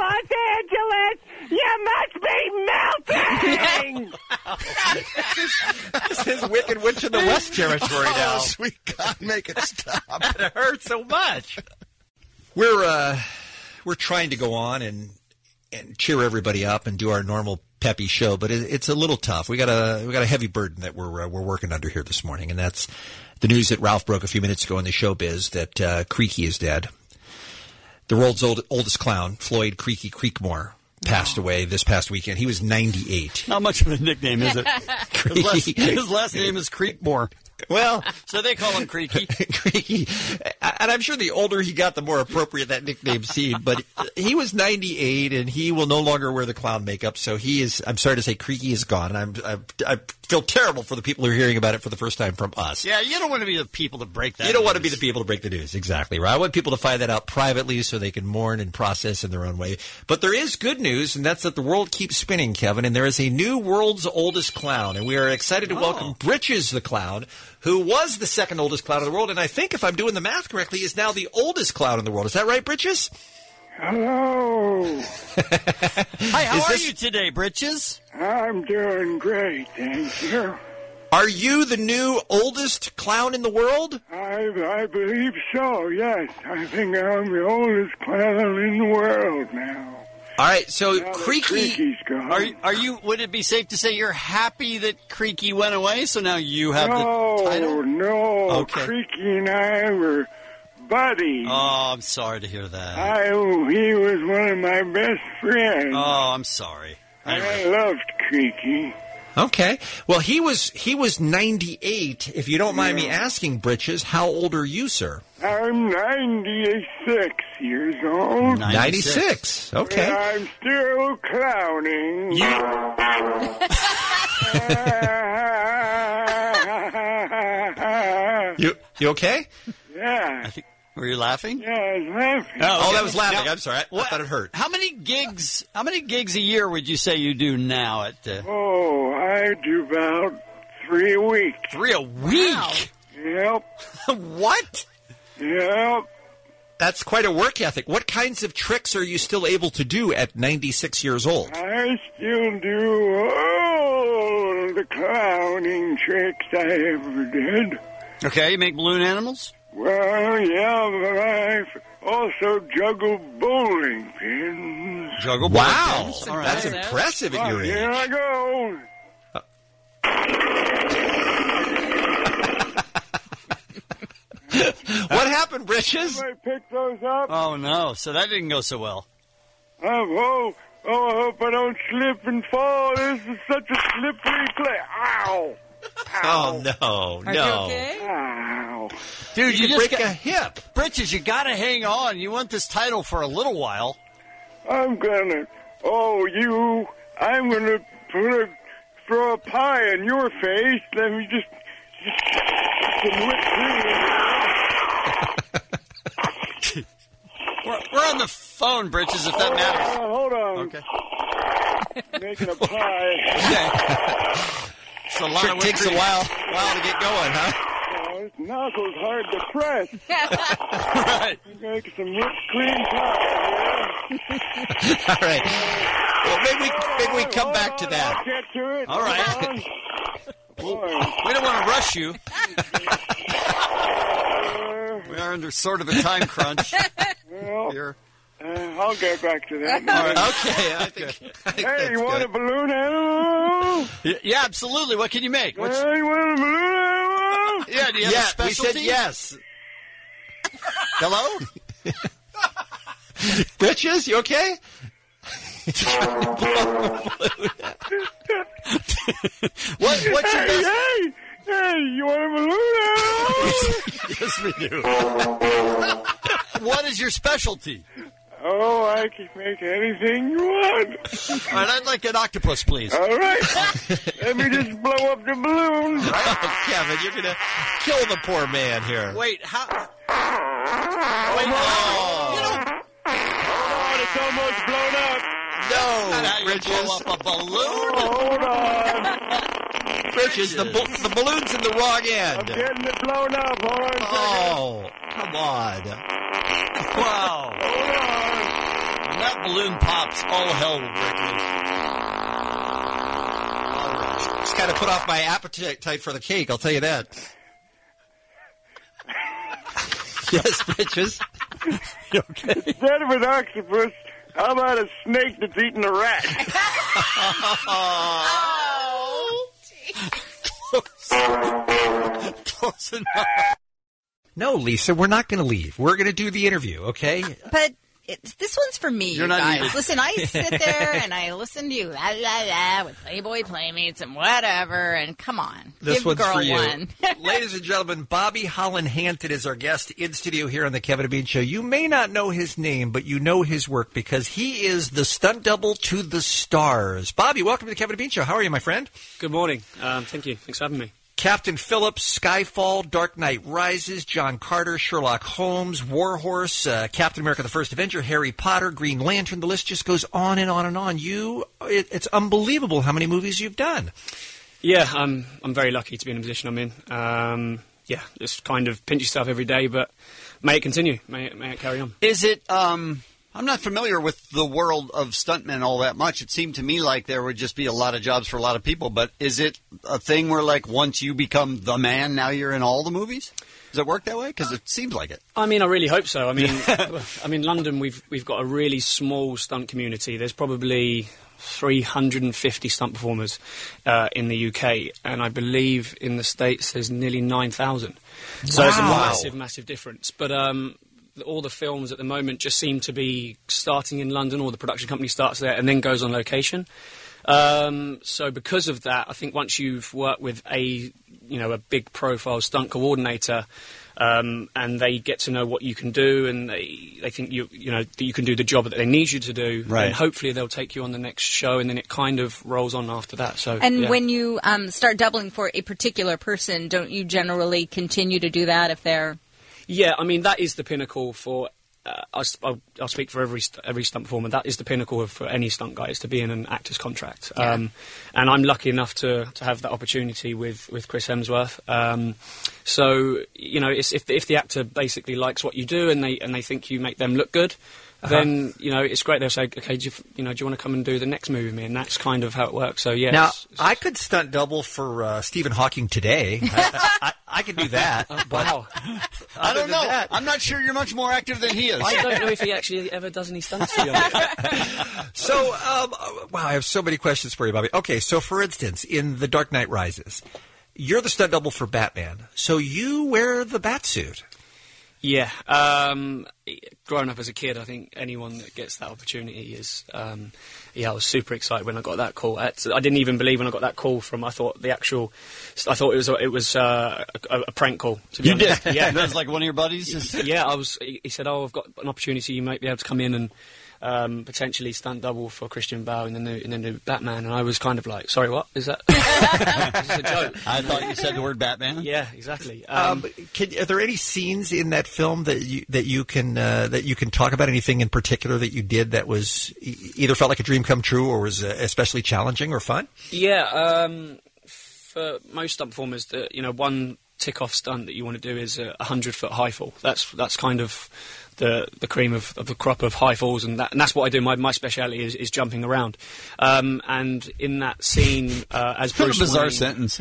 in Los Angeles. You must be melting. This is Wicked Witch in the West territory now. Oh, sweet God, make it stop. It hurts so much. We're trying to go on and cheer everybody up and do our normal peppy show, but it's a little tough. We got a heavy burden that we're working under here this morning, and that's the news that Ralph broke a few minutes ago in the showbiz that Creaky is dead. The world's oldest clown, Floyd Creaky Creekmore, passed away this past weekend. He was 98. Not much of a nickname, is it? His last name is Creekmore. Well, so they call him Creaky. Creaky. And I'm sure the older he got, the more appropriate that nickname seemed. But he was 98, and he will no longer wear the clown makeup. So he is, I'm sorry to say, Creaky is gone. And I feel terrible for the people who are hearing about it for the first time from us. Yeah, you don't want to be the people to break that You don't news. want to be the people to break the news. Exactly, right? I want people to find that out privately so they can mourn and process in their own way. But there is good news, and that's that the world keeps spinning, Kevin, and there is a new world's oldest clown. And we are excited to welcome Britches the Clown, who was the second oldest clown in the world, and I think, if I'm doing the math correctly, is now the oldest clown in the world. Is that right, Britches? Hello. Hi, how are you today, Britches? I'm doing great, thank you. Are you the new oldest clown in the world? I believe so, yes. I think I'm the oldest clown in the world now. All right, so Now that Creaky... Creaky's gone. Are you? Would it be safe to say you're happy that Creaky went away, so now you have the title? No, Okay. Creaky and I were buddies. Oh, I'm sorry to hear that. He was one of my best friends. Oh, I'm sorry. I loved Creaky. Okay. Well, he was 98. If you don't mind me asking, Britches, how old are you, sir? I'm 96 years old. 96. Okay. But I'm still clowning. You okay? Yeah. Were you laughing? Yeah, I was laughing. Oh, that was laughing. Now, I'm sorry. I thought it hurt. How many gigs a year would you say you do now at Oh, I do about 3 a week. 3 a week? Yep. What? Yep. That's quite a work ethic. What kinds of tricks are you still able to do at 96 years old? I still do all the clowning tricks I ever did. Okay, you make balloon animals? Well, yeah, but I've also juggled bowling pins. Juggle Wow. bowling pins? All right. That's impressive at your age. Here I go. What happened, Britches? Somebody pick those up. Oh, no. So that didn't go so well. I hope I don't slip and fall. This is such a slippery place. Ow. Oh, no. Are you okay? Ow. Dude, You you break just a got... hip. Britches, you got to hang on. You want this title for a little while. I'm gonna throw a pie in your face. Let me just some whipped cream. We're on the phone, Britches, if that matters. Hold on. Okay. Making a pie. Okay. It's a lot Sure of takes a while to get going, huh? Oh, this knuckle's hard to press. Right. Make some whipped cream pie. All right. Well, maybe we come back to I'll that. get to it. All right. Hold on. Boy. We don't want to rush you. We are under sort of a time crunch. Well, I'll get back to that. All right. Okay, I think Hey, you want a balloon animal? Yeah, absolutely. What can you make? Hey, you want a balloon animal? Yeah, do you have a specialty? We said yes. Hello? Britches, you okay? What's your best? Hey, you want a balloon animal? Yes, we do. What is your specialty? Oh, I can make anything you want. All right, I'd like an octopus, please. All right. Let me just blow up the balloon. Oh, Kevin, you're going to kill the poor man here. Wait, how? Wait, it's almost blown up. No, That's not how you blow up a balloon. Hold on. Britches, the balloon's in the wrong end. I'm getting it blown up. Hold on a second. Oh, come on. Wow. Hold on. When that balloon pops, all hell will break loose. Just got to put off my appetite for the cake, I'll tell you that. Yes, Britches. You okay? Instead of an octopus, how about a snake that's eating a rat? Close enough. No, Lisa, we're not going to leave. We're going to do the interview, okay? But this one's for me, You're you not guys. needed. Listen, I sit there and I listen to you, la la la, with Playboy Playmates and whatever, and come on, This give one's girl for you. one. Ladies and gentlemen, Bobby Holland Hampton is our guest in studio here on the Kevin and Bean Show. You may not know his name, but you know his work because he is the stunt double to the stars. Bobby, welcome to the Kevin and Bean Show. How are you, my friend? Good morning. Thank you. Thanks for having me. Captain Phillips, Skyfall, Dark Knight Rises, John Carter, Sherlock Holmes, Warhorse, Captain America the First Avenger, Harry Potter, Green Lantern. The list just goes on and on and on. It's unbelievable how many movies you've done. Yeah, I'm very lucky to be in the position I'm in. Yeah, just kind of pinch yourself every day, but may it continue. May it carry on. Is it, I'm not familiar with the world of stuntmen all that much. It seemed to me like there would just be a lot of jobs for a lot of people, but is it a thing where, like, once you become the man, now you're in all the movies? Does it work that way? Because it seems like it. I mean, I really hope so. I mean, London, we've got a really small stunt community. There's probably 350 stunt performers in the UK, and I believe in the States there's nearly 9,000. So it's a massive, massive difference. But all the films at the moment just seem to be starting in London, or the production company starts there and then goes on location. So because of that, I think once you've worked with a big profile stunt coordinator, and they get to know what you can do, and they think that you can do the job that they need you to do, right, and hopefully they'll take you on the next show, and then it kind of rolls on after that. So, and when you start doubling for a particular person, don't you generally continue to do that if they're... Yeah, I mean, that is the pinnacle for... I'll speak for every stunt performer. That is the pinnacle for any stunt guy, is to be in an actor's contract. Yeah. And I'm lucky enough to have that opportunity with Chris Hemsworth. So, it's, if the actor basically likes what you do and they think you make them look good, then it's great. They'll say, okay, do you want to come and do the next movie with me? And that's kind of how it works. So yeah. Now I could stunt double for Stephen Hawking today. I could do that. Wow. I don't know. I'm not sure you're much more active than he is. I don't know if he actually ever does any stunts, to be honest. So, wow, I have so many questions for you, Bobby. Okay, so for instance, in The Dark Knight Rises, you're the stunt double for Batman. So you wear the bat suit. Yeah. Growing up as a kid, I think anyone that gets that opportunity is... I was super excited when I got that call. I didn't even believe when I got that call from... I thought it was a prank call, to be honest. Did? Yeah. That was like one of your buddies? Yeah, he said, I've got an opportunity, you might be able to come in and potentially stunt double for Christian Bale in the new Batman, and I was kind of like, sorry, what is that? Is this a joke? I thought you said the word Batman. Yeah, exactly. Are there any scenes in that film that you can talk about? Anything in particular that you did that was either felt like a dream come true or was especially challenging or fun? Yeah, for most stunt performers, one tick-off stunt that you want to do is a 100-foot high fall. That's kind of the cream of the crop of high falls, and that's what I do. My speciality is jumping around. And in that scene, as Bruce What a bizarre Wayne, sentence.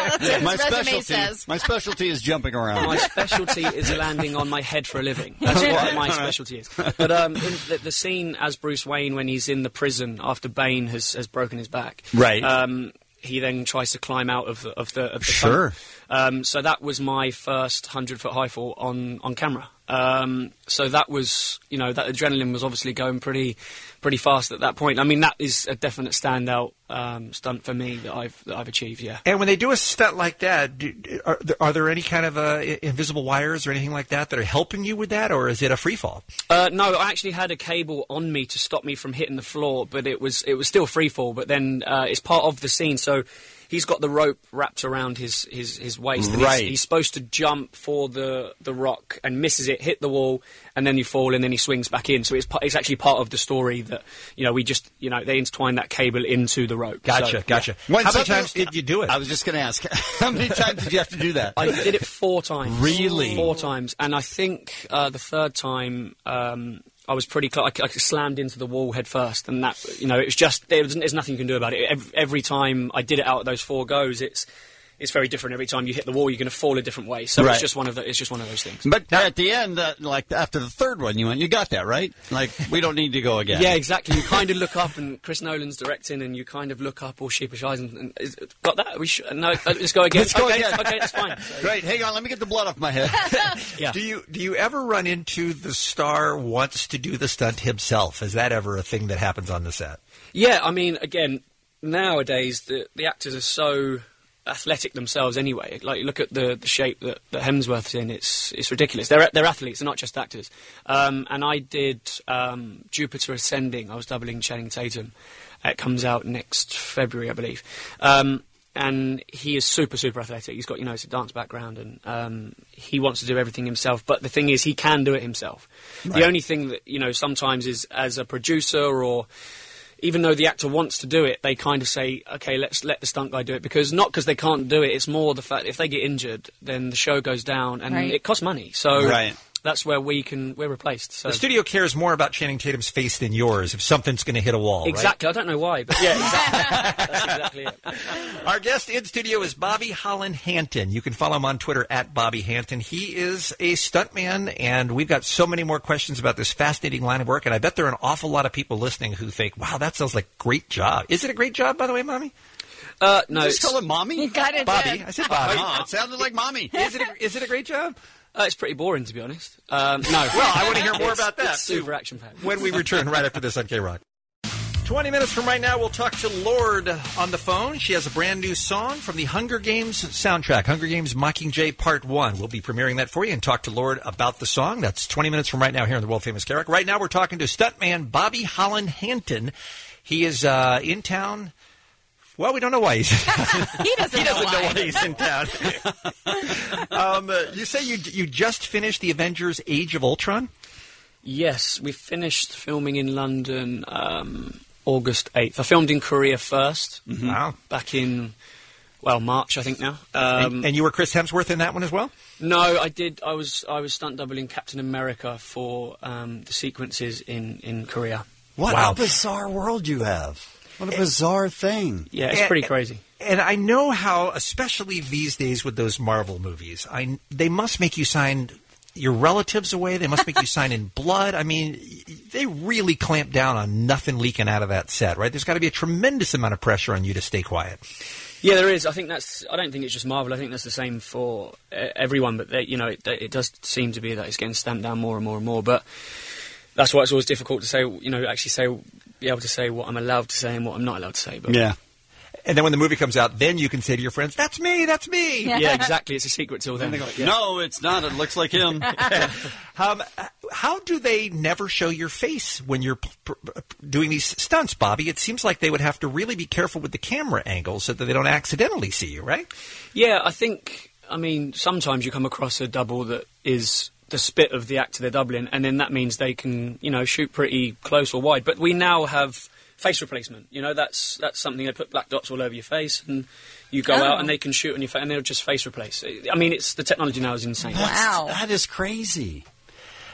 My specialty is jumping around. My specialty is landing on my head for a living. That's what my specialty is. But in the scene as Bruce Wayne, when he's in the prison after Bane has broken his back, right? He then tries to climb out of the Sure. tunnel. So that was my first 100-foot high fall on camera. So that was, that adrenaline was obviously going pretty fast at that point. I mean, that is a definite standout stunt for me that I've achieved. Yeah. And when they do a stunt like that, are there any kind of invisible wires or anything like that are helping you with that, or is it a free fall? No, I actually had a cable on me to stop me from hitting the floor, but it was still free fall. But then it's part of the scene, so he's got the rope wrapped around his waist. And Right. He's supposed to jump for the rock and misses it, hit the wall, and then you fall, and then he swings back in. So it's actually part of the story that, we just, they intertwine that cable into the rope. Gotcha. When How many times did you do it? I was just going to ask, how many times did you have to do that? I did it 4 times. Really? 4 times. And I think the third time, I was pretty close. I slammed into the wall head first, and that, it was just, there's nothing you can do about it. Every time I did it out of those 4 goes, it's very different. Every time you hit the wall, you're going to fall a different way. So Right. it's just one of those things. But at the end, like after the third one, you got that, right? Like, we don't need to go again. Yeah, exactly. You kind of look up, and Chris Nolan's directing, and you kind of look up all sheepish eyes, and got that? No, let's go again. Let's go okay, again. okay, that's fine. So, Great. Hang on, let me get the blood off my head. Yeah. Do you ever run into the star wants to do the stunt himself? Is that ever a thing that happens on the set? Yeah, I mean, again, nowadays the actors are so athletic themselves anyway. Like, you look at the shape that Hemsworth's in, it's ridiculous. They're athletes, they're not just actors. And I did Jupiter Ascending. I was doubling Channing Tatum. It comes out next February, I believe. And he is super, super athletic. He's got, it's a dance background, and he wants to do everything himself. But the thing is, he can do it himself. Right. The only thing that, sometimes is, as a producer, or even though the actor wants to do it, they kind of say, okay, let's let the stunt guy do it. Not because they can't do it, it's more the fact if they get injured, then the show goes down, and Right. it costs money. So Right. that's where we're replaced. So. The studio cares more about Channing Tatum's face than yours if something's going to hit a wall, Exactly. I don't know why, but yeah, exactly. That's exactly it. right? Our guest in studio is Bobby Holland Hanton. You can follow him on Twitter at Bobby Hanton. He is a stuntman, and we've got so many more questions about this fascinating line of work, and I bet there are an awful lot of people listening who think, wow, that sounds like a great job. Is it a great job, by the way, Mommy? No, Just call it mommy? You got it, Bobby. I said Bobby. Oh, it sounded like mommy. Is it a great job? it's pretty boring, to be honest. No. Well, I want to hear more about that. It's super action-packed. When we return right after this on K-Rock. 20 minutes from right now, we'll talk to Lorde on the phone. She has a brand new song from the Hunger Games soundtrack, Hunger Games Mockingjay Part 1. We'll be premiering that for you and talk to Lorde about the song. That's 20 minutes from right now here on the world-famous K-Rock. Right now, we're talking to stuntman Bobby Holland Hanton. He is in town. Well, we don't know why he's He doesn't know why he's in town. You say you just finished the Avengers Age of Ultron? Yes, we finished filming in London August 8th. I filmed in Korea first. Mm-hmm. Wow. Back in, March, I think now. And you were Chris Hemsworth in that one as well? No, I did. I was stunt doubling Captain America for the sequences in Korea. What a bizarre world you have. What a bizarre thing. Yeah, it's pretty crazy. And I know how, especially these days with those Marvel movies, they must make you sign your relatives away. They must make you sign in blood. I mean, they really clamp down on nothing leaking out of that set, right? There's got to be a tremendous amount of pressure on you to stay quiet. Yeah, there is. I don't think it's just Marvel. I think that's the same for everyone. But it does seem to be that it's getting stamped down more and more and more. But that's why it's always difficult to say. Be able to say what I'm allowed to say and what I'm not allowed to say. But yeah. And then when the movie comes out, then you can say to your friends, "That's me, that's me." Yeah, exactly. It's a secret till then. No, it's not. It looks like him. How do they never show your face when you're doing these stunts, Bobby? It seems like they would have to really be careful with the camera angles so that they don't accidentally see you, right? Yeah, sometimes you come across a double that is the spit of the actor they're doubling, and then that means they can, shoot pretty close or wide. But we now have face replacement. That's something. They put black dots all over your face, and you go out and they can shoot on your face, and they'll just face replace. I mean, the technology now is insane. That is crazy.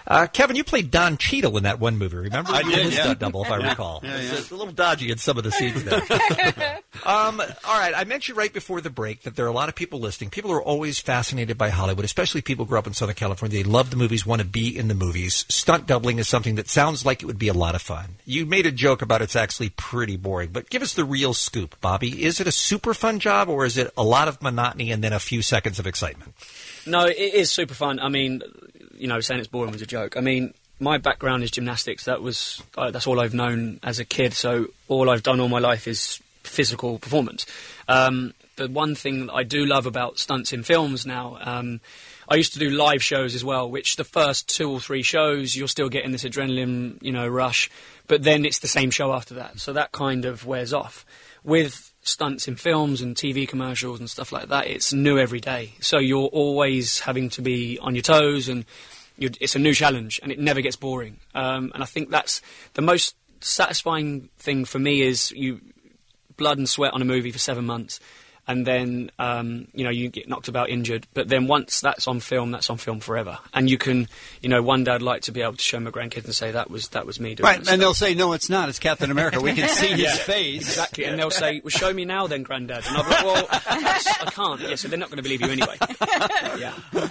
Kevin, you played Don Cheadle in that one movie, remember? I You did, were his yeah. stunt double, if I recall. It's a little dodgy in some of the scenes there. All right, I mentioned right before the break that there are a lot of people listening. People are always fascinated by Hollywood, especially people who grew up in Southern California. They love the movies, want to be in the movies. Stunt doubling is something that sounds like it would be a lot of fun. You made a joke about it's actually pretty boring, but give us the real scoop, Bobby. Is it a super fun job, or is it a lot of monotony and then a few seconds of excitement? No, it is super fun. I mean, saying it's boring was a joke. I mean, my background is gymnastics. That's all I've known as a kid. So all I've done all my life is physical performance. The one thing that I do love about stunts in films now, I used to do live shows as well, which the first 2 or 3 shows, you're still getting this adrenaline, rush, but then it's the same show after that. So that kind of wears off. With stunts in films and TV commercials and stuff like that, it's new every day. So you're always having to be on your toes, and it's a new challenge, and it never gets boring. And I think that's the most satisfying thing for me is you blood and sweat on a movie for 7 months, and then you get knocked about injured. But then once that's on film forever. And you can, one day I'd like to be able to show my grandkids and say that was me doing Right, that and they'll say, no, it's not. It's Captain America. We can see his face. Exactly, and they'll say, well, show me now then, Granddad. And I'll be like, well, I can't. Yeah, so they're not going to believe you anyway. Yeah.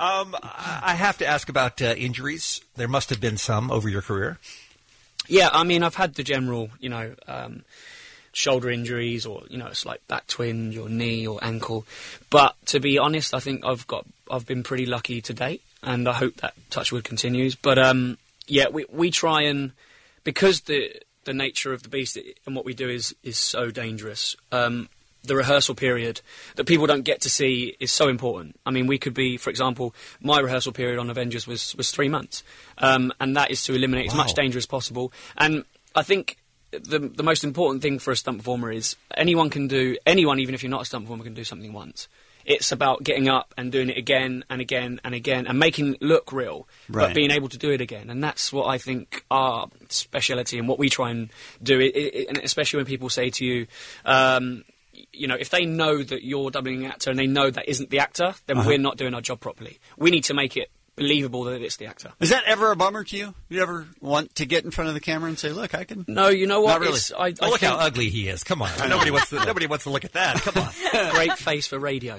I have to ask about injuries. There must have been some over your career. Yeah, I mean, I've had the general, shoulder injuries or, it's like back twinge or knee or ankle. But to be honest, I think I've been pretty lucky to date, and I hope that touchwood continues. But, we try and, because the nature of the beast and what we do is so dangerous, the rehearsal period that people don't get to see is so important. I mean, we could be, for example, my rehearsal period on Avengers was 3 months. And that is to eliminate as much danger as possible. And I think the most important thing for a stunt performer is anyone, even if you're not a stunt performer, can do something once. It's about getting up and doing it again and again and again and making it look real, Right. but being able to do it again. And that's what I think our speciality and what we try and do, and especially when people say to you, if they know that you're doubling an actor and they know that isn't the actor, then we're not doing our job properly. We need to make it believable that it's the actor. Is that ever a bummer to you? You ever want to get in front of the camera and say, look, I can... No, you know what? Not really. I look how ugly he is. Come on. Nobody wants to look at that. Come on. Great face for radio.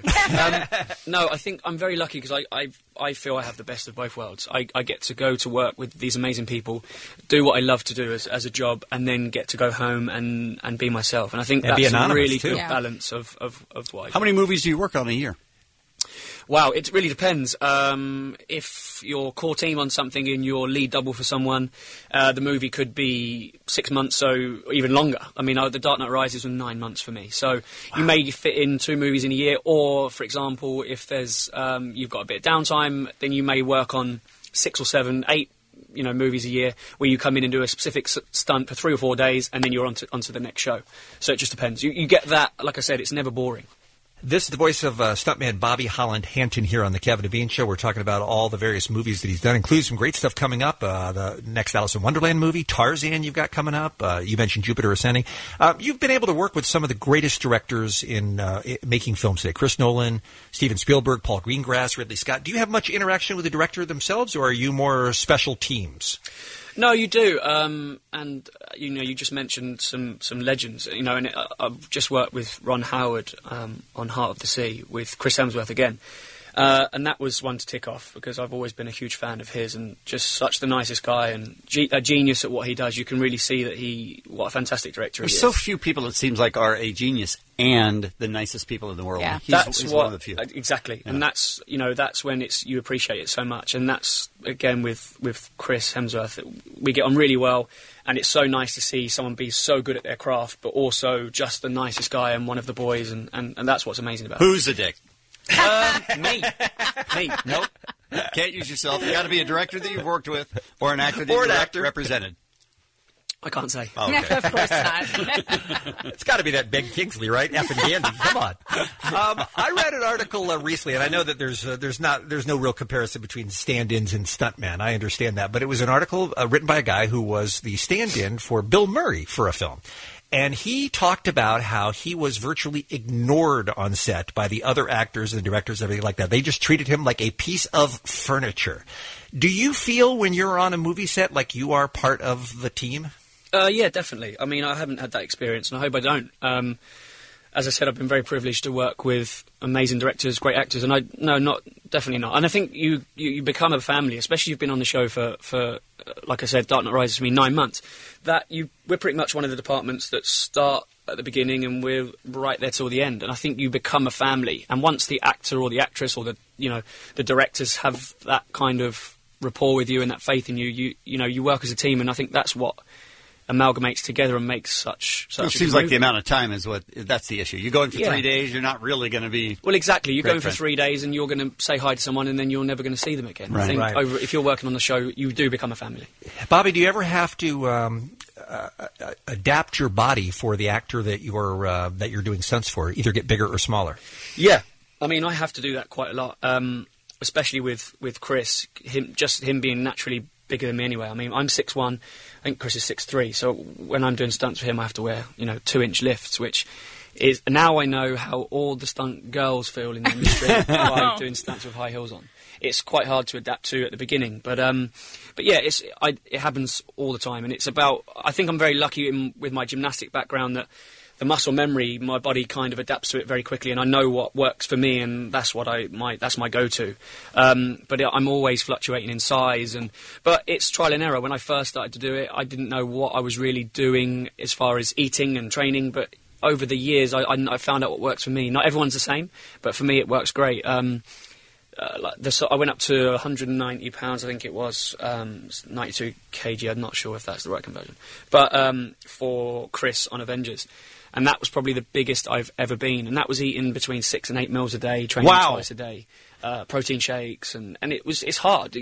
No, I think I'm very lucky because I feel I have the best of both worlds. I get to go to work with these amazing people, do what I love to do as a job, and then get to go home and be myself. And I think that's a really good balance of what I do. How many movies do you work on a year? Wow, it really depends. If you're core team on something and you're lead double for someone, the movie could be 6 months, so even longer. I mean, The Dark Knight Rises was 9 months for me. So you may fit in 2 movies in a year, or, for example, if there's you've got a bit of downtime, then you may work on 6 or 7, 8 movies a year where you come in and do a specific stunt for 3 or 4 days, and then you're onto the next show. So it just depends. You get that, like I said, it's never boring. This is the voice of stuntman Bobby Holland Hanton here on the Kevin and Bean Show. We're talking about all the various movies that he's done, including some great stuff coming up. The next Alice in Wonderland movie, Tarzan, you've got coming up. You mentioned Jupiter Ascending. You've been able to work with some of the greatest directors in making films today. Chris Nolan, Steven Spielberg, Paul Greengrass, Ridley Scott. Do you have much interaction with the director themselves, or are you more special teams? No, you do, and you just mentioned some legends, and I've just worked with Ron Howard on Heart of the Sea with Chris Hemsworth again, and that was one to tick off because I've always been a huge fan of his and just such the nicest guy and a genius at what he does. You can really see that what a fantastic director he is. There's so few people, it seems like, are a genius and the nicest people in the world. Yeah. He's one of the few. Exactly, Yeah. and that's when you appreciate it so much, and that's again with Chris Hemsworth, we get on really well, and it's so nice to see someone be so good at their craft, but also just the nicest guy and one of the boys, and that's what's amazing about it. Who's the dick? Me. Nope. Can't use yourself. You got to be a director that you've worked with, or an actor that you've represented. I can't say. Oh, okay. Of course not. It's got to be that Ben Kingsley, right? F and Dandy. Come on. I read an article recently, and I know that there's no real comparison between stand-ins and stuntmen. I understand that, but it was an article written by a guy who was the stand-in for Bill Murray for a film. And he talked about how he was virtually ignored on set by the other actors and directors, everything like that. They just treated him like a piece of furniture. Do you feel when you're on a movie set like you are part of the team? Yeah, definitely. I mean, I haven't had that experience, and I hope I don't. As I said, I've been very privileged to work with amazing directors, great actors, and definitely not. And I think you become a family, especially if you've been on the show for like I said, Dark Knight Rises for me 9 months. We're pretty much one of the departments that start at the beginning and we're right there till the end. And I think you become a family. And once the actor or the actress or the directors have that kind of rapport with you and that faith in you, you work as a team. And I think that's what amalgamates together and makes such it seems like the amount of time is that's the issue. You go in for 3 days, you're not really going to be exactly. You're going for 3 days and you're going to say hi to someone and then you're never going to see them again. Right. I think if you're working on the show, you do become a family. Bobby, do you ever have to adapt your body for the actor that you're doing stunts for, either get bigger or smaller? Yeah, I mean, I have to do that quite a lot, especially with Chris. Him being naturally bigger than me anyway. I mean, I'm 6'1", I think Chris is 6'3", so when I'm doing stunts for him, I have to wear 2-inch lifts, which is now I know how all the stunt girls feel in the industry by doing stunts with high heels on. It's quite hard to adapt to at the beginning, but yeah, it happens all the time, and it's about. I think I'm very lucky with my gymnastic background that the muscle memory, my body kind of adapts to it very quickly, and I know what works for me, and that's that's my go-to. But I'm always fluctuating in size, but it's trial and error. When I first started to do it, I didn't know what I was really doing as far as eating and training, but over the years, I found out what works for me. Not everyone's the same, but for me, it works great. I went up to 190 pounds, I think it was, 92 kg. I'm not sure if that's the right conversion, but for Chris on Avengers. And that was probably the biggest I've ever been. And that was eating between 6 and 8 meals a day, training twice a day, protein shakes. And it's hard.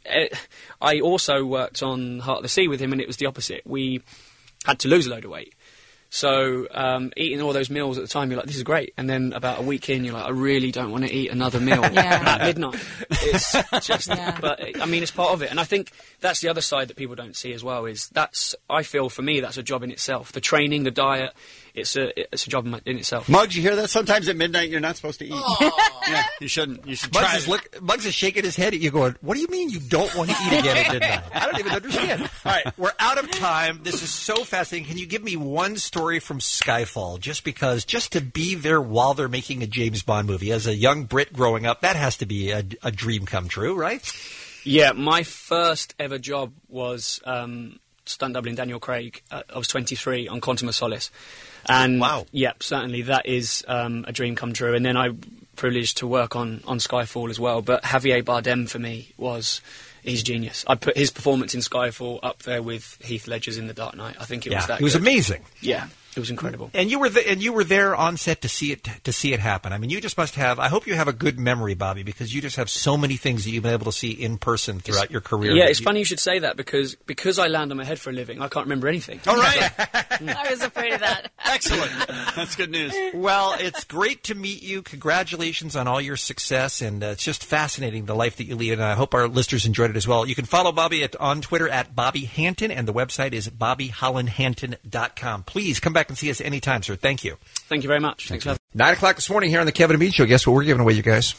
I also worked on Heart of the Sea with him, and it was the opposite. We had to lose a load of weight. So eating all those meals at the time, you're like, this is great. And then about a week in, you're like, I really don't want to eat another meal at midnight. It's just, but I mean, it's part of it. And I think that's the other side that people don't see as well, I feel for me, that's a job in itself. The training, the diet, it's a job in itself. Muggs, you hear that? Sometimes at midnight you're not supposed to eat. Yeah, you shouldn't. You should try. Muggs is shaking his head at you going, what do you mean you don't want to eat again at midnight? I don't even understand. All right, we're out of time. This is so fascinating. Can you give me one story from Skyfall? Just to be there while they're making a James Bond movie. As a young Brit growing up, that has to be a dream come true, right? Yeah, my first ever job was stunt doubling Daniel Craig. I was 23 on Quantum of Solace. And wow. Yeah, certainly that is a dream come true. And then I privileged to work on Skyfall as well. But Javier Bardem for me he's genius. I put his performance in Skyfall up there with Heath Ledger's in The Dark Knight. I think it was that. It was amazing. Yeah. It was incredible. And you were there on set to see it happen. I mean, you just must have. I hope you have a good memory, Bobby, because you just have so many things that you've been able to see in person throughout your career. Yeah, it's funny you should say that because I land on my head for a living, I can't remember anything. All right. I was afraid of that. Excellent. That's good news. Well, it's great to meet you. Congratulations on all your success, and it's just fascinating the life that you lead. And I hope our listeners enjoyed it as well. You can follow Bobby on Twitter at Bobby Hanton, and the website is BobbyHollandHanton.com. Please come back and see us anytime, sir. Thank you. Thank you very much. Thanks for having me. 9 o'clock this morning here on the Kevin and Bean Show. Guess what we're giving away, you guys?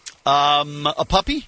A puppy?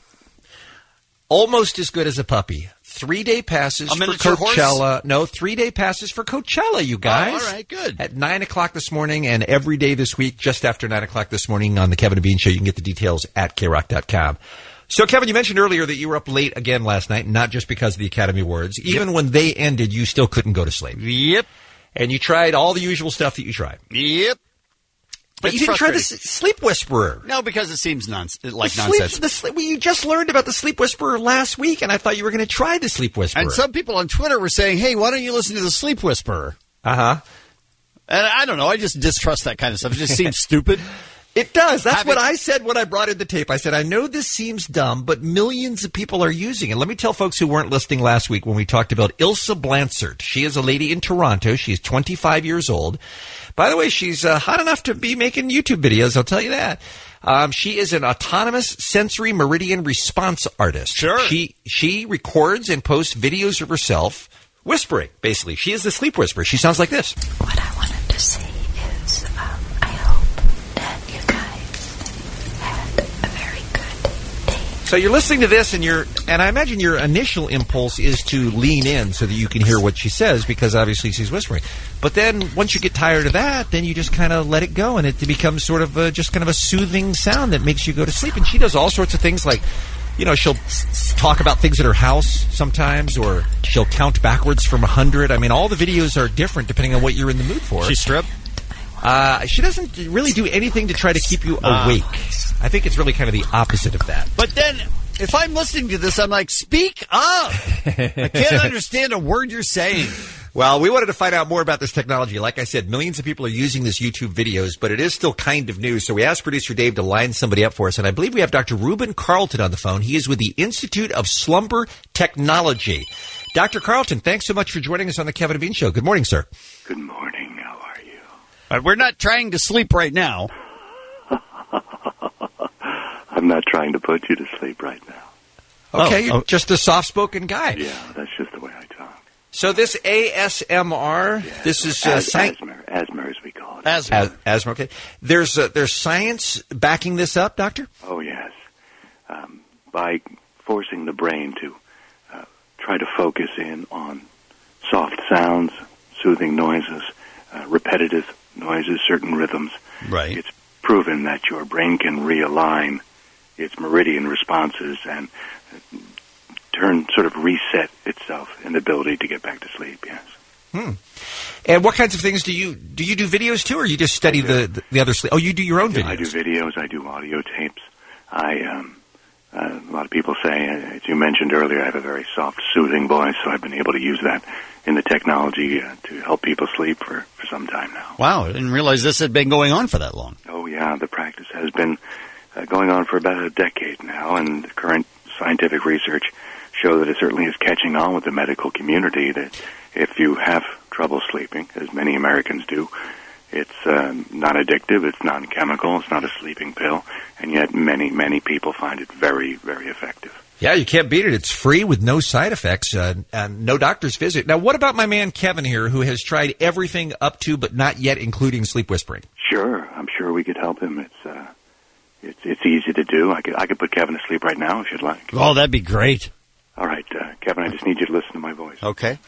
Almost as good as a puppy. 3-day passes for Coachella. Horse? No, 3-day passes for Coachella, you guys. Oh, all right, good. At 9 o'clock this morning and every day this week, just after 9 o'clock this morning on the Kevin and Bean Show. You can get the details at KROC.com. So, Kevin, you mentioned earlier that you were up late again last night, not just because of the Academy Awards. Even when they ended, you still couldn't go to sleep. Yep. And you tried all the usual stuff that you tried. Yep. But you didn't try the Sleep Whisperer. No, because it seems nonsense. You just learned about the Sleep Whisperer last week, and I thought you were going to try the Sleep Whisperer. And some people on Twitter were saying, hey, why don't you listen to the Sleep Whisperer? Uh-huh. And I don't know. I just distrust that kind of stuff. It just seems stupid. It does. That's what I said when I brought in the tape. I said, I know this seems dumb, but millions of people are using it. Let me tell folks who weren't listening last week when we talked about Ilsa Blanchard. She is a lady in Toronto. She's 25 years old. By the way, she's hot enough to be making YouTube videos, I'll tell you that. She is an autonomous sensory meridian response artist. Sure. She records and posts videos of herself whispering, basically. She is the sleep whisperer. She sounds like this. What I wanted to say is I hope that you guys had a very good day. So you're listening to this, and I imagine your initial impulse is to lean in so that you can hear what she says, because obviously she's whispering. But then once you get tired of that, then you just kind of let it go, and it becomes sort of just kind of a soothing sound that makes you go to sleep. And she does all sorts of things like, she'll talk about things at her house sometimes, or she'll count backwards from 100. I mean, all the videos are different depending on what you're in the mood for. She strip? She doesn't really do anything to try to keep you awake. I think it's really kind of the opposite of that. But then, if I'm listening to this, I'm like, speak up! I can't understand a word you're saying. Well, we wanted to find out more about this technology. Like I said, millions of people are using this YouTube videos, but it is still kind of new. So we asked producer Dave to line somebody up for us, and I believe we have Dr. Reuben Carlton on the phone. He is with the Institute of Slumber Technology. Dr. Carlton, thanks so much for joining us on the Kevin and Bean Show. Good morning, sir. Good morning. How are you? We're not trying to sleep right now. I'm not trying to put you to sleep right now. Okay, you're just a soft-spoken guy. Yeah, that's just the way I talk. So this ASMR, this is asthma, as we call it. Asthma, okay. There's science backing this up, Doctor? Oh, yes. By forcing the brain to try to focus in on soft sounds, soothing noises, repetitive noises, certain rhythms. Right. It's proven that your brain can realign its meridian responses and reset itself in the ability to get back to sleep, yes. And what kinds of things do you do videos too, or you just study the other sleep? Oh, you do your own videos? I do videos, I do audio tapes. A lot of people say, as you mentioned earlier, I have a very soft, soothing voice, so I've been able to use that in the technology to help people sleep for some time now. Wow, I didn't realize this had been going on for that long. Oh, yeah, the practice has been going on for about a decade now, and the current scientific research show that it certainly is catching on with the medical community, that if you have trouble sleeping, as many Americans do, it's not addictive, it's non-chemical, it's not a sleeping pill, and yet many, many people find it very, very effective. Yeah, you can't beat it. It's free with no side effects, and no doctor's visit. Now, what about my man Kevin here, who has tried everything up to but not yet including sleep whispering? Sure, I'm sure we could help him. It's easy to do. I could put Kevin to sleep right now if you'd like. Oh, that'd be great. All right, Kevin, I just need you to listen to my voice. Okay.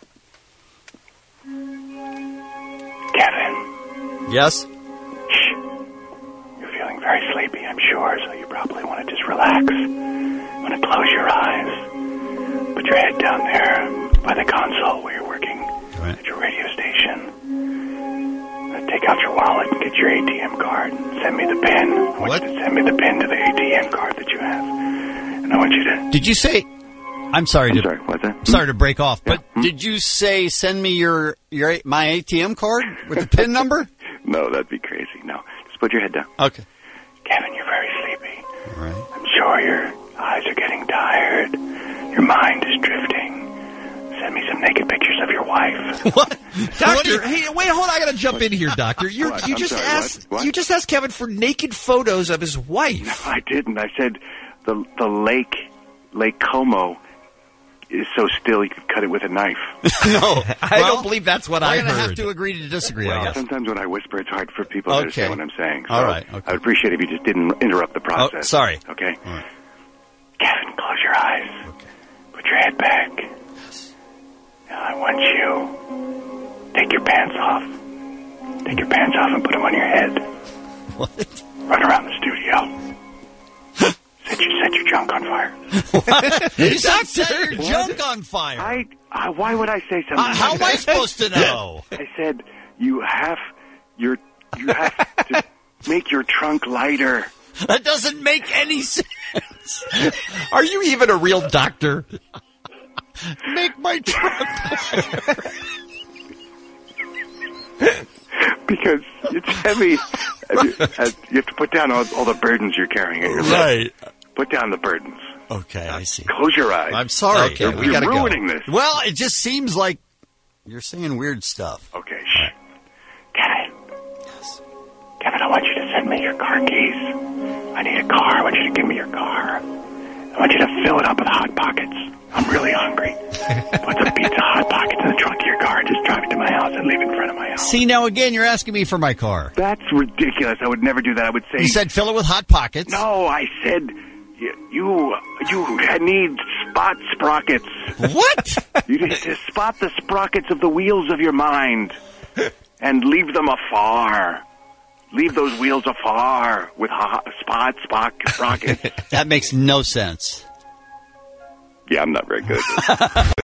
Kevin. Yes? Shh. You're feeling very sleepy, I'm sure, so you probably want to just relax. You want to close your eyes. Put your head down there by the console where you're working at your radio station. Take out your wallet and get your ATM card and send me the PIN. I want you to send me the PIN to the ATM card that you have. And I want you to... Did you say... I'm sorry what's that? Sorry to break off, but did you say send me my ATM card with the PIN number? No, that'd be crazy. No, just put your head down. Okay. Kevin, you're very sleepy. All right. I'm sure your eyes are getting tired. Your mind is drifting. Send me some naked pictures of your wife. What? Doctor, hey, wait, hold on. I got to jump in here, Doctor. You just asked Kevin for naked photos of his wife. No, I didn't. I said the Lake Como is so still you could cut it with a knife. No, I don't believe that's what I heard. I'm going to have to agree to disagree. Well, sometimes when I whisper, it's hard for people to understand what I'm saying. So all right. Okay. I would appreciate if you just didn't interrupt the process. Oh, sorry. Okay. All right. Kevin, close your eyes. Okay. Put your head back. Yes. Now I want you take your pants off. Take your pants off and put them on your head. What? Run around the studio. Set your junk on fire. You set your junk on fire. Why would I say something? How am I supposed to know? I said you have to make your trunk lighter. That doesn't make any sense. Are you even a real doctor? Make my trunk lighter. Because it's heavy. You have to put down all the burdens you're carrying in your life. Right. Put down the burdens. Okay, I see. Close your eyes. I'm sorry. Okay, you're ruining this. Well, it just seems like you're saying weird stuff. Okay, shh. Kevin. Yes. Kevin, I want you to send me your car keys. I need a car. I want you to give me your car. I I want you to fill it up with Hot Pockets. I'm really hungry. Put some pizza Hot Pockets in the trunk of your car. Just drive it to my house and leave it in front of my house. See, now again, you're asking me for my car. That's ridiculous. I would never do that. I would say... You said fill it with Hot Pockets. No, I said you need spot sprockets. What? You need to spot the sprockets of the wheels of your mind and leave them afar. Leave those wheels afar with sprockets. That makes no sense. Yeah, I'm not very good.